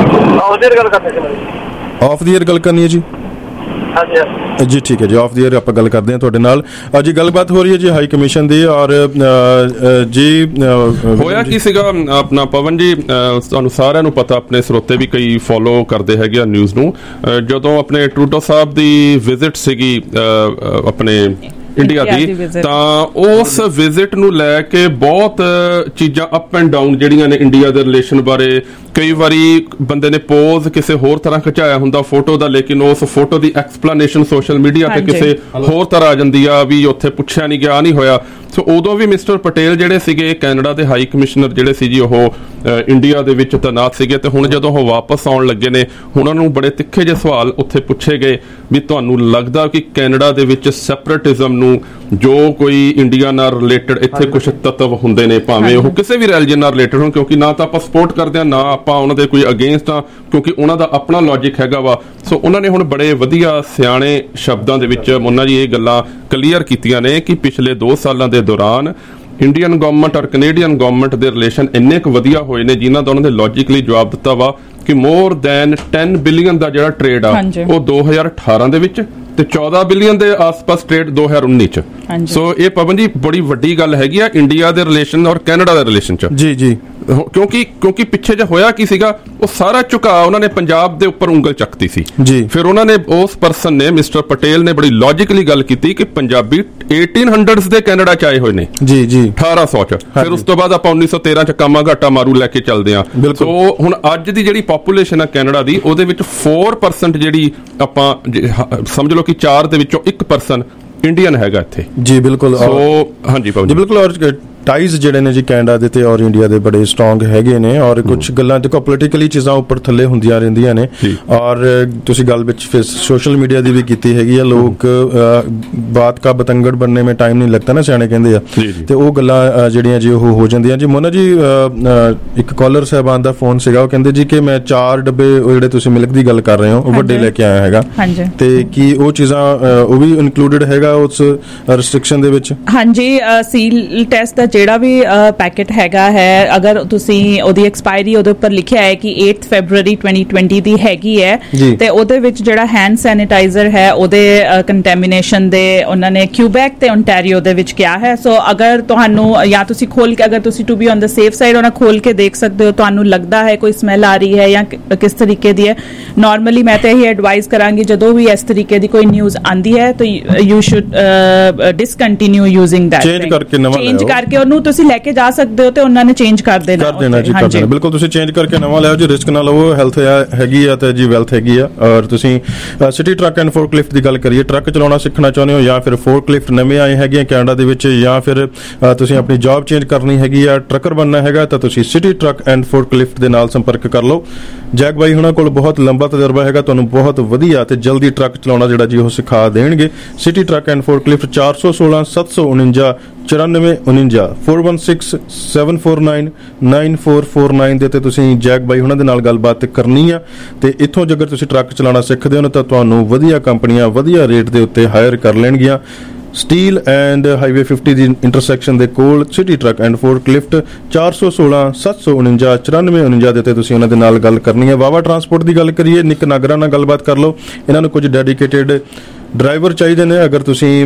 ਆਫ ਦੀ ਏਅਰ ਗੱਲ ਕਰਨੀ ਸੀ। ਆਫ ਦੀ ਏਅਰ ਗੱਲ ਕਰਨੀ ਹੈ ਜੀ। ਹਾਂਜੀ ਜੀ ਠੀਕ ਹੈ ਜੀ, ਆਫ ਦੀ ਏਅਰ ਆਪਾਂ ਗੱਲ ਕਰਦੇ ਹਾਂ ਤੁਹਾਡੇ ਨਾਲ। ਅੱਜ ਗੱਲਬਾਤ ਹੋ ਰਹੀ ਹੈ ਜੀ ਹਾਈ ਕਮਿਸ਼ਨ ਦੀ, ਔਰ ਜੀ ਹੋਇਆ ਕੀ ਸੀਗਾ ਆਪਣਾ ਪਵਨ ਜੀ, ਤੁਹਾਨੂੰ ਸਾਰਿਆਂ ਨੂੰ ਪਤਾ, ਆਪਣੇ ਸਰੋਤੇ ਵੀ ਕਈ ਫੋਲੋ ਕਰਦੇ ਹੈਗੇ ਆ ਨਿਊਜ਼ ਨੂੰ। ਜਦੋਂ ਆਪਣੇ ਟਰੂਡੋ ਸਾਹਿਬ ਦੀ ਵਿਜ਼ਿਟ ਸੀਗੀ ਆਪਣੇ ਇੰਡੀਆ ਦੀ, ਤਾਂ ਉਸ ਵਿਜ਼ਿਟ ਨੂੰ ਲੈ ਕੇ ਬਹੁਤ ਚੀਜ਼ਾਂ ਅਪ ਐਂਡ ਡਾਊਨ ਜਿਹੜੀਆਂ ਨੇ ਇੰਡੀਆ ਦੇ ਰਿਲੇਸ਼ਨ ਬਾਰੇ। ਕਈ ਵਾਰੀ ਬੰਦੇ ਨੇ ਪੋਜ਼ ਕਿਸੇ ਹੋਰ ਤਰ੍ਹਾਂ ਖਿਚਾਇਆ ਹੁੰਦਾ ਫੋਟੋ ਦਾ, ਲੇਕਿਨ ਉਸ ਫੋਟੋ ਦੀ ਐਕਸਪਲੇਨੇਸ਼ਨ ਸੋਸ਼ਲ ਮੀਡੀਆ ਤੇ ਕਿਸੇ ਹੋਰ ਤਰ੍ਹਾਂ ਆ ਜਾਂਦੀ ਆ ਵੀ ਉੱਥੇ ਪੁੱਛਿਆ ਨਹੀਂ ਗਿਆ, ਨਹੀਂ ਹੋਇਆ। ਸੋ ਉਦੋਂ ਵੀ ਮਿਸਟਰ ਪਟੇਲ ਜਿਹੜੇ ਸੀਗੇ ਕੈਨੇਡਾ ਦੇ ਹਾਈ ਕਮਿਸ਼ਨਰ ਜਿਹੜੇ ਸੀ ਜੀ, ਉਹ ਇੰਡੀਆ ਦੇ ਵਿੱਚ ਤੈਨਾਤ ਸੀਗੇ, ਤੇ ਹੁਣ ਜਦੋਂ ਉਹ ਵਾਪਸ ਆਉਣ ਲੱਗੇ ਨੇ ਉਹਨਾਂ ਨੂੰ ਬੜੇ ਤਿੱਖੇ ਜਿਹੇ ਸਵਾਲ ਉੱਥੇ ਪੁੱਛੇ ਗਏ ਵੀ ਤੁਹਾਨੂੰ ਲੱਗਦਾ ਕਿ ਕੈਨੇਡਾ ਦੇ ਵਿੱਚ ਸੈਪਰੇਟਿਜ਼ਮ ਨੂੰ, ਜੋ ਕੋਈ ਇੰਡੀਆ ਨਾਲ ਰਿਲੇਟਡ ਇੱਥੇ ਕੁਝ ਤੱਤਵ ਹੁੰਦੇ ਨੇ, ਭਾਵੇਂ ਉਹ ਕਿਸੇ ਵੀ ਰਿਲੀਜਨ ਨਾਲ ਰਿਲੇਟਡ ਹੋਣ, ਕਿਉਂਕਿ ਨਾ ਤਾਂ ਆਪਾਂ ਸਪੋਰਟ ਕਰਦੇ ਹਾਂ ਨਾ ਆਪਾਂ ਉਹਨਾਂ ਦੇ ਕੋਈ ਅਗੇਂਸਟ ਆ, ਕਿਉਂਕਿ ਉਹਨਾਂ ਦਾ ਆਪਣਾ ਲੌਜਿਕ ਹੈਗਾ ਵਾ। ਸੋ ਉਹਨਾਂ ਨੇ ਹੁਣ ਬੜੇ ਵਧੀਆ ਸਿਆਣੇ ਸ਼ਬਦਾਂ ਦੇ ਵਿੱਚ ਉਹਨਾਂ ਜੀ ਇਹ ਗੱਲਾਂ ਕਲੀਅਰ ਕੀਤੀਆਂ ਨੇ ਕਿ ਪਿਛਲੇ ਦੋ ਸਾਲਾਂ ਦੇ ਦੌਰਾਨ ਇੰਡੀਅਨ ਗਵਰਨਮੈਂਟ ਔਰ ਕੈਨੇਡੀਅਨ ਗਵਰਨਮੈਂਟ ਦੇ ਰਿਲੇਸ਼ਨ ਇੰਨੇ ਕੁ ਵਧੀਆ ਹੋਏ ਨੇ, ਜਿਨ੍ਹਾਂ ਦਾ ਉਹਨਾਂ ਨੇ ਲੌਜਿਕਲੀ ਜਵਾਬ ਦਿੱਤਾ ਵਾ ਕਿ ਮੋਰ ਦੈਨ ten ਬਿਲੀਅਨ ਦਾ ਜਿਹੜਾ ਟ੍ਰੇਡ ਆ ਉਹ ਦੋ ਹਜ਼ਾਰ ਅਠਾਰਾਂ ਦੇ ਵਿੱਚ ਤੇ ਚੌਦਾਂ ਬਿਲੀਅਨ ਦੇ ਆਸ-ਪਾਸ ਟ੍ਰੇਡ ਦੋ ਹਜ਼ਾਰ ਉੱਨੀ ਚ। ਸੋ ਇਹ ਪਵਨ ਜੀ ਬੜੀ ਵੱਡੀ ਗੱਲ ਹੈਗੀ ਆ ਇੰਡੀਆ ਦੇ ਰਿਲੇਸ਼ਨ ਔਰ ਕੈਨੇਡਾ ਦੇ ਰਿਲੇਸ਼ਨ ਚ। ਜੀ ਜੀ ਕਿਉਂਕਿ ਕਿਉਂਕਿ ਪਿੱਛੇ ਜੇ ਹੋਇਆ ਕੀ ਸੀਗਾ, ਉਹ ਸਾਰਾ ਝੁਕਾਅ ਉਹਨਾਂ ਨੇ ਪੰਜਾਬ ਦੇ ਉੱਪਰ ਉਂਗਲ ਚੱਕਤੀ ਸੀ ਜੀ। ਫਿਰ ਉਹਨਾਂ ਨੇ ਉਸ ਪਰਸਨ ਨੇ ਮਿਸਟਰ ਪਟੇਲ ਨੇ ਬੜੀ ਲੌਜੀਕਲੀ ਗੱਲ ਕੀਤੀ ਕਿ ਪੰਜਾਬੀ eighteen hundreds ਦੇ ਕੈਨੇਡਾ ਚ ਆਏ ਹੋਏ ਨੇ ਜੀ ਜੀ ਅਠਾਰਾਂ ਸੌ ਚ। ਫਿਰ ਉਸ ਤੋਂ ਬਾਅਦ ਆਪਾਂ ਉੱਨੀ ਸੌ ਤੇਰਾਂ ਚ ਕਾਮਾ ਘਾਟਾ ਮਾਰੂ ਲੈ ਕੇ ਚੱਲਦੇ ਆ। ਸੋ ਹੁਣ ਅੱਜ ਦੀ ਜਿਹੜੀ ਪਾਪੂਲੇਸ਼ਨ ਆ ਕੈਨੇਡਾ ਦੀ, ਉਹਦੇ ਵਿੱਚ four percent ਜਿਹੜੀ ਆਪਾਂ ਸਮਝ ਲਓ ਕਿ ਚਾਰ ਦੇ ਵਿੱਚੋਂ ਇੱਕ ਪਰਸਨ ਇੰਡੀਅਨ ਹੈਗਾ ਇੱਥੇ ਜੀ। ਬਿਲਕੁਲ। ਸੋ ਹਾਂਜੀ ਜੀ ਬਿਲਕੁਲ। ਔਰ ਟਾਈਜ਼ ਜਿਹੜੇ ਨੇ ਜੀ ਕੈਨੇਡਾ ਦੇ ਤੇ ਔਰ ਇੰਡੀਆ ਦੇ ਬੜੇ ਸਟਰੋਂਗ ਹੈਗੇ ਨੇ ਔਰ ਕੁਝ ਗੱਲਾਂ ਦੇਖੋ ਪੋਲੀਟੀਕਲੀ ਚੀਜ਼ਾਂ ਉੱਪਰ ਥੱਲੇ ਹੁੰਦੀਆਂ ਰਹਿੰਦੀਆਂ ਨੇ ਔਰ ਤੁਸੀਂ ਗੱਲ ਵਿੱਚ ਫਿਰ ਸੋਸ਼ਲ ਮੀਡੀਆ ਦੀ ਵੀ ਕੀਤੀ ਹੈਗੀ ਆ। ਲੋਕ ਬਾਤ ਕਾ ਬਤੰਗੜ ਬਣਨੇ ਮੇਂ ਟਾਈਮ ਨਹੀਂ ਲੱਗਦਾ ਨਾ, ਸਿਆਣੇ ਕਹਿੰਦੇ ਆ, ਤੇ ਉਹ ਗੱਲਾਂ ਜਿਹੜੀਆਂ ਜੀ ਉਹ ਹੋ ਜਾਂਦੀਆਂ ਜੀ। ਮੋਨਾ ਜੀ ਇੱਕ ਕਾਲਰ ਸਾਹਿਬਾਨ ਦਾ ਫੋਨ ਸੀਗਾ, ਉਹ ਕਹਿੰਦੇ ਜੀ ਕਿ ਮੈਂ ਚਾਰ ਡੱਬੇ ਜਿਹੜੇ ਤੁਸੀਂ ਮਿਲਕ ਦੀ ਗੱਲ ਕਰ ਰਹੇ ਹੋ ਉਹ ਵੱਡੇ ਲੈ ਕੇ ਆਇਆ ਹੈਗਾ, ਤੇ ਕੀ ਉਹ ਚੀਜ਼ਾਂ ਉਹ ਵੀ ਇਨਕਲੂਡਡ ਹੈਗਾ ਉਸ ਰੈਸਟ੍ਰਿਕਸ਼ਨ ਦੇ ਵਿੱਚ? ਹਾਂਜੀ, ਸੀਲ ਟੈਸਟ ਦਾ ਜਿਹੜਾ ਵੀ ਪੈਕੇਟ ਹੈਗਾ ਹੈ, ਅਗਰ ਤੁਸੀਂ ਉਹਦੀ ਐਕਸਪਾਇਰੀ ਉਹਦੇ ਉੱਪਰ ਲਿਖਿਆ ਹੈ ਕਿ eighth February twenty twenty ਦੀ ਹੈਗੀ ਹੈ, ਤੇ ਉਹਦੇ ਵਿੱਚ ਜਿਹੜਾ ਹੈਂਡ ਸੈਨੀਟਾਈਜ਼ਰ ਹੈ ਉਹਦੇ ਕੰਟੈਮੀਨੇਸ਼ਨ ਦੇ ਉਹਨਾਂ ਨੇ ਕਿਊਬੈਕ ਤੇ ਓਨਟਾਰੀਓ ਦੇ ਵਿੱਚ ਕਿਹਾ ਹੈ। ਸੋ ਅਗਰ ਤੁਹਾਨੂੰ ਜਾਂ ਤੁਸੀਂ ਖੋਲ ਕੇ, ਅਗਰ ਤੁਸੀਂ to be on the safe side ਉਹਨਾਂ ਖੋਲ ਕੇ ਦੇਖ ਸਕਦੇ ਹੋ, ਤੁਹਾਨੂੰ ਲੱਗਦਾ ਹੈ ਕੋਈ ਸਮੈਲ ਆ ਰਹੀ ਹੈ ਜਾਂ ਕਿਸ ਤਰੀਕੇ ਦੀ ਹੈ, ਨਾਰਮਲੀ ਮੈਂ ਤਾਂ ਇਹੀ ਐਡਵਾਈਜ਼ ਕਰਾਂਗੀ ਜਦੋਂ ਵੀ ਇਸ ਤਰੀਕੇ ਦੀ ਕੋਈ ਨਿਊਜ਼ ਆਂਦੀ ਹੈ ਤਾਂ you should discontinue using that, change ਕਰਕੇ ਨਵਾਂ ਚੇਂਜ ਕਰਕੇ ਉਹਨੂੰ ਤੁਸੀਂ ਲੈ ਕੇ ਜਾ ਸਕਦੇ ਹੋ ਤੇ ਉਹਨਾਂ ਨੇ ਚੇਂਜ ਕਰ ਦੇਣਾ ਕਰ ਦੇਣਾ ਜੀ ਕਰ ਦੇਣਾ। ਬਿਲਕੁਲ, ਤੁਸੀਂ ਚੇਂਜ ਕਰਕੇ ਨਵਾਂ ਲਿਆਓ ਜੀ, ਰਿਸਕ ਨਾ ਲਵੋ। ਹੈਲਥ ਹੈਗੀ ਆ ਤੇ ਜੀ ਵੈਲਥ ਹੈਗੀ ਆ। ਔਰ ਤੁਸੀਂ ਸਿਟੀ ਟਰੱਕ ਐਂਡ ਫੋਰਕਲਿਫਟ ਦੀ ਗੱਲ ਕਰੀਏ, ਟਰੱਕ ਚਲਾਉਣਾ ਸਿੱਖਣਾ ਚਾਹੁੰਦੇ ਹੋ ਜਾਂ ਫਿਰ ਫੋਰਕਲਿਫਟ ਨਵੇਂ ਆਏ ਹੈਗੇ ਕੈਨੇਡਾ ਦੇ ਵਿੱਚ, ਜਾਂ ਫਿਰ ਤੁਸੀਂ ਆਪਣੀ ਜੌਬ ਚੇਂਜ ਕਰਨੀ ਹੈਗੀ ਆ, ਟਰੱਕਰ ਬਣਨਾ ਹੈਗਾ, ਤਾਂ ਤੁਸੀਂ ਸਿਟੀ ਟਰੱਕ ਐਂਡ ਫੋਰਕਲਿਫਟ ਦੇ ਨਾਲ ਸੰਪਰਕ ਕਰ ਲਓ। ਜੈਕ ਬਾਈ ਹੁਣਾਂ ਕੋਲ ਬਹੁਤ ਲੰਬਾ ਤਜਰਬਾ ਹੈਗਾ, ਤੁਹਾਨੂੰ ਬਹੁਤ ਵਧੀਆ ਤੇ ਜਲਦੀ ਟਰੱਕ ਚਲਾਉਣਾ ਜਿਹੜਾ ਜੀ ਉਹ ਸਿਖਾ ਦੇਣਗੇ। ਸਿਟੀ ਟਰੱਕ ਐਂਡ ਫੋਰਕਲਿਫਟ ਚਾਰ ਸੌ ਸੋਲਾਂ ਸੱਤ ਸੌ ਉਣੰਜਾ ਚੁਰਾਨਵੇਂ ਉਣੰਜਾ four one six seven four nine nine four four nine ਦੇ ਤੇ ਤੁਸੀਂ ਜੈਕ ਬਾਈ ਹੁਣਾਂ ਦੇ ਨਾਲ ਗੱਲਬਾਤ ਕਰਨੀ ਆ। ਤੇ ਇੱਥੋਂ ਜੇਕਰ ਤੁਸੀਂ ਟਰੱਕ ਚਲਾਉਣਾ ਸਿੱਖਦੇ ਹੋ ਤਾਂ ਤੁਹਾਨੂੰ ਵਧੀਆ ਕੰਪਨੀਆਂ ਵਧੀਆ ਰੇਟ ਦੇ ਉੱਤੇ ਹਾਇਰ ਕਰ ਲੈਣਗੀਆਂ। ਸਟੀਲ ਐਂਡ ਹਾਈਵੇ fifty ਦੀ ਇੰਟਰਸੈਕਸ਼ਨ ਦੇ ਕੋਲ ਸਿਟੀ ਟਰੱਕ ਐਂਡ ਫੋਰਕਲਿਫਟ ਚਾਰ ਸੌ ਸੋਲਾਂ ਸੱਤ ਸੌ ਉਣੰਜਾ ਚੁਰਾਨਵੇਂ ਉਣੰਜਾ ਦੇ ਤੇ ਤੁਸੀਂ ਉਹਨਾਂ ਦੇ ਨਾਲ ਗੱਲ ਕਰਨੀ ਹੈ। ਵਾਵਾ ਟਰਾਂਸਪੋਰਟ ਦੀ ਗੱਲ ਕਰੀਏ, ਨਿੱਕ ਨਾਗਰਾ ਨਾਲ ਗੱਲਬਾਤ ਕਰ ਲਓ। ਇਹਨਾਂ ਨੂੰ ਕੁਝ ਡੈਡੀਕੇਟਿਡ ਡਰਾਈਵਰ ਚਾਹੀਦੇ ਨੇ। ਅਗਰ ਤੁਸੀਂ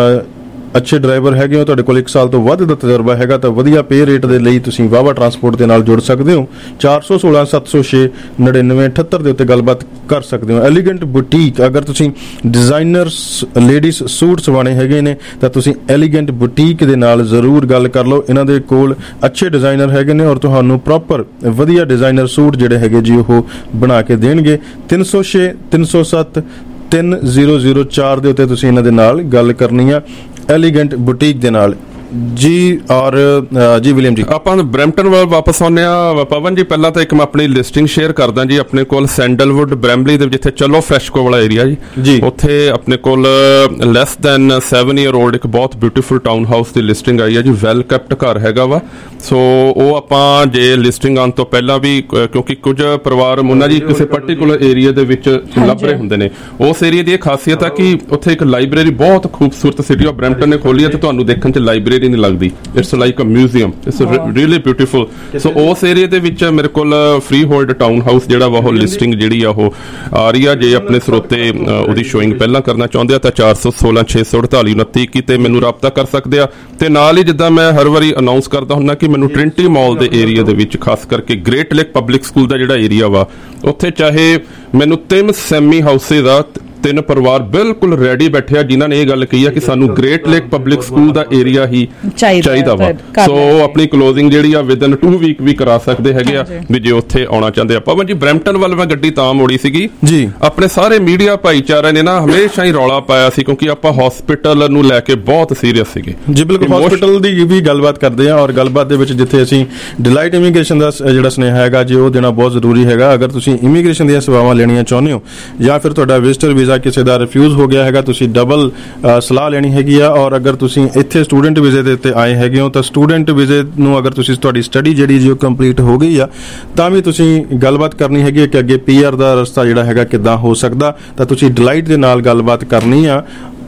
ਅੱਛੇ ਡਰਾਈਵਰ ਹੈਗੇ ਹੋ, ਤੁਹਾਡੇ ਕੋਲ ਇੱਕ ਸਾਲ ਤੋਂ ਵੱਧ ਦਾ ਤਜਰਬਾ ਹੈਗਾ, ਤਾਂ ਵਧੀਆ ਪੇ ਰੇਟ ਦੇ ਲਈ ਤੁਸੀਂ ਵਾਵਾ ਟਰਾਂਸਪੋਰਟ ਦੇ ਨਾਲ ਜੁੜ ਸਕਦੇ ਹੋ। ਚਾਰ ਸੌ ਸੋਲਾਂ ਸੱਤ ਸੌ ਛੇ ਨੜਿਨਵੇਂ ਅਠੱਤਰ ਦੇ ਉੱਤੇ ਗੱਲਬਾਤ ਕਰ ਸਕਦੇ ਹੋ। ਐਲੀਗੈਂਟ ਬੁਟੀਕ, ਅਗਰ ਤੁਸੀਂ ਡਿਜ਼ਾਈਨਰ ਲੇਡੀਜ਼ ਸੂਟ ਸਵਾਣੇ ਹੈਗੇ ਨੇ ਤਾਂ ਤੁਸੀਂ ਐਲੀਗੈਂਟ ਬੁਟੀਕ ਦੇ ਨਾਲ ਜ਼ਰੂਰ ਗੱਲ ਕਰ ਲਓ। ਇਹਨਾਂ ਦੇ ਕੋਲ ਅੱਛੇ ਡਿਜ਼ਾਈਨਰ ਹੈਗੇ ਨੇ ਔਰ ਤੁਹਾਨੂੰ ਪ੍ਰੋਪਰ ਵਧੀਆ ਡਿਜ਼ਾਈਨਰ ਸੂਟ ਜਿਹੜੇ ਹੈਗੇ ਜੀ ਉਹ ਬਣਾ ਕੇ ਦੇਣਗੇ। ਤਿੰਨ ਸੌ ਛੇ ਤਿੰਨ ਸੌ ਸੱਤ ਤਿੰਨ ਜ਼ੀਰੋ ਜ਼ੀਰੋ ਚਾਰ ਦੇ ਉੱਤੇ ਤੁਸੀਂ ਇਹਨਾਂ ਦੇ ਨਾਲ ਗੱਲ ਕਰਨੀ ਆ ਐਲੀਗੈਂਟ ਬੁਟੀਕ ਦੇ ਨਾਲ ਜੀ। ਔਰ ਜੀ ਵਿਲੀਅਮ ਜੀ, ਆਪਾਂ ਬਰੈਂਪਟਨ ਵੱਲ ਵਾਪਸ ਆਉਂਦੇ ਆ। ਪਵਨ ਜੀ, ਪਹਿਲਾਂ ਤਾਂ ਇੱਕ ਮੈਂ ਆਪਣੀ ਲਿਸਟਿੰਗ ਸ਼ੇਅਰ ਕਰਦਾ ਜੀ। ਆਪਣੇ ਕੋਲ ਸੈਂਡਲਵੁੱਡ ਬ੍ਰੈਂਬਲੀ ਦੇ ਜਿੱਥੇ ਚਲੋ ਫਰੈਸ਼ਕੋ ਵਾਲਾ ਏਰੀਆ ਜੀ ਜੀ, ਉੱਥੇ ਆਪਣੇ ਕੋਲ less than seven year old ਇੱਕ ਬਹੁਤ ਬਿਊਟੀਫੁਲ ਟਾਊਨ ਹਾਊਸ ਦੀ ਲਿਸਟਿੰਗ ਆਈ ਹੈ ਜੀ। ਵੈਲ ਕੈਪਟ ਘਰ ਹੈਗਾ ਵਾ। ਸੋ ਉਹ ਆਪਾਂ ਜੇ ਲਿਸਟਿੰਗ ਆਉਣ ਤੋਂ ਪਹਿਲਾਂ ਵੀ, ਕਿਉਂਕਿ ਕੁਝ ਪਰਿਵਾਰ ਉਹਨਾਂ ਜੀ ਕਿਸੇ ਪਾਰਟੀਕੂਲਰ ਏਰੀਆ ਦੇ ਵਿੱਚ ਲੱਭ ਰਹੇ ਹੁੰਦੇ ਨੇ, ਉਸ ਏਰੀਆ ਦੀ ਇਹ ਖਾਸੀਅਤ ਆ ਕਿ ਉੱਥੇ ਇੱਕ ਲਾਇਬ੍ਰੇਰੀ ਬਹੁਤ ਖੂਬਸੂਰਤ ਸਿਟੀ ਆਫ ਬਰੈਂਪਟਨ ਨੇ ਖੋਲੀ ਹੈ ਤੇ ਤੁਹਾਨੂੰ ਦੇਖਣ 'ਚ ਲਾਇਬ੍ਰੇਰੀ ਨਹੀਂ ਲੱਗਦੀ। It's like a museum, it's really beautiful. So ਉਸ ਏਰੀਆ ਦੇ ਵਿੱਚ ਮੇਰੇ ਕੋਲ ਫ੍ਰੀ ਹੋਲਡ ਟਾਊਨ ਹਾਊਸ ਜਿਹੜਾ ਵਾ ਉਹ ਲਿਸਟਿੰਗ ਜਿਹੜੀ ਆ ਉਹ ਆ ਰਹੀ ਆ। ਜੇ ਆਪਣੇ ਸਰੋਤੇ ਉਹਦੀ ਸ਼ੋਇੰਗ ਪਹਿਲਾਂ ਕਰਨਾ ਚਾਹੁੰਦੇ ਆ ਤਾਂ ਚਾਰ ਸੌ ਸੋਲਾਂ ਛੇ ਸੌ ਅੜਤਾਲੀ ਉਨੱਤੀ ਇੱਕੀ ਤੇ ਮੈਨੂੰ ਰਾਬਤਾ ਕਰ ਸਕਦੇ ਆ। ਤੇ ਨਾਲ ਹੀ ਜਿੱਦਾਂ ਮੈਂ ਹਰ ਵਾਰੀ ਅਨਾਉਂਸ ਕਰਦਾ ਹੁੰਦਾ ਕਿ ਮੈਨੂੰ ਟ੍ਰਿੰਟੀ ਮਾਲ ਦੇ ਏਰੀਆ ਦੇ ਵਿੱਚ, ਖਾਸ ਕਰਕੇ ਗ੍ਰੇਟ ਲੇਕ ਪਬਲਿਕ ਸਕੂਲ ਦਾ ਜਿਹੜਾ ਏਰੀਆ ਵਾ, ਉੱਥੇ ਚਾਹੇ ਮੈਨੂੰ ਤਿੰਨ ਸੈਮੀ ਹਾਊਸਿਸ ਆ, ਤਿੰਨ ਪਰਿਵਾਰ ਬਿਲਕੁਲ ਰੈਡੀ ਬੈਠੇ ਆ ਜਿਨ੍ਹਾਂ ਨੇ ਇਹ ਗੱਲ ਕਹੀ ਆ ਕਿ ਸਾਨੂੰ ਗ੍ਰੇਟ ਲੇਕ ਪਬਲਿਕ ਸਕੂਲ ਦਾ ਏਰੀਆ ਹੀ ਚਾਹੀਦਾ ਵਾ। ਸੋ ਆਪਣੀ ਕਲੋਜ਼ਿੰਗ ਜਿਹੜੀ ਆ ਵਿਦ ਇਨ ਟੂ ਵੀਕ ਵੀ ਕਰਾ ਸਕਦੇ ਹੈਗੇ ਆ ਵੀ ਜੇ ਉੱਥੇ ਆਉਣਾ ਚਾਹੁੰਦੇ ਆ। ਪਵਨ ਜੀ, ਬਰੈਂਪਟਨ ਵੱਲ ਮੈਂ ਗੱਡੀ ਤਾਂ ਮੋੜੀ ਸੀਗੀ ਜੀ, ਆਪਣੇ ਸਾਰੇ ਮੀਡੀਆ ਭਾਈਚਾਰੇ ਨੇ ਨਾ ਹਮੇਸ਼ਾ ਹੀ ਰੌਲਾ ਪਾਇਆ ਸੀ ਕਿਉਂਕਿ ਆਪਾਂ ਹਸਪੀਟਲ ਨੂੰ ਲੈ ਕੇ ਬਹੁਤ ਸੀਰੀਅਸ ਸੀਗੇ ਜੀ। ਬਿਲਕੁਲ, ਹਸਪੀਟਲ ਦੀ ਵੀ ਗੱਲਬਾਤ ਕਰਦੇ ਆ ਔਰ ਗੱਲਬਾਤ ਦੇ ਵਿੱਚ ਜਿੱਥੇ ਅਸੀਂ ਡਿਲਾਈਟ ਇਮੀਗ੍ਰੇਸ਼ਨ ਦਾ ਜਿਹੜਾ ਸੁਨੇਹਾ ਹੈਗਾ ਜੀ ਉਹ ਦੇਣਾ ਬਹੁਤ ਜ਼ਰੂਰੀ ਹੈਗਾ। ਅਗਰ ਤੁਸੀਂ ਇਮੀਗ੍ਰੇਸ਼ਨ ਦੀਆਂ ਸੇਵਾਵਾਂ ਲੈਣੀਆਂ ਚਾਹੁੰਦੇ ਹੋ ਜਾਂ ਫਿਰ ਤੁਹਾਡਾ ਵਿਜ਼ਟਰ ਵੀਜ਼ਾ ਕਿਸੇ ਦਾ ਰਿਫਿਊਜ਼ ਹੋ ਗਿਆ ਹੈਗਾ, ਤੁਸੀਂ ਡਬਲ ਸਲਾਹ ਲੈਣੀ ਹੈਗੀ ਆ। ਔਰ ਅਗਰ ਤੁਸੀਂ ਇੱਥੇ ਸਟੂਡੈਂਟ ਵੀਜ਼ੇ ਦੇ ਉੱਤੇ ਆਏ ਹੈਗੇ ਹੋ ਤਾਂ ਸਟੂਡੈਂਟ ਵੀਜ਼ੇ ਨੂੰ ਅਗਰ ਤੁਸੀਂ ਤੁਹਾਡੀ ਸਟੱਡੀ ਜਿਹੜੀ ਜੀ ਉਹ ਕੰਪਲੀਟ ਹੋ ਗਈ ਆ ਤਾਂ ਵੀ ਤੁਸੀਂ ਗੱਲਬਾਤ ਕਰਨੀ ਹੈਗੀ ਕਿ ਅੱਗੇ ਪੀ ਆਰ ਦਾ ਰਸਤਾ ਜਿਹੜਾ ਹੈਗਾ ਕਿੱਦਾਂ ਹੋ ਸਕਦਾ, ਤਾਂ ਤੁਸੀਂ ਡਿਲਾਈਟ ਦੇ ਨਾਲ ਗੱਲਬਾਤ ਕਰਨੀ ਆ।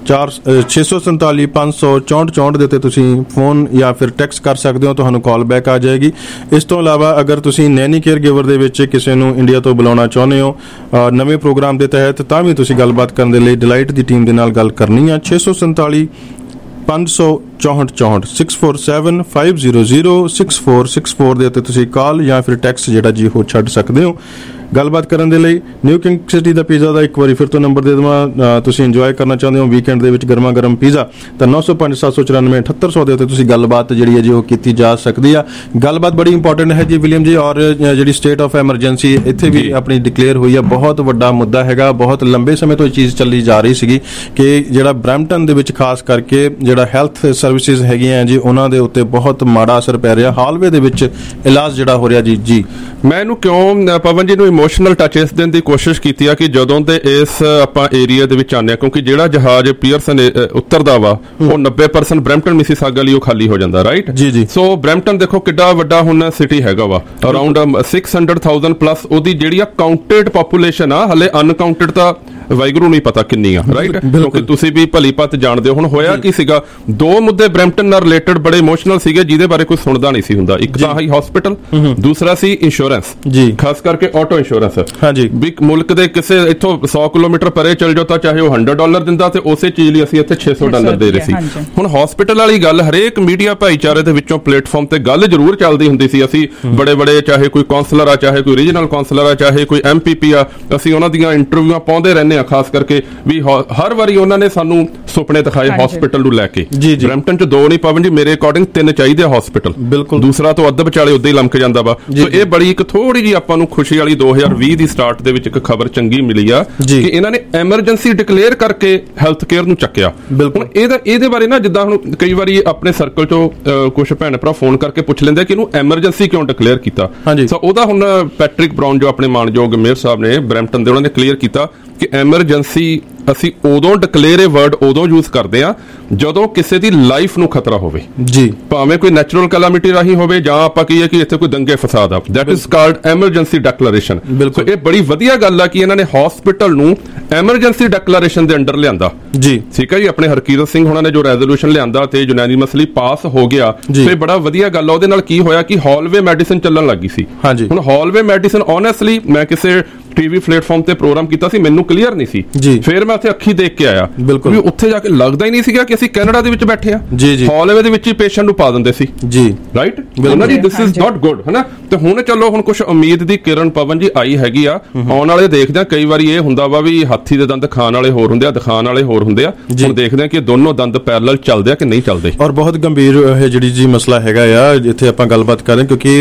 ਚਾਰ ਛੇ ਸੌ ਸੰਤਾਲੀ ਪੰਜ ਸੌ ਚੌਂਹਠ ਚੌਂਹਠ ਦੇ ਉੱਤੇ ਤੁਸੀਂ ਫੋਨ ਜਾਂ ਫਿਰ ਟੈਕਸਟ ਕਰ ਸਕਦੇ ਹੋ, ਤੁਹਾਨੂੰ ਕਾਲ ਬੈਕ ਆ ਜਾਏਗੀ। ਇਸ ਤੋਂ ਇਲਾਵਾ ਅਗਰ ਤੁਸੀਂ ਨੈਨੀ ਕੇਅਰ ਗਿਵਰ ਦੇ ਵਿੱਚ ਕਿਸੇ ਨੂੰ ਇੰਡੀਆ ਤੋਂ ਬੁਲਾਉਣਾ ਚਾਹੁੰਦੇ ਹੋ ਨਵੇਂ ਪ੍ਰੋਗਰਾਮ ਦੇ ਤਹਿਤ, ਤਾਂ ਵੀ ਤੁਸੀਂ ਗੱਲਬਾਤ ਕਰਨ ਦੇ ਲਈ ਡਿਲਾਈਟ ਦੀ ਟੀਮ ਦੇ ਨਾਲ ਗੱਲ ਕਰਨੀ ਆ। ਛੇ ਸੌ ਸੰਤਾਲੀ ਪੰਜ ਸੌ ਚੌਂਹਠ ਚੌਂਹਠ six four seven five zero zero six four six four ਦੇ ਉੱਤੇ ਤੁਸੀਂ ਕਾਲ ਜਾਂ ਫਿਰ ਟੈਕਸਟ ਜਿਹੜਾ ਜੀ ਉਹ ਛੱਡ ਸਕਦੇ ਹੋ ਗੱਲਬਾਤ ਕਰਨ ਦੇ ਲਈ। ਨਿਊ ਕਿੰਗ ਸਿਟੀ ਦਾ ਪੀਜ਼ਾ ਦਾ ਇੱਕ ਵਾਰੀ ਫਿਰ ਤੋਂ ਨੰਬਰ ਦੇ ਦੇਵਾਂ, ਤੁਸੀਂ ਇੰਜੋਏ ਕਰਨਾ ਚਾਹੁੰਦੇ ਹੋ ਵੀਕਐਂਡ ਦੇ ਵਿੱਚ ਗਰਮਾ ਗਰਮ ਪੀਜ਼ਾ, ਤਾਂ ਨੌ ਸੌ ਪੰਜ ਸੱਤ ਸੌ ਚੁਰਾਨਵੇਂ ਅਠੱਤਰ ਸੌ ਦੇ ਉੱਤੇ ਤੁਸੀਂ ਗੱਲਬਾਤ ਜਿਹੜੀ ਹੈ ਜੀ ਉਹ ਕੀਤੀ ਜਾ ਸਕਦੀ ਆ। ਗੱਲਬਾਤ ਬੜੀ ਇੰਪੋਰਟੈਂਟ ਹੈ ਜੀ ਵਿਲੀਅਮ ਜੀ, ਔਰ ਜਿਹੜੀ ਸਟੇਟ ਆਫ ਐਮਰਜੈਂਸੀ ਇੱਥੇ ਵੀ ਆਪਣੀ ਡਿਕਲੇਅਰ ਹੋਈ ਆ, ਬਹੁਤ ਵੱਡਾ ਮੁੱਦਾ ਹੈਗਾ। ਬਹੁਤ ਲੰਬੇ ਸਮੇਂ ਤੋਂ ਇਹ ਚੀਜ਼ ਚੱਲੀ ਜਾ ਰਹੀ ਸੀਗੀ ਕਿ ਜਿਹੜਾ ਬਰੈਂਪਟਨ ਦੇ ਵਿੱਚ ਖਾਸ ਕਰਕੇ ਜਿਹੜਾ ਹੈਲਥ ਸਰਵਿਸਿਜ਼ ਹੈਗੀਆਂ ਜੀ ਉਹਨਾਂ ਦੇ ਉੱਤੇ ਬਹੁਤ ਮਾੜਾ ਅਸਰ ਪੈ ਰਿਹਾ, ਹਾਲਵੇ ਦੇ ਵਿੱਚ ਇਲਾਜ ਜਿਹੜਾ ਹੋ ਰਿਹਾ ਜੀ। ਜੀ ਮੈਂ ਇਹਨੂੰ ਕਿਉਂ ਪਵਨ ਜੀ ਨੂੰ ਇਮੋਸ਼ਨਲ ਟੱਚ ਇਸ ਦੇਣ ਦੀ ਕੋਸ਼ਿਸ਼ ਕੀਤੀ ਆ ਕਿ ਜਦੋਂ ਦੇ ਇਸ ਆਪਾਂ ਏਰੀਆ ਦੇ ਵਿੱਚ ਆਉਂਦੇ ਆ, ਕਿਉਂਕਿ ਜਿਹੜਾ ਜਹਾਜ਼ ਪੀਅਰਸਨ ਉਤਰਦਾ ਵਾ ਉਹ ਨੱਬੇ ਪਰਸੈਂਟ ਬਰੈਂਪਟਨ ਮਿਸੀਸਾਗਾ ਲਈ ਉਹ ਖਾਲੀ ਹੋ ਜਾਂਦਾ, ਰਾਈਟ ਜੀ ਜੀ। ਸੋ ਬਰੈਂਪਟਨ ਦੇਖੋ ਕਿੱਡਾ ਵੱਡਾ ਹੁਣ ਸਿਟੀ ਹੈਗਾ ਵਾ, around six hundred thousand plus ਉਹਦੀ ਜਿਹੜੀ ਆ ਕਾਊਂਟਡ ਪਾਪੂਲੇਸ਼ਨ ਆ, ਹਲੇ ਅਨਕਾਊਂਟਡ ਤਾਂ ਵਾਹਿਗੁਰੂ ਨਹੀਂ ਪਤਾ ਕਿੰਨੀ ਆ, ਰਾਈਟ। ਕਿਉਂਕਿ ਤੁਸੀਂ ਵੀ ਭਲੀ ਭੱਤ ਜਾਣਦੇ ਹੋ। ਹੁਣ ਹੋਇਆ ਕੀ ਸੀਗਾ, ਦੋ ਮੁੱਦੇ ਬਰੈਂਪਟਨ ਨਾਲ ਰਿਲੇਟਡ ਬੜੇ ਇਮੋਸ਼ਨਲ ਸੀਗੇ ਜਿਹਦੇ ਬਾਰੇ ਕੋਈ ਸੁਣਦਾ ਨਹੀਂ ਸੀ ਹੁੰਦਾ। ਇੱਕ ਤਾਂ ਹਾਈ ਹਸਪੀਟਲ, ਦੂਸਰਾ ਸੀ ਇੰਸ਼ੋਰੈਂਸ ਜੀ, ਖਾਸ ਕਰਕੇ ਆਟੋ ਇੰਸ਼ੋਰੈਂਸ। ਹਾਂਜੀ, ਵੀ ਮੁਲਕ ਦੇ ਕਿਸੇ ਇੱਥੋਂ ਸੌ ਕਿਲੋਮੀਟਰ ਪਰੇ ਚਲ ਜਾਓ ਤਾਂ ਚਾਹੇ ਉਹ ਹੰਡਰਡ ਡਾਲਰ ਦਿੰਦਾ ਤੇ ਉਸੇ ਚੀਜ਼ ਲਈ ਅਸੀਂ ਇੱਥੇ ਛੇ ਸੌ ਡਾਲਰ ਦੇ ਰਹੇ ਸੀ। ਹੁਣ ਹਸਪੀਟਲ ਵਾਲੀ ਗੱਲ ਹਰੇਕ ਮੀਡੀਆ ਭਾਈਚਾਰੇ ਦੇ ਵਿੱਚੋਂ ਪਲੇਟਫਾਰਮ ਤੇ ਗੱਲ ਜ਼ਰੂਰ ਚੱਲਦੀ ਹੁੰਦੀ ਸੀ। ਅਸੀਂ ਬੜੇ ਬੜੇ ਚਾਹੇ ਕੋਈ ਕਾਉਂਸਲਰ ਆ, ਚਾਹੇ ਕੋਈ ਰੀਜਨਲ ਕਾਉਂਸਲਰ ਆ, ਚਾਹੇ ਕੋਈ ਐਮ ਪੀ ਪੀ ਆ, ਅਸੀਂ ਉਹਨਾਂ ਦੀਆਂ ਇੰਟਰਵਿਊਆਂ ਪਾਉਂਦੇ ਰਹਿੰਦੇ ਆ, ਖਾਸ ਕਰਕੇ ਵੀ ਹਰ ਵਾਰੀ ਉਹਨਾਂ ਨੇ ਸਾਨੂੰ ਸੁਪਨੇ ਦਿਖਾਏ ਹਸਪੀਟਲ ਨੂੰ ਲੈ ਕੇ। ਬਰੈਂਪਟਨ ਚ ਦੋ ਨਹੀਂ ਪਵਨ ਜੀ, ਮੇਰੇ ਅਕੋਰਡਿੰਗ ਤਿੰਨ ਚਾਹੀਦੇ ਆ ਹਸਪੀਟਲ, ਬਿਲਕੁਲ। ਦੂਸਰਾ ਤੋਂ ਅੱਧ ਵਿਚਾਲੇ ਉਦਾਂ ਹੀ ਲੰਮਕ ਜਾਂਦਾ ਵਾ। ਸੋ ਇਹ ਬੜੀ ਇੱਕ ਥੋੜੀ ਜਿਹੀ ਆਪਾਂ ਨੂੰ ਖੁਸ਼ੀ ਵਾਲੀ ਦੋ ਹਜ਼ਾਰ ਵੀਹ ਦੀ ਸਟਾਰਟ ਦੇ ਵਿੱਚ ਇੱਕ ਖਬਰ ਚੰਗੀ ਮਿਲੀ ਆ ਕਿ ਇਹਨਾਂ ਨੇ ਐਮਰਜੈਂਸੀ ਡਿਕਲੇਅਰ ਕਰਕੇ ਹੈਲਥ ਕੇਅਰ ਨੂੰ ਚੱਕਿਆ। ਹੁਣ ਇਹਦਾ ਇਹਦੇ ਬਾਰੇ ਨਾ ਜਿੱਦਾਂ ਹੁਣ ਕਈ ਵਾਰੀ ਆਪਣੇ ਸਰਕਲ ਚੋਂ ਕੁਝ ਭੈਣ ਭਰਾ ਫੋਨ ਕਰਕੇ ਪੁੱਛ ਲੈਂਦੇ ਕਿ ਇਹਨੂੰ ਐਮਰਜੈਂਸੀ ਕਿਉਂ ਡਿਕਲੇਅਰ ਕੀਤਾ। ਸੋ ਉਹਦਾ ਹੁਣ ਪੈਟਰਿਕ ਬਰਾਊਨ ਜੋ ਆਪਣੇ ਮਾਨਯੋਗ ਮੇਅਰ ਸਾਹਿਬ ਨੇ ਬਰੈਂਪਟਨ ਦੇ, ਉਹਨਾਂ ਨੇ ਕਲੀਅਰ ਕੀਤਾ ਕਿ ਐਮਰਜੈਂਸੀ ਅਸੀਂ ਉਦੋਂ ਡਿਕਲੇਅਰ ਇਹ ਵਰਡ ਉਦੋਂ ਯੂਜ਼ ਕਰਦੇ ਆ ਜਦੋਂ ਕਿਸੇ ਦੀ ਲਾਈਫ ਨੂੰ ਖਤਰਾ ਹੋਵੇ ਜੀ, ਭਾਵੇਂ ਕੋਈ ਨੈਚੁਰਲ ਕੈਲਾਮਿਟੀ ਰਾਹੀਂ ਹੋਵੇ ਜਾਂ ਆਪਾਂ ਕਹੀਏ ਕਿ ਇੱਥੇ ਕੋਈ ਦੰਗੇ ਫਸਾਦ ਆ। That is called emergency declaration. So ਇਹ ਬੜੀ ਵਧੀਆ ਗੱਲ ਆ ਕਿ ਇਹਨਾਂ ਨੇ ਹਸਪੀਟਲ ਨੂੰ ਐਮਰਜੈਂਸੀ ਡਿਕਲੇਰੇਸ਼ਨ ਦੇ ਅੰਡਰ ਲਿਆਂਦਾ ਜੀ, ਠੀਕ ਹੈ ਜੀ। ਆਪਣੇ ਹਰਕੀਰਤ ਸਿੰਘ ਹੋਣਾ ਨੇ ਜੋ ਰੈਜ਼ੋਲੂਸ਼ਨ ਲਿਆਂਦਾ ਤੇ ਯੂਨੈਨਿਮਸਲੀ ਪਾਸ ਹੋ ਗਿਆ ਤੇ ਬੜਾ ਵਧੀਆ ਗੱਲ ਆ। ਉਹਦੇ ਨਾਲ ਕੀ ਹੋਇਆ ਕਿ ਹਾਲਵੇ ਮੈਡੀਸਿਨ ਚੱਲਣ ਲੱਗੀ ਸੀ। ਹੁਣ ਹਾਲਵੇ ਮੈਡੀਸਿਨ ਓਨੈਸਟਲੀ ਮੈਂ ਕਿਸੇ ਟੀਵੀ ਪਲੇਟਫਾਰਮ ਤੇ ਪ੍ਰੋਗਰਾਮ ਕੀਤਾ ਸੀ, ਮੈਨੂੰ ਕਲੀਅਰ ਨਹੀਂ ਸੀ ਜੀ। ਫਿਰ ਮੈਂ ਉੱਥੇ ਅੱਖੀ ਦੇਖ ਕੇ ਆਇਆ, ਬਿਲਕੁਲ ਵੀ ਉੱਥੇ ਜਾ ਕੇ ਲੱਗਦਾ ਹੀ ਨਹੀਂ ਸੀਗਾ ਕਿ ਅਸੀਂ ਕੈਨੇਡਾ ਦੇ ਵਿੱਚ ਬੈਠੇ ਆ ਜੀ ਜੀ। ਹਾਲਵੇ ਦੇ ਵਿੱਚ ਹੀ ਪੇਸ਼ੈਂਟ ਨੂੰ ਪਾ ਦਿੰਦੇ ਸੀ ਜੀ, ਰਾਈਟ। ਉਹਨਾਂ ਦੀ ਦਿਸ ਇਜ਼ ਨਾਟ ਗੁੱਡ, ਹਨਾ। ਤੇ ਹੁਣ ਚਲੋ ਹੁਣ ਕੁਝ ਉਮੀਦ ਦੀ ਕਿਰਨ ਪਵਨ ਜੀ ਆਈ ਹੈਗੀ ਆ। ਆਉਣ ਵਾਲੇ ਦੇਖਦੇ ਆ, ਕਈ ਵਾਰੀ ਇਹ ਹੁੰਦਾ ਵਾ ਵੀ ਹਾਥੀ ਦੇ ਦੰਦ ਖਾਣ ਵਾਲੇ ਹੋਰ ਹੁੰਦੇ ਆ, ਦਿਖਾਣ ਵਾਲੇ ਹੋਰ ਹੁੰਦੇ ਆ। ਹੁਣ ਦੇਖਦੇ ਆ ਕਿ ਦੋਨੋਂ ਦੰਦ ਪੈਰਲਲ ਚੱਲਦੇ ਆ ਕਿ ਨਹੀਂ ਚੱਲਦੇ। ਔਰ ਬਹੁਤ ਗੰਭੀਰ ਇਹ ਜਿਹੜੀ ਜੀ ਮਸਲਾ ਹੈਗਾ ਆ ਜਿੱਥੇ ਆਪਾਂ ਗੱਲਬਾਤ ਕਰ ਰਹੇ,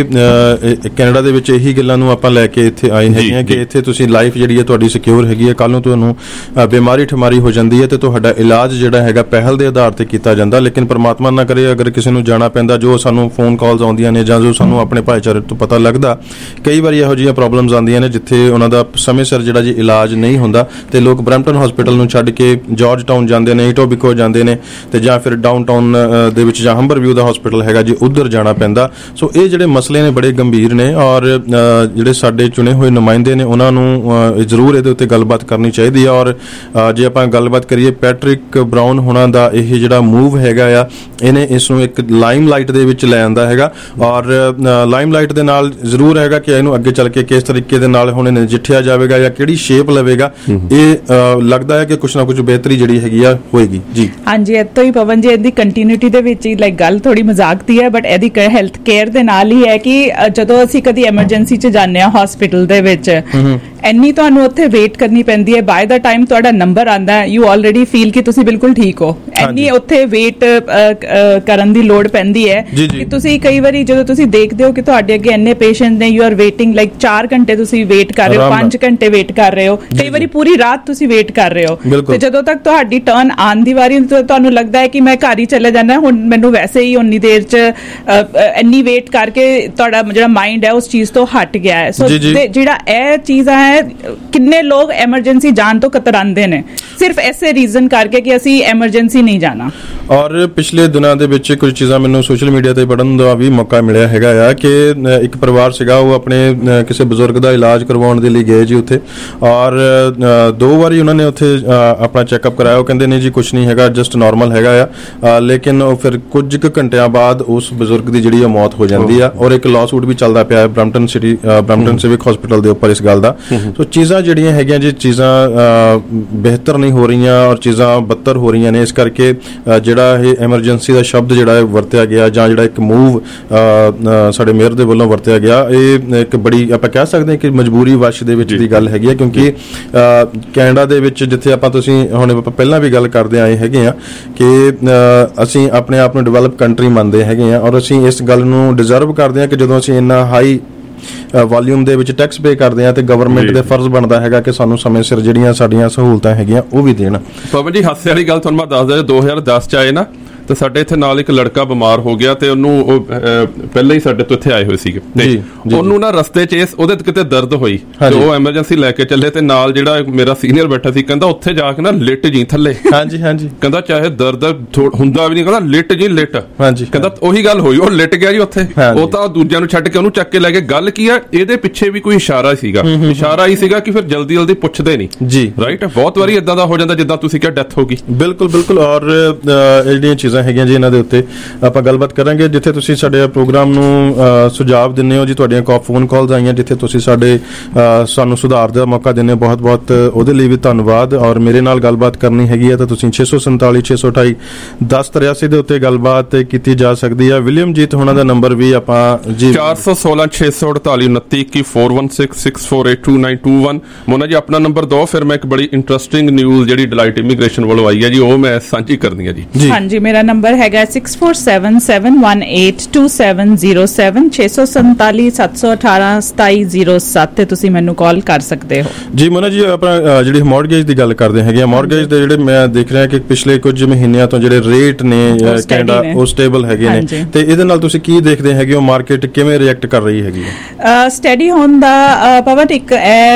ਕਿਉਂਕਿ ਕੈਨੇਡਾ ਦੇ ਵਿੱਚ ਇਹੀ ਗੱਲਾਂ ਨੂੰ ਆਪਾਂ ਲੈ ਕੇ ਇੱਥੇ ਆਏ ਹੈਗੇ ਆ ਕਿ ਇੱਥੇ ਤੁਸੀਂ ਲਾਈਫ ਜਿਹੜੀ ਤੁਹਾਡੀ ਸਿਕਿਉਰ ਹੈਗੀ ਹੈ, ਕੱਲ ਨੂੰ ਤੁਹਾਨੂੰ ਬਿਮਾਰੀ ਠਮਾਰੀ ਹੋ ਜਾਂਦੀ ਹੈ ਤੇ ਤੁਹਾਡਾ ਇਲਾਜ ਜਿਹੜਾ ਹੈਗਾ ਪਹਿਲ ਦੇ ਆਧਾਰ ਤੇ ਕੀਤਾ ਜਾਂਦਾ। ਲੇਕਿਨ ਪਰਮਾਤਮਾ ਨਾ ਕਰੇ ਅਗਰ ਕਿਸੇ ਨੂੰ ਜਾਣਾ ਪੈਂਦਾ, ਜੋ ਸਾਨੂੰ ਫੋਨ ਕਾਲਸ ਆਉਂਦੀਆਂ ਨੇ ਜਾਂ ਜੋ ਸਾਨੂੰ ਆਪਣੇ ਭਾਈਚਾਰੇ ਤੋਂ ਪਤਾ ਲੱਗਦਾ, ਕਈ ਵਾਰੀ ਇਹੋ ਜਿਹੀਆਂ ਪ੍ਰੋਬਲਮਸ ਆਉਂਦੀਆਂ ਨੇ ਜਿੱਥੇ ਉਹਨਾਂ ਦਾ ਸਮੇਂ ਸਿਰ ਜਿਹੜਾ ਜੀ ਇਲਾਜ ਨਹੀਂ ਹੁੰਦਾ ਤੇ ਲੋਕ ਬਰੈਂਪਟਨ ਹਸਪੀਟਲ ਨੂੰ ਛੱਡ ਕੇ ਜਾਰਜ ਟਾਊਨ ਜਾਂਦੇ ਨੇ, ਈਟੋਬਿਕੋ ਜਾਂਦੇ ਨੇ ਤੇ ਜਾਂ ਫਿਰ ਡਾਊਨ ਟਾਊਨ ਦੇ ਵਿੱਚ ਜਾਂ ਹੰਬਰਵਿਊ ਦਾ ਹਸਪੀਟਲ ਹੈਗਾ ਜੀ, ਉੱਧਰ ਜਾਣਾ ਪੈਂਦਾ। ਸੋ ਇਹ ਜਿਹੜੇ ਮਸਲੇ ਨੇ ਬੜੇ ਗੰਭੀਰ ਨੇ ਔਰ ਜਿਹੜੇ ਸਾਡੇ ਚੁਣੇ ਹੋਏ ਨੁਮਾਇੰਦੇ ਨੇ ਉਹਨਾਂ ਨੂੰ ਜ਼ਰੂਰ ਇਹਦੇ ਉੱਤੇ ਗੱਲਬਾਤ ਕਰਨੀ ਚਾਹੀਦੀ ਆ। ਔਰ ਜੇ ਆਪਾਂ ਗੱਲਬਾਤ ਕਰੀਏ ਪੈਟਰਿਕ ਬਰਾਊਨ ਹੋਣਾ ਦਾ ਇਹ ਜਿਹੜਾ ਮੂਵ ਹੈਗਾ ਆ, ਇਹਨੇ ਇਸ ਨੂੰ ਇੱਕ ਲਾਈਮ ਲਾਈਟ ਦੇ ਵਿੱਚ ਲੈ ਆਂਦਾ ਹੈਗਾ ਔਰ ਲਾਈਮ ਲਾਈਟ ਦੇ ਨਾਲ ਜ਼ਰੂਰ ਹੈਗਾ ਕਿ ਇਹਨੂੰ ਅੱਗੇ ਚੱਲ ਕੇ ਕਿਸ ਤਰੀਕੇ ਦੇ ਨਾਲ ਹੁਣ ਨਜਿੱਠਿਆ ਜਾਵੇਗਾ ਜਾਂ ਕਿਹੜੀ ਸ਼ੇਪ ਲਵੇਗਾ। ਇਹ ਲੱਗਦਾ ਹੈ ਕਿ ਕੁਛ ਨਾ ਕੁਛ ਬਿਹਤਰੀ ਜਿਹੜੀ ਹੈਗੀ ਆ ਹੋਏਗੀ ਜੀ। ਹਾਂਜੀ, ਇੱਥੋਂ ਹੀ ਪਵਨ ਜੀ ਇਹਦੀ ਕੰਟੀਨਿਊਟੀ ਦੇ ਵਿੱਚ ਹੀ ਲਾਈਕ ਗੱਲ ਥੋੜੀ ਮਜ਼ਾਕ ਦੀ ਹੈ ਬਟ ਇਹਦੀ ਹੈਲਥ ਕੇਅਰ ਦੇ ਨਾਲ ਹੀ ਹੈ ਕਿ ਜਦੋਂ ਅਸੀਂ ਕਦੀ ਐਮਰਜੈਂਸੀ 'ਚ ਜਾਂਦੇ ਹਾਂ ਹਸਪੀਟਲ ਦੇ ਵਿੱਚ, ਇੰਨੀ ਤੁਹਾਨੂੰ ਉੱਥੇ ਵੇਟ ਕਰਨੀ ਪੈਂਦੀ ਹੈ। ਬਾਏ ਦਾ ਟਾਈਮ ਤੁਹਾਡਾ ਨੰਬਰ ਆਂਦਾ ਯੂ ਆਲਰੇਡੀ ਫੀਲ ਕਿ ਤੁਸੀਂ ਬਿਲਕੁਲ ਠੀਕ ਹੋ। ਇੰਨੀ ਉੱਥੇ ਵੇਟ ਕਰਨ ਦੀ ਲੋੜ ਪੈਂਦੀ ਹੈ ਕਿ ਤੁਸੀਂ ਕਈ ਵਾਰੀ ਜਦੋਂ ਤੁਸੀਂ ਦੇਖਦੇ ਹੋ ਕਿ ਤੁਹਾਡੇ ਅੱਗੇ ਇੰਨੇ ਪੇਸ਼ੈਂਟ ਨੇ, ਯੂ ਆਰ ਵੇਟਿੰਗ ਲਾਈਕ ਚਾਰ ਘੰਟੇ ਤੁਸੀਂ ਵੇਟ ਕਰ ਰਹੇ ਹੋ, ਪੰਜ ਘੰਟੇ ਵੇਟ ਕਰ ਰਹੇ ਹੋ, ਕਈ ਵਾਰੀ ਪੂਰੀ ਰਾਤ ਤੁਸੀਂ ਵੇਟ ਕਰ ਰਹੇ ਹੋ ਤੇ ਜਦੋਂ ਤੱਕ ਤੁਹਾਡੀ ਟਰਨ ਆਉਣ ਦੀ ਵਾਰੀ ਤੁਹਾਨੂੰ ਲੱਗਦਾ ਹੈ ਕਿ ਮੈਂ ਘਰ ਹੀ ਚਲੇ ਜਾਣਾ, ਹੁਣ ਮੈਨੂੰ ਵੈਸੇ ਹੀ ਉਨੀ ਦੇਰ 'ਚ ਇੰਨੀ ਵੇਟ ਕਰਕੇ ਤੁਹਾਡਾ ਜਿਹੜਾ ਮਾਈਂਡ ਹੈ ਉਸ ਚੀਜ਼ ਤੋਂ ਹਟ ਗਿਆ ਹੈ। ਸੋ ਜਿਹੜਾ ਇਹ ਚੀਜ਼ਾਂ ਹੈ ਹੈ ਕਿੰਨੇ ਲੋਕ ਐਮਰਜੈਂਸੀ ਜਾਣ ਤੋਂ ਕਤਰਾਉਂਦੇ ਨੇ ਸਿਰਫ ਐਸੇ ਰੀਜ਼ਨ ਕਰਕੇ ਕਿ ਅਸੀਂ ਐਮਰਜੈਂਸੀ ਨਹੀਂ ਜਾਣਾ। ਔਰ ਪਿਛਲੇ ਦਿਨਾਂ ਦੇ ਵਿੱਚ ਕੁਝ ਚੀਜ਼ਾਂ ਮੈਨੂੰ ਸੋਸ਼ਲ ਮੀਡੀਆ ਤੇ ਪੜ੍ਹਨ ਦਾ ਵੀ ਮੌਕਾ ਮਿਲਿਆ ਹੈਗਾ ਆ ਕਿ ਇੱਕ ਪਰਿਵਾਰ ਸੀਗਾ, ਉਹ ਆਪਣੇ ਕਿਸੇ ਬਜ਼ੁਰਗ ਦਾ ਇਲਾਜ ਕਰਵਾਉਣ ਦੇ ਲਈ ਗਏ ਜੀ ਉੱਥੇ, ਔਰ ਦੋ ਵਾਰੀ ਉਹਨਾਂ ਨੇ ਉੱਥੇ ਆਪਣਾ ਚੈੱਕਅਪ ਕਰਾਇਆ। ਉਹ ਕਹਿੰਦੇ ਨਹੀਂ ਜੀ ਕੁਝ ਨਹੀਂ ਹੈਗਾ, ਜਸਟ ਨਾਰਮਲ ਹੈਗਾ ਆ, ਲੇਕਿਨ ਉਹ ਫਿਰ ਕੁਝ ਕੁ ਘੰਟਿਆਂ ਬਾਅਦ ਉਸ ਬਜ਼ੁਰਗ ਦੀ ਜਿਹੜੀ ਮੌਤ ਹੋ ਜਾਂਦੀ ਆ, ਔਰ ਇੱਕ ਲਾਅ ਸੂਟ ਵੀ ਚੱਲਦਾ ਪਿਆ Brampton city Brampton civic hospital ਦੇ ਉੱਪਰ ਇਸ ਗੱਲ ਦਾ। ਸੋ ਚੀਜ਼ਾਂ ਜਿਹੜੀਆਂ ਹੈਗੀਆਂ ਜੀ, ਚੀਜ਼ਾਂ ਬਿਹਤਰ ਨਹੀਂ ਹੋ ਰਹੀਆਂ ਔਰ ਚੀਜ਼ਾਂ ਬੱਤਰ ਹੋ ਰਹੀਆਂ ਨੇ। ਇਸ ਕਰਕੇ ਜਿਹੜਾ ਇਹ ਐਮਰਜੈਂਸੀ ਦਾ ਸ਼ਬਦ ਜਿਹੜਾ ਵਰਤਿਆ ਗਿਆ ਜਾਂ ਜਿਹੜਾ ਇੱਕ ਮੂਵ ਸਾਡੇ ਮੇਅਰ ਦੇ ਵੱਲੋਂ ਵਰਤਿਆ ਗਿਆ, ਇਹ ਇੱਕ ਬੜੀ ਆਪਾਂ ਕਹਿ ਸਕਦੇ ਹਾਂ ਕਿ ਮਜਬੂਰੀ ਵਸ਼ ਦੇ ਵਿੱਚ ਦੀ ਗੱਲ ਹੈਗੀ ਹੈ, ਕਿਉਂਕਿ ਕੈਨੇਡਾ ਦੇ ਵਿੱਚ ਜਿੱਥੇ ਆਪਾਂ ਤੁਸੀਂ ਹੁਣ ਆਪਾਂ ਪਹਿਲਾਂ ਵੀ ਗੱਲ ਕਰਦੇ ਆਏ ਹੈਗੇ ਆ ਕਿ ਅਸੀਂ ਆਪਣੇ ਆਪ ਨੂੰ ਡਿਵੈਲਪ ਕੰਟਰੀ ਮੰਨਦੇ ਹੈਗੇ ਆ, ਔਰ ਅਸੀਂ ਇਸ ਗੱਲ ਨੂੰ ਡਿਜ਼ਰਵ ਕਰਦੇ ਹਾਂ ਕਿ ਜਦੋਂ ਅਸੀਂ ਇੰਨਾ ਹਾਈ ਵੋਲਿਊਮ ਦੇ ਵਿੱਚ ਟੈਕਸ ਪੇ ਕਰਦੇ ਆ ਤੇ ਗਵਰਨਮੈਂਟ ਦੇ ਫਰਜ਼ ਬਣਦਾ ਹੈਗਾ ਕਿ ਸਾਨੂੰ ਸਮੇਂ ਸਿਰ ਜਿਹੜੀਆਂ ਸਾਡੀਆਂ ਸਹੂਲਤਾਂ ਹੈਗੀਆਂ ਉਹ ਵੀ ਦੇਣ। ਪਵਨ ਜੀ ਹਾਸੇ ਵਾਲੀ ਗੱਲ ਤੁਹਾਨੂੰ ਮੈਂ ਦੱਸਦਾ, ਦੋ ਹਜ਼ਾਰ ਦਸ ਚ ਆਏ ਨਾ ਤੇ ਸਾਡੇ ਇੱਥੇ ਨਾਲ ਇੱਕ ਲੜਕਾ ਬਿਮਾਰ ਹੋ ਗਿਆ ਤੇ ਉਹਨੂੰ ਉਹ ਪਹਿਲਾਂ ਹੀ ਸਾਡੇ ਤੋਂ ਇੱਥੇ ਆਏ ਹੋਏ ਸੀਗੇ ਤੇ ਉਹਨੂੰ ਨਾ ਰਸਤੇ 'ਚ ਉਹਦੇ ਕਿਤੇ ਦਰਦ ਹੋਈ ਤੇ ਉਹ ਐਮਰਜੈਂਸੀ ਲੈ ਕੇ ਚੱਲੇ ਤੇ ਨਾਲ ਜਿਹੜਾ ਮੇਰਾ ਸੀਨੀਅਰ ਬੈਠਾ ਸੀ ਕਹਿੰਦਾ ਉੱਥੇ ਜਾ ਕੇ ਨਾ ਲਿਟ ਜੀ ਥੱਲੇ। ਹਾਂਜੀ ਹਾਂਜੀ ਕਹਿੰਦਾ ਚਾਹੇ ਦਰਦ ਹੁੰਦਾ ਵੀ ਨਹੀਂ, ਕਹਿੰਦਾ ਲਿਟ ਜੀ ਲਿਟ। ਹਾਂਜੀ ਕਹਿੰਦਾ ਉਹੀ ਗੱਲ ਹੋਈ, ਉਹ ਲਿਟ ਗਿਆ ਜੀ ਉੱਥੇ। ਉਹ ਤਾਂ ਦੂਜਿਆਂ ਨੂੰ ਛੱਡ ਕੇ ਉਹਨੂੰ ਚੱਕ ਕੇ ਲੈ ਕੇ। ਗੱਲ ਕੀ ਆ, ਇਹਦੇ ਪਿੱਛੇ ਵੀ ਕੋਈ ਇਸ਼ਾਰਾ ਸੀਗਾ, ਇਸ਼ਾਰਾ ਹੀ ਸੀਗਾ ਕਿ ਫਿਰ ਜਲਦੀ ਜਲਦੀ ਪੁੱਛਦੇ ਨਹੀਂ ਜੀ, ਰਾਈਟ। ਬਹੁਤ ਵਾਰੀ ਏਦਾਂ ਦਾ ਹੋ ਜਾਂਦਾ ਜਿੱਦਾਂ ਤੁਸੀਂ ਕਿਹਾ ਡੈਥ ਹੋ ਗਈ। ਬਿਲਕੁਲ ਬਿਲਕੁਲ। ਔਰ ਜਿਹੜੀਆਂ ਚੀਜ਼ਾਂ ਹੈਗੀਆਂ ਜੀ ਇਹਨਾਂ ਦੇ ਉੱਤੇ ਆਪਾਂ ਗੱਲਬਾਤ ਕਰਾਂਗੇ। ਜਿੱਥੇ ਤੁਸੀਂ ਸਾਡੇ ਪ੍ਰੋਗਰਾਮ ਨੂੰ ਸੁਝਾਅ ਦਿੰਦੇ ਹੋ ਜੀ, ਤੁਹਾਡੀਆਂ ਫੋਨ ਕਾਲਸ ਆਈਆਂ ਜਿੱਥੇ ਤੁਸੀਂ ਸਾਡੇ ਸਾਨੂੰ ਸੁਧਾਰ ਦਾ ਮੌਕਾ ਦਿੰਦੇ ਹੋ, ਬਹੁਤ ਬਹੁਤ ਉਹਦੇ ਲਈ ਵੀ ਧੰਨਵਾਦ। ਔਰ ਮੇਰੇ ਨਾਲ ਗੱਲਬਾਤ ਕਰਨੀ ਹੈਗੀ ਹੈ ਤਾਂ ਤੁਸੀਂ ਛੇ ਸੌ ਸੰਤਾਲੀ ਛੇ ਸੌ ਅਠਾਈ ਦਸ ਤਰਿਆਸੀ ਦੇ ਉੱਤੇ ਗੱਲਬਾਤ ਕੀਤੀ ਜਾ ਸਕਦੀ ਹੈ। ਵਿਲੀਅਮ ਜੀਤ ਹੋਣਾ ਦਾ ਨੰਬਰ ਵੀ ਆਪਾਂ ਜੀ ਚਾਰ ਸੌ ਸੋਲਾਂ ਛੇ ਸੌ ਅੜਤਾਲੀ ਉਨੱਤੀ ਇੱਕੀ four one six six four eight two nine two one। ਮੋਨਾ ਜੀ ਆਪਣਾ ਨੰਬਰ ਦੋ, ਫਿਰ ਮੈਂ ਇੱਕ ਬੜੀ ਇੰਟਰਸਟਿੰਗ ਨਿਊਜ਼ ਜਿਹੜੀ ਡਿਲਾਈਟ ਇਮੀਗ੍ਰੇਸ਼ਨ ਵੱਲੋਂ ਆਈ ਹੈ ਜੀ ਉਹ ਮੈਂ ਸਾਂਝੀ ਕਰਨੀ ਹੈ ਜੀ। ਹਾਂਜੀ, ਮੇਰਾ ਨੰਬਰ ਹੈਗਾ six four seven seven one eight two seven zero seven ਛੇ ਸੌ ਸੰਤਾਲੀ ਸੱਤ ਸੌ ਅਠਾਰਾਂ ਸਤਾਈ ਜ਼ੀਰੋ ਸੱਤ ਤੇ ਤੁਸੀਂ ਮੈਨੂੰ ਕਾਲ ਕਰ ਸਕਦੇ ਹੋ ਜੀ। ਮੋਨਾ ਜੀ ਆਪਣਾ ਜਿਹੜੀ ਮੌਰਗੇਜ ਦੀ ਗੱਲ ਕਰਦੇ ਹੈਗੇ ਆ, ਮੌਰਗੇਜ ਦੇ ਜਿਹੜੇ ਮੈਂ ਦੇਖ ਰਿਹਾ ਕਿ ਪਿਛਲੇ ਕੁਝ ਮਹੀਨਿਆਂ ਤੋਂ ਜਿਹੜੇ ਰੇਟ ਨੇ ਕੈਨੇਡਾ ਉਹ ਸਟੇਬਲ ਹੈਗੇ ਨੇ, ਤੇ ਇਹਦੇ ਨਾਲ ਤੁਸੀਂ ਕੀ ਦੇਖਦੇ ਹੈਗੇ ਹੋ, ਮਾਰਕੀਟ ਕਿਵੇਂ ਰਿਐਕਟ ਕਰ ਰਹੀ ਹੈਗੀ ਹੈ? ਸਟੈਡੀ ਹੋਣ ਦਾ ਪਵਨ ਇੱਕ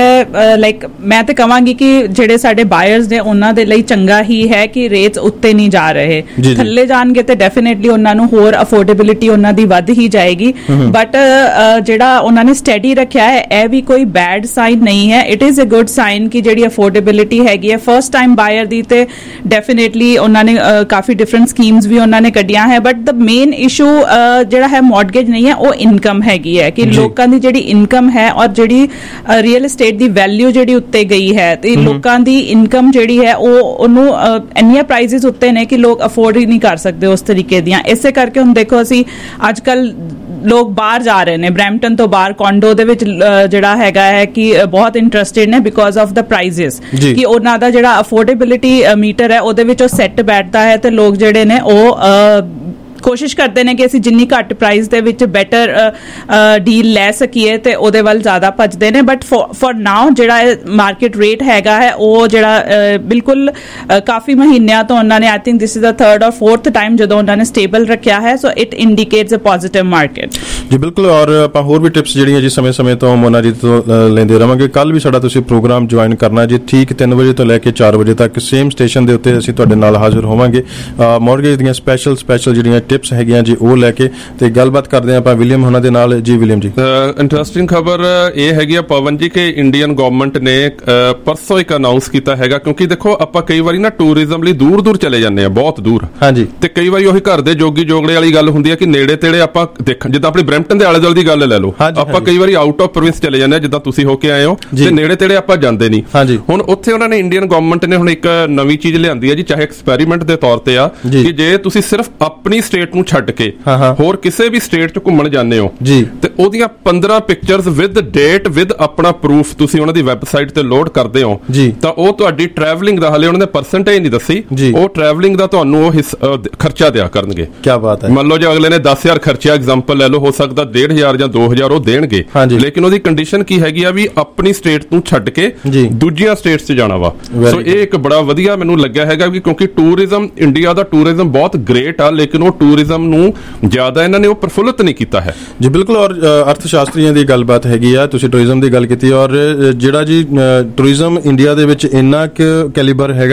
ਲਾਈਕ ਮੈਂ ਤੇ ਕਹਾਂਗੀ ਕਿ ਜਿਹੜੇ ਸਾਡੇ ਬਾਇਰਸ ਨੇ ਉਹਨਾਂ ਦੇ ਲਈ ਚੰਗਾ ਹੀ ਹੈ ਕਿ ਰੇਟਸ ਉੱਤੇ ਨਹੀਂ ਜਾ ਰਹੇ, ਥੱਲੇ ਜਾਣਗੇ ਤੇ ਡੈਫੀਨੇਟਲੀ ਉਹਨਾਂ ਨੂੰ ਹੋਰ ਅਫੋਰਡੇਬਿਲਿਟੀ ਉਹਨਾਂ ਦੀ ਵੱਧ ਹੀ ਜਾਏਗੀ। ਬਟ ਜਿਹੜਾ ਉਹਨਾਂ ਨੇ ਸਟੈਡੀ ਰੱਖਿਆ ਹੈ ਇਹ ਵੀ ਕੋਈ ਬੈਡ ਸਾਈਨ ਨਹੀਂ ਹੈ, it is a good sign ਕਿ ਜਿਹੜੀ ਅਫੋਰਡੇਬਿਲਿਟੀ ਹੈਗੀ ਹੈ ਫਸਟ ਟਾਈਮ ਬਾਇਰ ਦੀ, ਤੇ ਡੈਫੀਨੇਟਲੀ ਉਹਨਾਂ ਨੇ ਕਾਫੀ ਡਿਫਰੈਂਟ ਸਕੀਮਸ ਵੀ ਉਹਨਾਂ ਨੇ ਕੱਢੀਆਂ ਹੈ। ਬਟ ਦ ਮੇਨ ਇਸ਼ੂ ਜਿਹੜਾ ਹੈ ਮੌਰਗੇਜ ਨਹੀਂ ਹੈ, ਉਹ ਇਨਕਮ ਹੈਗੀ ਹੈ ਕਿ ਲੋਕਾਂ ਦੀ ਜਿਹੜੀ ਇਨਕਮ ਹੈ ਔਰ ਜਿਹੜੀ ਰੀਅਲ ਏਸਟੇਟ ਦੀ ਵੈਲਿਊ ਜਿਹੜੀ ਉੱਤੇ ਗਈ ਹੈ ਤੇ ਲੋਕਾਂ ਦੀ ਇਨਕਮ ਜਿਹੜੀ ਹੈ ਉਹ ਉਹਨੂੰ ਇੰਨੀਆਂ ਪ੍ਰਾਈਸਿਸ ਉੱਤੇ ਨੇ ਕਿ ਲੋਕ ਅਫੋਰਡ ਹੀ ਨਹੀਂ ਕਰ ਸਕਦੇ ਉਸ ਤਰੀਕੇ ਦੀਆਂ। ਇਸੇ ਕਰਕੇ ਹੁਣ ਦੇਖੋ ਅਸੀਂ ਅੱਜ ਕੱਲ ਲੋਕ ਬਾਹਰ ਜਾ ਰਹੇ ਨੇ, ਬਰੈਂਪਟਨ ਤੋਂ ਬਾਹਰ ਕੌਂਡੋ ਦੇ ਵਿੱਚ ਜਿਹੜਾ ਹੈਗਾ ਹੈ ਕਿ ਬਹੁਤ ਇੰਟਰਸਟਿਡ ਨੇ ਬਿਕੋਜ਼ ਆਫ ਦਾ ਪ੍ਰਾਈਸਿਸ, ਕਿ ਉਹਨਾਂ ਦਾ ਜਿਹੜਾ ਅਫੋਰਡੇਬਿਲਿਟੀ ਮੀਟਰ ਹੈ ਉਹਦੇ ਵਿੱਚ ਉਹ ਸੈੱਟ ਬੈਠਦਾ ਹੈ ਤੇ ਲੋਕ ਜਿਹੜੇ ਨੇ ਉਹ ਕੋਸ਼ਿਸ਼ ਕਰਦੇ ਨੇ ਕਿ ਅਸੀਂ ਜਿੰਨੀ ਘੱਟ ਪ੍ਰਾਈਸ ਦੇ ਵਿੱਚ ਬੈਟਰ ਡੀਲ ਲੈ ਸਕੀਏ ਤੇ ਉਹਦੇ ਵੱਲ ਜ਼ਿਆਦਾ ਭੱਜਦੇ ਨੇ। ਬਟ ਫॉर ਨਾਓ ਜਿਹੜਾ ਮਾਰਕੀਟ ਰੇਟ ਹੈਗਾ ਹੈ ਉਹ ਜਿਹੜਾ ਬਿਲਕੁਲ ਕਾਫੀ ਮਹੀਨਿਆਂ ਤੋਂ ਉਹਨਾਂ ਨੇ I think this is the third or fourth time ਜਦੋਂ ਉਹਨਾਂ ਨੇ ਸਟੇਬਲ ਰੱਖਿਆ ਹੈ, so it indicates a positive market ਜੀ। ਬਿਲਕੁਲ। ਔਰ ਆਪਾਂ ਹੋਰ ਵੀ ਟਿਪਸ ਜਿਹੜੀਆਂ ਜੀ ਸਮੇਂ ਸਮੇਂ ਤੋਂ ਮੋਨਾ ਜੀ ਤੋਂ ਲੈਂਦੇ ਰਹਾਂਗੇ। ਕੱਲ ਵੀ ਸਾਡਾ ਤੁਸੀਂ ਪ੍ਰੋਗਰਾਮ ਜੁਆਇਨ ਕਰਨਾ ਜੀ, ਠੀਕ ਤਿੰਨ ਵਜੇ ਤੋਂ ਲੈ ਕੇ ਚਾਰ ਵਜੇ ਤੱਕ ਸੇਮ ਸਟੇਸ਼ਨ ਦੇ ਉੱਤੇ ਅਸੀਂ ਤੁਹਾਡੇ ਨਾਲ ਹਾਜ਼ਰ ਹੋਵਾਂਗੇ। ਮੌਰਗੇਜ ਦੀਆਂ ਸਪੈਸ਼ਲ ਸਪੈਸ਼ਲ ਜਿਹੜੀਆਂ ਟਿਪਸ ਹੈਗੀਆਂ ਜੀ ਉਹ ਲੈ ਕੇ ਤੇ ਗੱਲਬਾਤ ਕਰਦੇ ਆਪਾਂ ਵਿਲੀਅਮ ਹੋਣਾ ਦੇ ਨਾਲ ਜੀ। ਵਿਲੀਅਮ ਜੀ, ਇੰਟਰਸਟਿੰਗ ਖਬਰ ਇਹ ਹੈਗੀ ਆ ਪਵਨ ਜੀ ਕਿ ਇੰਡੀਅਨ ਗਵਰਨਮੈਂਟ ਨੇ ਪਰਸੋਂ ਇੱਕ ਅਨਾਉਂਸ ਕੀਤਾ ਹੈਗਾ, ਕਿਉਂਕਿ ਦੇਖੋ ਆਪਾਂ ਕਈ ਵਾਰੀ ਨਾ ਟੂਰਿਜ਼ਮ ਲਈ ਦੂਰ ਦੂਰ ਚਲੇ ਜਾਂਦੇ ਆ, ਬਹੁਤ ਦੂਰ। ਹਾਂਜੀ। ਤੇ ਕਈ ਵਾਰੀ ਉਹੀ ਘਰ ਦੇ ਜੋਗੀ ਜੋਗੜੇ ਵਾਲੀ ਗੱਲ ਹੁੰਦੀ ਹੈ ਕਿ ਨੇੜੇ ਤੇੜੇ ਆਪਾਂ ਦੇਖਣ, ਜਿੱਦਾਂ ਆਪਣੀ ਬਰੈਂਪਟਨ ਦੇ ਆਲੇ ਦੁਆਲੇ ਦੀ ਗੱਲ ਲੈ ਲਓ, ਆਪਾਂ ਕਈ ਵਾਰੀ ਆਊਟ ਆਫ ਪ੍ਰੋਵਿੰਸ ਚਲੇ ਜਾਂਦੇ ਆ, ਜਿੱਦਾਂ ਤੁਸੀਂ ਹੋ ਕੇ ਆਏ ਹੋ, ਤੇ ਨੇੜੇ ਤੇੜੇ ਆਪਾਂ ਜਾਂਦੇ ਨਹੀਂ। ਹੁਣ ਉੱਥੇ ਉਹਨਾਂ ਨੇ ਇੰਡੀਅਨ ਗਵਰਨਮੈਂਟ ਨੇ ਹੁਣ ਇੱਕ ਨਵੀਂ ਚੀਜ਼ ਲਿਆਂਦੀ ਹੈ ਜੀ, ਚਾਹੇ ਐਕਸਪੈਰੀਮੈਂਟ ਦੇ ਤੌਰ ਤੇ ਆ ਕਿ ਜੇ ਤੁਸੀਂ ਸਿਰਫ ਆਪਣੀ ਸਟੇਟ ਨੂੰ ਛੱਡ ਕੇ ਹੋਰ ਕਿਸੇ ਵੀ ਸਟੇਟ 'ਚ ਘੁੰਮਣ ਜਾਂਦੇ ਹੋ ਜੀ ਤੇ ਉਹਦੀਆਂ ਪੰਦਰਾਂ ਪਿਕਚਰਸ ਵਿਦ ਡੇਟ ਵਿਦ ਆਪਣਾ ਪ੍ਰੂਫ ਤੁਸੀਂ ਉਹਨਾਂ ਦੀ ਵੈਬਸਾਈਟ ਤੇ ਲੋਡ ਕਰਦੇ ਹੋ ਤਾਂ ਉਹ ਤੁਹਾਡੀ ਟਰੈਵਲਿੰਗ ਦਾ, ਹਲੇ ਉਹਨਾਂ ਨੇ ਪਰਸੈਂਟੇਜ ਨਹੀਂ ਦੱਸੀ, ਉਹ ਟਰੈਵਲਿੰਗ ਦਾ ਤੁਹਾਨੂੰ ਉਹ ਖਰਚਾ ਦਿਆ ਕਰਨਗੇ। ਕੀ ਬਾਤ ਹੈ। ਮੰਨ ਲਓ ਜੇ ਅਗਲੇ ਨੇ ਦਸ ਹਜ਼ਾਰ ਖਰਚਿਆ, ਐਗਜ਼ਾਮਪਲ ਲੈ ਲਓ, ਹੋ ਸਕਦਾ ਡੇਢ ਹਜ਼ਾਰ ਜਾਂ ਦੋ ਹਜ਼ਾਰ ਉਹ ਦੇਣਗੇ, ਲੇਕਿਨ ਉਹਦੀ ਕੰਡੀਸ਼ਨ ਕੀ ਹੈਗੀ ਆ ਵੀ ਆਪਣੀ ਸਟੇਟ ਨੂੰ ਛੱਡ ਕੇ ਦੂਜੀਆਂ ਸਟੇਟਸ 'ਚ ਜਾਣਾ ਵਾ। ਸੋ ਇਹ ਇੱਕ ਬੜਾ ਵਧੀਆ ਮੈਨੂੰ ਲੱਗਿਆ ਹੈਗਾ ਕਿ ਕਿਉਂਕਿ ਟੂਰਿਜ਼ਮ, ਇੰਡੀਆ ਦਾ ਟੂਰਿਜ਼ਮ ਬਹੁਤ ਗ੍ਰੇਟ ਆ, ਲੇਕਿਨ ਉਹ ਟੂਰਿਜ਼ਮ ਨੂੰ ਜ਼ਿਆਦਾ ਇਹਨਾਂ ਨੇ ਉਹ ਪ੍ਰਫੁੱਲਤ ਨਹੀਂ ਕੀਤਾ ਹੈ ਜੀ। ਬਿਲਕੁਲ। ਔਰ ਅਰਥ ਸ਼ਾਸਤਰੀਆਂ ਦੀ ਗੱਲਬਾਤ ਹੈਗੀ ਆ, ਤੁਸੀਂ ਟੂਰਿਜ਼ਮ ਦੀ ਗੱਲ ਕੀਤੀ, ਔਰ ਜਿਹੜਾ ਜੀ ਟੂਰਿਜ਼ਮ ਇੰਡੀਆ ਦੇ ਵਿੱਚ ਇੰਨਾ ਕੁ ਕੈਲੀਬਰ ਹੈਗਾ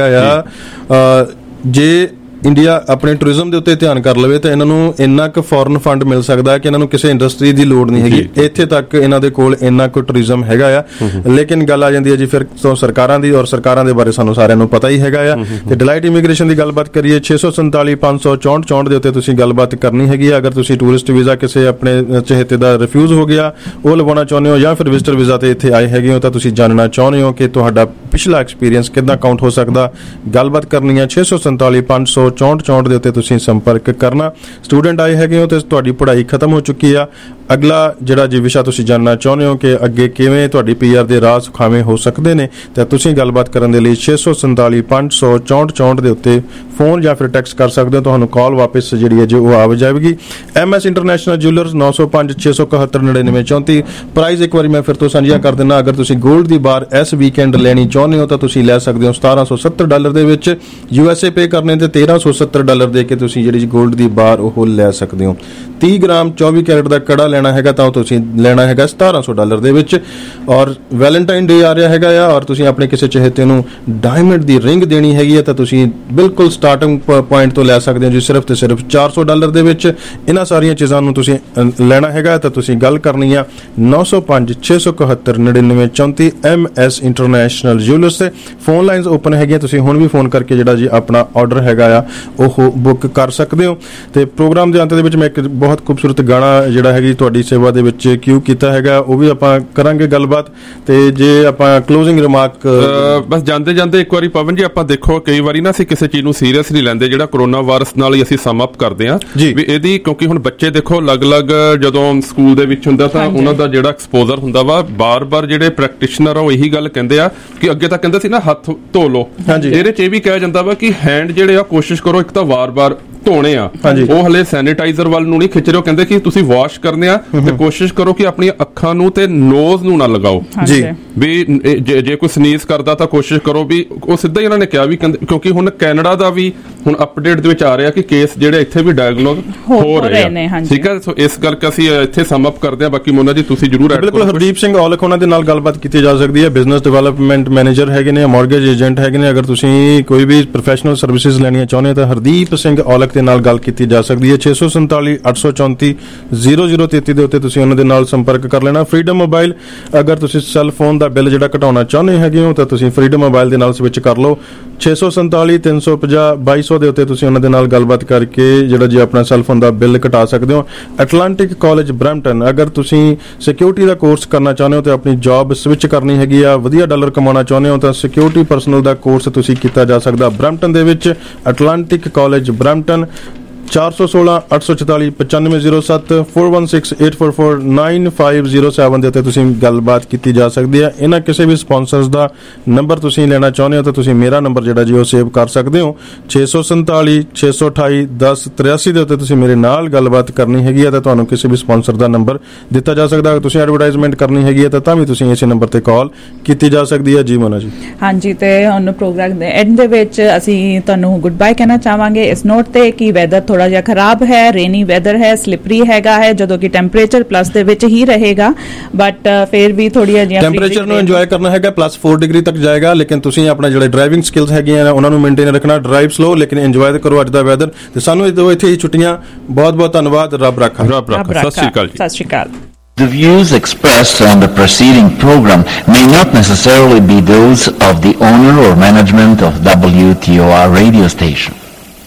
ਆ, ਜੇ ਇੰਡੀਆ ਆਪਣੇ ਟੂਰਿਜ਼ਮ ਦੇ ਉੱਤੇ ਧਿਆਨ ਕਰ ਲਵੇ ਤਾਂ ਇਹਨਾਂ ਨੂੰ ਇੰਨਾ ਕੁ ਫੋਰਨ ਫੰਡ ਮਿਲ ਸਕਦਾ ਕਿ ਇਹਨਾਂ ਨੂੰ ਕਿਸੇ ਇੰਡਸਟਰੀ ਦੀ ਲੋੜ ਨਹੀਂ ਹੈਗੀ। ਇੱਥੇ ਤੱਕ ਇਹਨਾਂ ਦੇ ਕੋਲ ਇੰਨਾ ਕੁ ਟੂਰਿਜ਼ਮ ਹੈਗਾ ਆ। ਲੇਕਿਨ ਗੱਲ ਆ ਜਾਂਦੀ ਹੈ ਜੀ ਫਿਰ ਤੋਂ ਸਰਕਾਰਾਂ ਦੀ, ਔਰ ਸਰਕਾਰਾਂ ਦੇ ਬਾਰੇ ਸਾਨੂੰ ਸਾਰਿਆਂ ਨੂੰ ਪਤਾ ਹੀ ਹੈਗਾ ਆ। ਤੇ ਡਿਲਾਈਟ ਇਮੀਗ੍ਰੇਸ਼ਨ ਦੀ ਗੱਲਬਾਤ ਕਰੀਏ, ਛੇ ਸੌ ਸੰਤਾਲੀ ਪੰਜ ਸੌ ਚੌਂਹਠ ਚੌਂਹਠ ਦੇ ਉੱਤੇ ਤੁਸੀਂ ਗੱਲਬਾਤ ਕਰਨੀ ਹੈਗੀ ਆ। ਅਗਰ ਤੁਸੀਂ ਟੂਰਿਸਟ ਵੀਜ਼ਾ ਕਿਸੇ ਆਪਣੇ ਚਹੇਤੇ ਦਾ ਰਿਫਿਊਜ਼ ਹੋ ਗਿਆ, ਉਹ ਲਵਾਉਣਾ ਚਾਹੁੰਦੇ ਹੋ, ਜਾਂ ਫਿਰ ਵਿਜ਼ਟਰ ਵੀਜ਼ਾ ਤੇ ਇੱਥੇ ਆਏ ਹੈਗੇ ਹੋ, ਤਾਂ ਤੁਸੀਂ ਜਾਣਨਾ ਚਾਹੁੰਦੇ ਹੋ ਕਿ ਤੁਹਾਡਾ ਪਿਛਲਾ ਐਕਸਪੀਰੀਅੰਸ ਕਿੱਦਾਂ ਕਾਊਂਟ ਹੋ ਸਕਦਾ, ਗੱਲਬਾਤ ਕਰਨੀ ਹੈ। ਛੇ ਸੌ ਸੰਤਾਲੀ ਪੰਜ ਸੌ ਚੌਂਹਠ ਚੌਂਹਠ ਦੇ ਉੱਤੇ ਤੁਸੀਂ ਸੰਪਰਕ ਕਰਨਾ। ਸਟੂਡੈਂਟ ਆਏ ਹੈਗੇ ਹੋ ਤੇ ਤੁਹਾਡੀ ਪੜ੍ਹਾਈ ਖਤਮ ਹੋ ਚੁੱਕੀ ਆ, ਅਗਲਾ ਜਿਹੜਾ ਜੀ ਵਿਸ਼ਾ ਤੁਸੀਂ ਜਾਣਨਾ ਚਾਹੁੰਦੇ ਹੋ ਕਿ ਅੱਗੇ ਕਿਵੇਂ ਤੁਹਾਡੀ ਪੀ ਆਰ ਦੇ ਰਾਹ ਸੁਖਾਵੇਂ ਹੋ ਸਕਦੇ ਨੇ, ਤਾਂ ਤੁਸੀਂ ਗੱਲਬਾਤ ਕਰਨ ਦੇ ਲਈ ਛੇ ਸੌ ਸੰਤਾਲੀ ਪੰਜ ਸੌ ਚੌਂਹਠ ਚੌਂਹਠ ਦੇ ਉੱਤੇ ਫੋਨ ਜਾਂ ਫਿਰ ਟੈਕਸਟ ਕਰ ਸਕਦੇ ਹੋ। ਤੁਹਾਨੂੰ ਕਾਲ ਵਾਪਸ ਜਿਹੜੀ ਹੈ ਜੋ ਉਹ ਆ ਜਾਵੇਗੀ। ਐਮ ਐਸ ਇੰਟਰਨੈਸ਼ਨਲ ਜੁਐਲਰਸ ਨੌ ਸੌ ਪੰਜ ਛੇ ਸੌ ਇਕਹੱਤਰ ਨੜਿਨਵੇਂ ਚੌਂਤੀ। ਪ੍ਰਾਈਜ਼ ਇੱਕ ਵਾਰੀ ਮੈਂ ਫਿਰ ਤੋਂ ਸਾਂਝਾ ਕਰ ਦਿੰਦਾ, ਅਗਰ ਤੁਸੀਂ ਗੋਲਡ ਦੀ ਬਾਰ ਇਸ ਵੀਕਐਂਡ ਲੈਣੀ ਚਾਹੁੰਦੇ ਹੋ ਤਾਂ ਤੁਸੀਂ ਲੈ ਸਕਦੇ ਹੋ ਸਤਾਰਾਂ ਸੌ ਸੱਤਰ ਡਾਲਰ ਦੇ ਵਿੱਚ। ਯੂ ਐਸ ਏ ਪੇ ਕਰਨੇ ਤੇ ਤੇਰਾਂ ਸੌ ਸੱਤਰ ਡਾਲਰ ਦੇ ਕੇ ਤੁਸੀਂ ਜਿਹੜੀ ਗੋਲਡ ਦੀ ਬਾਰ ਉਹ ਲੈ ਸਕਦੇ ਹੋ। ਤੀਹ ਗ੍ਰਾਮ ਚੌਵੀ ਕੈਰਟ ਦਾ ਕੜਾ ਲੈਣਾ ਹੈਗਾ ਤਾਂ ਤੁਸੀਂ ਲੈਣਾ ਹੈਗਾ ਸਤਾਰਾਂ ਸੌ ਡਾਲਰ ਦੇ ਵਿੱਚ। ਔਰ ਵੈਲੈਂਟਾਈਨ ਡੇ ਆ ਰਿਹਾ ਹੈਗਾ ਆ, ਔਰ ਤੁਸੀਂ ਆਪਣੇ ਕਿਸੇ ਚਹੇਤੇ ਨੂੰ ਡਾਇਮੰਡ ਦੀ ਰਿੰਗ ਦੇਣੀ ਹੈਗੀ ਹੈ ਤਾਂ ਤੁਸੀਂ ਬਿਲਕੁਲ ਸਟਾਰਟਿੰਗ ਪੁਆਇੰਟ ਤੋਂ ਲੈ ਸਕਦੇ ਹੋ ਜੀ, ਸਿਰਫ ਤੇ ਸਿਰਫ ਚਾਰ ਸੌ ਡਾਲਰ ਦੇ ਵਿੱਚ। ਇਹਨਾਂ ਸਾਰੀਆਂ ਚੀਜ਼ਾਂ ਨੂੰ ਤੁਸੀਂ ਲੈਣਾ ਹੈਗਾ ਤਾਂ ਤੁਸੀਂ ਗੱਲ ਕਰਨੀ ਆ ਨੌ ਸੌ ਪੰਜ ਛੇ ਸੌ ਇਕਹੱਤਰ ਨੜਿਨਵੇਂ ਚੌਂਤੀ ਐਮ ਐਸ ਇੰਟਰਨੈਸ਼ਨਲ ਜੁਐਲਰਸ ਤੇ। ਫੋਨ ਲਾਈਨਸ ਓਪਨ ਹੈਗੀਆਂ, ਤੁਸੀਂ ਹੁਣ ਵੀ ਫੋਨ ਕਰਕੇ ਜਿਹੜਾ ਜੀ ਆਪਣਾ ਆਰਡਰ ਹੈਗਾ ਆ ਉਹ ਬੁੱਕ ਕਰ ਸਕਦੇ ਹੋ। ਤੇ ਪ੍ਰੋਗਰਾਮ ਦੇ ਅੰਤ ਦੇ ਵਿੱਚ ਮੈਂ ਇੱਕ ਬਹੁਤ ਖੂਬਸੂਰਤ ਗਾਣਾ ਜਿਹੜਾ ਹੈਗੀ ਤੁਹਾਡੀ ਸੇਵਾ ਦੇ ਵਿੱਚ ਕਿਉਂ ਕੀਤਾ ਹੈਗਾ, ਉਹ ਵੀ ਆਪਾਂ ਕਰਾਂਗੇ ਗੱਲਬਾਤ। ਤੇ ਜੇ ਆਪਾਂ ਕਲੋਜ਼ਿੰਗ ਰਿਮਾਰਕ ਬਸ ਜਾਂਦੇ ਜਾਂਦੇ ਇੱਕ ਵਾਰੀ ਪਵਨ ਜੀ, ਆਪਾਂ ਦੇਖੋ ਕਈ ਵਾਰੀ ਨਾ ਅਸੀਂ ਕਿਸੇ ਚੀਜ਼ ਨੂੰ ਸੀਰੀਅਸ ਨਹੀਂ ਲੈਂਦੇ, ਜਿਹੜਾ ਕਰੋਨਾ ਵਾਇਰਸ ਨਾਲ ਹੀ ਅਸੀਂ ਸਮ ਅਪ ਕਰਦੇ ਹਾਂ ਵੀ ਇਹਦੀ, ਕਿਉਂਕਿ ਹੁਣ ਬੱਚੇ ਦੇਖੋ ਅਲੱਗ-ਅਲੱਗ ਜਦੋਂ ਸਕੂਲ ਦੇ ਵਿੱਚ ਹੁੰਦਾ ਤਾਂ ਉਹਨਾਂ ਦਾ ਜਿਹੜਾ ਐਕਸਪੋਜ਼ਰ ਹੁੰਦਾ ਵਾ, ਬਾਰ-ਬਾਰ ਜਿਹੜੇ ਪ੍ਰੈਕਟੀਸ਼ਨਰ ਆ ਉਹ ਇਹੀ ਗੱਲ ਕਹਿੰਦੇ ਆ ਕਿ ਅੱਗੇ ਤਾਂ ਕਹਿੰਦੇ ਸੀ ਨਾ ਹੱਥ ਧੋ ਲਓ, ਇਹਦੇ 'ਚ ਇਹ ਵੀ ਕਿਹਾ ਜਾਂਦਾ ਵਾ ਕਿ ਹੈਂਡ ਜਿਹੜੇ ਆ ਕੋਸ਼ਿਸ਼ ਕਰੋ ਇੱਕ ਤਾਂ ਵਾਰ-ਵਾਰ ਧੋਣੇ ਆ, ਉਹ ਹਲੇ ਸੈਨੀਟਾਈਜ਼ਰ ਵੱਲ ਨੂੰ ਨਹੀਂ ਖਿੱਚ ਰਹੇ, ਕਹਿੰਦੇ ਕਿ ਤੁਸੀਂ ਵਾਸ਼ ਕਰਨੇ ਆ ਤੇ ਕੋਸ਼ਿਸ਼ ਕਰੋ ਕਿ ਆਪਣੀਆਂ ਅੱਖਾਂ ਨੂੰ ਤੇ ਨੋਜ਼ ਨੂੰ ਨਾ ਲਗਾਓ ਜੀ। ਵੀ ਜੇ ਕੋਈ ਸਨੀਜ਼ ਕਰਦਾ ਤਾਂ ਕੋਸ਼ਿਸ਼ ਕਰੋ ਵੀ ਉਹ ਸਿੱਧਾ ਹੀ ਉਹਨਾਂ ਨੇ ਕਿਹਾ ਵੀ, ਕਿਉਂਕਿ ਹੁਣ ਕੈਨੇਡਾ ਦਾ ਵੀ ਹੁਣ ਅਪਡੇਟ ਦੇ ਵਿੱਚ ਆ ਰਿਹਾ ਕਿ ਕੇਸ ਜਿਹੜੇ ਇੱਥੇ ਵੀ ਡਾਇਗਨੋਸ ਹੋ ਰਹੇ ਨੇ। ਠੀਕ ਹੈ, ਸੋ ਇਸ ਕਰਕੇ ਅਸੀਂ ਇੱਥੇ ਸਮ ਅਪ ਕਰਦੇ ਹਾਂ। ਬਾਕੀ ਮੋਨਾ ਜੀ ਤੁਸੀਂ ਜਰੂਰ ਐਡ ਕਰੋ। ਬਿਲਕੁਲ, ਹਰਦੀਪ ਸਿੰਘ ਔਲਖ ਉਹਨਾਂ ਦੇ ਨਾਲ ਗੱਲਬਾਤ ਕੀਤੀ ਜਾ ਸਕਦੀ ਹੈ, ਬਿਜ਼ਨਸ ਡਿਵੈਲਪਮੈਂਟ ਮੈਨੇਜਰ ਹੈਗੇ ਨੇ, ਮਾਰਗੇਜ ਏਜੰਟ ਹੈਗੇ ਨੇ। ਅਗਰ ਤੁਸੀਂ ਕੋਈ ਵੀ ਪ੍ਰੋਫੈਸ਼ਨਲ ਸਰਵਿਸਿਜ਼ ਲੈਣੀਆਂ ਚਾਹੁੰਦੇ ਹੋ ਤਾਂ ਹਰਦੀਪ ਸਿੰਘ ਔਲਖ ਦੇ ਨਾਲ ਗੱਲ ਕੀਤੀ ਜਾ ਸਕਦੀ ਹੈ। ਛੇ ਸੌ ਸੰਤਾਲੀ ਅੱਠ ਸੌ ਚੌਂਤੀ ਜ਼ੀਰੋ ਜ਼ੀਰੋ ਤੇਤੀ ਦੇ ਉੱਤੇ ਤੁਸੀਂ ਉਹਨਾਂ ਦੇ ਨਾਲ ਸੰਪਰਕ ਕਰ ਲੈਣਾ। ਫਰੀडम ਮੋਬਾਈਲ, ਅਗਰ ਤੁਸੀਂ ਸੈੱਲ ਫੋਨ ਦਾ ਬਿੱਲ ਜਿਹੜਾ ਘਟਾਉਣਾ ਚਾਹੁੰਦੇ ਹੈਗੇ ਹੋ ਤਾਂ ਤੁਸੀਂ ਫਰੀडम ਮੋਬਾਈਲ ਦੇ ਨਾਲ ਸਵਿਚ ਕਰ ਲਓ। ਛੇ ਸੌ ਸੰਤਾਲੀ ਤਿੰਨ ਸੌ ਪੰਜਾਹ ਬਾਈ ਸੌ ਦੇ ਉੱਤੇ ਤੁਸੀਂ ਉਹਨਾਂ ਦੇ ਨਾਲ ਗੱਲਬਾਤ ਕਰਕੇ ਜਿਹੜਾ ਜੀ ਆਪਣਾ ਸੈੱਲ ਫੋਨ ਦਾ ਬਿੱਲ ਘਟਾ ਸਕਦੇ ਹੋ। ਐਟਲਾਂਟਿਕ ਕਾਲਜ ਬਰੈਂਪਟਨ, ਅਗਰ ਤੁਸੀਂ ਸਿਕਿਉਰਿਟੀ ਦਾ ਕੋਰਸ ਕਰਨਾ ਚਾਹੁੰਦੇ ਹੋ ਤੇ ਆਪਣੀ ਜੌਬ ਸਵਿਚ ਕਰਨੀ ਹੈਗੀ ਆ, ਵਧੀਆ ਡਾਲਰ ਕਮਾਉਣਾ ਚਾਹੁੰਦੇ ਹੋ ਤਾਂ ਸਿਕਿਉਰਿਟੀ ਪਰਸਨਲ ਦਾ ਕੋਰਸ ਤੁਸੀਂ ਕੀਤਾ ਜਾ ਸਕਦਾ ਬਰੈਂਪਟਨ ਦੇ ਵਿੱਚ। ਐਟਲਾਂਟਿਕ ਕਾਲਜ ਬਰੈਂਪਟਨ, ਚਾਰ ਸੌ ਸੋਲਾਂ ਅੱਠ ਸੌ ਚੁਤਾਲੀ ਪਚਾਨਵੇਂ ਜ਼ੀਰੋ ਸੱਤ four one six eight four four nine five zero seven ਦੇ ਉੱਤੇ ਤੁਸੀਂ ਗੱਲਬਾਤ ਕੀਤੀ ਜਾ ਸਕਦੀ ਹੈ। ਇਹਨਾਂ ਕਿਸੇ ਵੀ ਸਪਾਂਸਰਸ ਦਾ ਨੰਬਰ ਤੁਸੀਂ ਲੈਣਾ ਚਾਹੁੰਦੇ ਹੋ ਤਾਂ ਤੁਸੀਂ ਮੇਰਾ ਨੰਬਰ ਜਿਹੜਾ ਜੀ ਉਹ ਸੇਵ ਕਰ ਸਕਦੇ ਹੋ। ਛੇ ਸੌ ਸੰਤਾਲੀ ਛੇ ਸੌ ਅਠਾਈ ਦਸ ਤਰਿਆਸੀ ਦੇ ਉੱਤੇ ਤੁਸੀਂ ਮੇਰੇ ਨਾਲ ਗੱਲਬਾਤ ਕਰਨੀ ਹੈਗੀ ਹੈ ਤਾਂ ਤੁਹਾਨੂੰ ਕਿਸੇ ਵੀ ਸਪਾਂਸਰ ਦਾ ਨੰਬਰ ਦਿੱਤਾ ਜਾ ਸਕਦਾ ਹੈ। ਤੁਸੀਂ ਐਡਵਰਟਾਈਜ਼ਮੈਂਟ ਕਰਨੀ ਹੈਗੀ ਹੈ ਤਾਂ ਤਾਂ ਵੀ ਤੁਸੀਂ ਇਸੇ ਨੰਬਰ ਤੇ ਕਾਲ ਕੀਤੀ ਜਾ ਸਕਦੀ ਹੈ। ਜੀ ਮੋਨਾ ਜੀ। ਹਾਂਜੀ, ਤੇ ਹੁਣ ਪ੍ਰੋਗਰਾਮ ਦੇ ਐਂਡ ਦੇ ਵਿੱਚ ਅਸੀਂ ਤੁਹਾਨੂੰ ਗੁੱਡ ਬਾਏ ਕਹਿਣਾ ਚਾਹਾਂਗੇ ਇਸ ਨੋਟ ਤੇ ਕਿ ਵੈਦਰ ਥੋੜਾ ਜਿਹਾ ਖਰਾਬ ਹੈ, ਰੇਨੀ ਵੈਦਰ ਹੈ, ਸਲਿਪਰੀ ਹੈਗਾ ਹੈ, ਜਦੋਂ ਕਿ ਟੈਂਪਰੇਚਰ ਪਲੱਸ ਦੇ ਵਿੱਚ ਹੀ ਰਹੇਗਾ, ਬਟ ਫਿਰ ਵੀ ਥੋੜੀਆਂ ਜਿਹੀਆਂ ਟੈਂਪਰੇਚਰ ਨੂੰ ਇੰਜੋਏ ਕਰਨਾ ਹੈਗਾ। ਪਲੱਸ ਚਾਰ ਡਿਗਰੀ ਤੱਕ ਜਾਏਗਾ, ਲੇਕਿਨ ਤੁਸੀਂ ਆਪਣਾ ਜਿਹੜੇ ਡਰਾਈਵਿੰਗ ਸਕਿੱਲਸ ਹੈਗੀਆਂ ਨੇ ਉਹਨਾਂ ਨੂੰ ਮੇਨਟੇਨ ਰੱਖਣਾ। ਡਰਾਈਵ ਸਲੋ ਲੇਕਿਨ ਇੰਜੋਏ ਕਰੋ ਅੱਜ ਦਾ ਵੈਦਰ। ਤੇ ਸਾਨੂੰ ਇੱਥੇ ਹੀ ਛੁੱਟੀਆਂ। ਬਹੁਤ ਬਹੁਤ ਧੰਨਵਾਦ। ਰੱਬ ਰੱਖਾ। ਰੱਬ ਰੱਖਾ। ਸਤਿ ਸ਼੍ਰੀ ਅਕਾਲ ਜੀ। ਸਤਿ ਸ਼੍ਰੀ ਅਕਾਲ। The views expressed on the preceding program may not necessarily be those of the owner or management of W T O R radio station.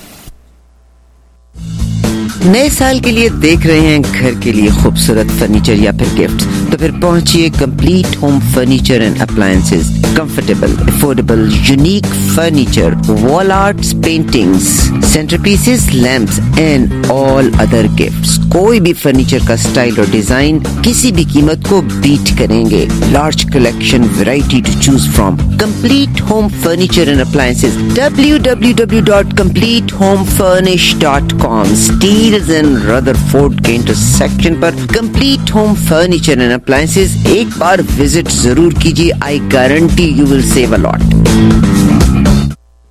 नए साल के लिए देख रहे हैं घर के लिए खूबसूरत फर्नीचर या फिर गिफ्ट, तो फिर पहुंचिए complete home furniture and appliances. Comfortable, affordable, unique furniture, wall arts, paintings, centrepieces, lamps and all other gifts. कोई भी फर्नीचर का स्टाइल और डिजाइन किसी भी कीमत को बीट करेंगे। Large collection, variety to choose from. Complete home furniture and appliances, W W W dot complete home furnish dot com. Steeles and Rutherford के इंटरसेक्शन पर complete home furniture and appliances एक बार visit जरूर कीजिए। I guarantee you will save a lot.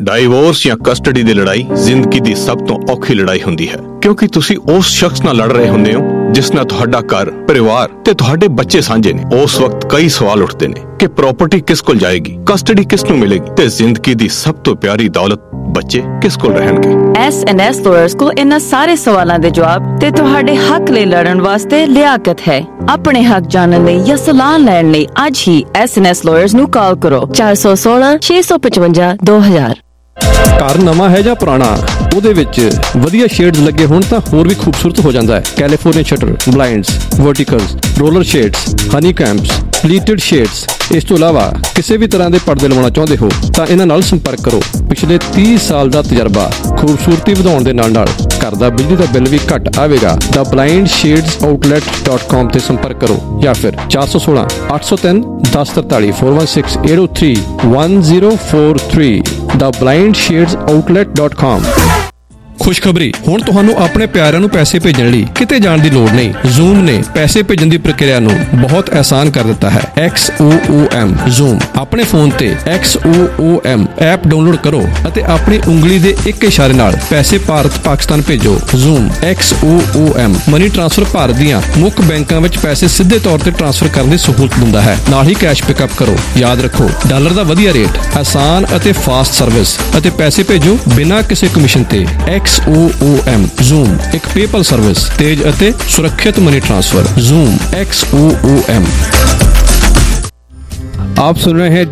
Divorce ਜਾਂ custody ਦੀ ਲੜਾਈ ਜ਼ਿੰਦਗੀ ਦੀ ਸਭ ਤੋਂ ਔਖੀ ਲੜਾਈ ਹੁੰਦੀ ਹੈ, ਕਿਉਂਕਿ ਤੁਸੀਂ ਉਸ ਸ਼ਖਸ ਨਾਲ ਲੜ ਰਹੇ ਹੁੰਦੇ ਹੋ ਜਿਸ ਨਾਲ ਤੁਹਾਡਾ ਘਰ, ਪਰਿਵਾਰ ਤੇ ਤੁਹਾਡੇ ਬੱਚੇ ਸਾਂਝੇ ਨੇ। ਉਸ ਵਕਤ ਕਈ ਸਵਾਲ ਉੱਠਦੇ ਨੇ ਕਿ ਪ੍ਰਾਪਰਟੀ ਕਿਸ ਕੋਲ ਜਾਏਗੀ, ਕਸਟਡੀ ਕਿਸ ਨੂੰ ਮਿਲੇਗੀ ਤੇ ਜ਼ਿੰਦਗੀ ਦੀ ਸਭ ਤੋਂ ਪਿਆਰੀ ਦੌਲਤ ਬੱਚੇ ਕਿਸ ਕੋਲ ਰਹਿਣਗੇ। ਐਸ ਐਂਡ ਐਸ ਲਾਇਰਸ ਕੋਲ ਇਹਨਾਂ ਸਾਰੇ ਸਵਾਲਾਂ ਦੇ ਜਵਾਬ ਤੇ ਤੁਹਾਡੇ ਹੱਕ ਲਈ ਲੜਨ ਵਾਸਤੇ ਲਿਆਕਤ ਹੈ। ਆਪਣੇ ਹੱਕ ਜਾਣਨ ਲਈ ਜਾਂ ਸਲਾਹ ਲੈਣ ਲਈ ਅੱਜ ਹੀ ਐਸ ਐਂਡ ਐਸ ਲਾਇਰਸ ਨੂੰ ਕਾਲ ਕਰੋ ਚਾਰ ਸੌ ਸੋਲਾਂ ਛੇ ਸੌ ਪਚਵੰਜਾ ਦੋ ਹਜ਼ਾਰ। ਘਰ ਨਵਾਂ ਹੈ ਜਾਂ ਪੁਰਾਣਾ, ਉਹਦੇ ਵਿੱਚ ਵਧੀਆ ਸ਼ੇਡਸ ਲੱਗੇ ਹੋਣ ਤਾਂ ਹੋਰ ਵੀ ਖੂਬਸੂਰਤ ਹੋ ਜਾਂਦਾ ਹੈ। California shutters, blinds, verticals, roller shades, honey combs, pleated shades. ਇਸ ਤੋਂ ਇਲਾਵਾ ਕਿਸੇ ਵੀ ਤਰ੍ਹਾਂ ਦੇ ਪਰਦੇ ਲਵਾਉਣਾ ਚਾਹੁੰਦੇ ਹੋ ਤਾਂ ਇਹਨਾਂ ਨਾਲ ਸੰਪਰਕ ਕਰੋ। ਪਿਛਲੇ ਤੀਹ ਸਾਲ ਦਾ ਤਜਰਬਾ, ਖੂਬਸੂਰਤੀ ਵਧਾਉਣ ਦੇ ਨਾਲ ਨਾਲ ਘਰ ਦਾ ਬਿਜਲੀ ਦਾ ਬਿੱਲ ਵੀ ਘੱਟ ਆਵੇਗਾ। The blind shades outlet dot com ਤੇ ਸੰਪਰਕ ਕਰੋ ਜਾਂ ਫਿਰ ਚਾਰ ਸੌ ਸੋਲਾਂ ਅੱਠ ਸੌ ਤਿੰਨ ਦਸ ਤਰਤਾਲੀ four one six eight zero three one zero four three the blind shades outlet dot com. ਖੁਸ਼ਖਬਰੀ, ਹੁਣ ਤੁਹਾਨੂੰ ਆਪਣੇ ਪਿਆਰਿਆਂ ਨੂੰ ਪੈਸੇ ਭੇਜਣ ਲਈ ਕਿਤੇ ਜਾਣ ਦੀ ਲੋੜ ਨਹੀਂ। ਜ਼ੂਮ ਨੇ ਪੈਸੇ ਭੇਜਣ ਦੀ ਪ੍ਰਕਿਰਿਆ ਨੂੰ ਬਹੁਤ ਆਸਾਨ ਕਰ ਦਿੱਤਾ ਹੈ। X O O M Zoom. ਆਪਣੇ ਫੋਨ ਤੇ X O O M app download ਕਰੋ ਅਤੇ ਆਪਣੀ ਉਂਗਲੀ ਦੇ ਇੱਕ ਇਸ਼ਾਰੇ ਨਾਲ ਪੈਸੇ ਭਾਰਤ ਪਾਕਿਸਤਾਨ ਭੇਜੋ। Zoom X O O M money transfer Bharat ਦੀਆਂ ਮੁੱਖ ਬੈਂਕਾਂ ਵਿੱਚ ਪੈਸੇ ਸਿੱਧੇ ਤੌਰ ਤੇ ਟ੍ਰਾਂਸਫਰ ਕਰਨ ਦੀ ਸਹੂਲਤ ਦਿੰਦਾ ਹੈ। ਨਾਲ ਹੀ ਕੈਸ਼ ਪਿਕਅਪ ਕਰੋ। ਯਾਦ ਰੱਖੋ, ਡਾਲਰ ਦਾ ਵਧੀਆ ਰੇਟ, ਆਸਾਨ ਅਤੇ ਫਾਸਟ ਸਰਵਿਸ ਅਤੇ ਪੈਸੇ ਭੇਜੋ ਬਿਨਾਂ ਕਿਸੇ ਕਮਿਸ਼ਨ ਤੇ। X O O M Zoom ਇੱਕ ਪੇਪਲ ਸਰਵਿਸ, ਤੇਜ਼ ਅਤੇ ਸੁਰੱਖਿਅਤ money transfer. Zoom X O O M. आप सुन रहे हैं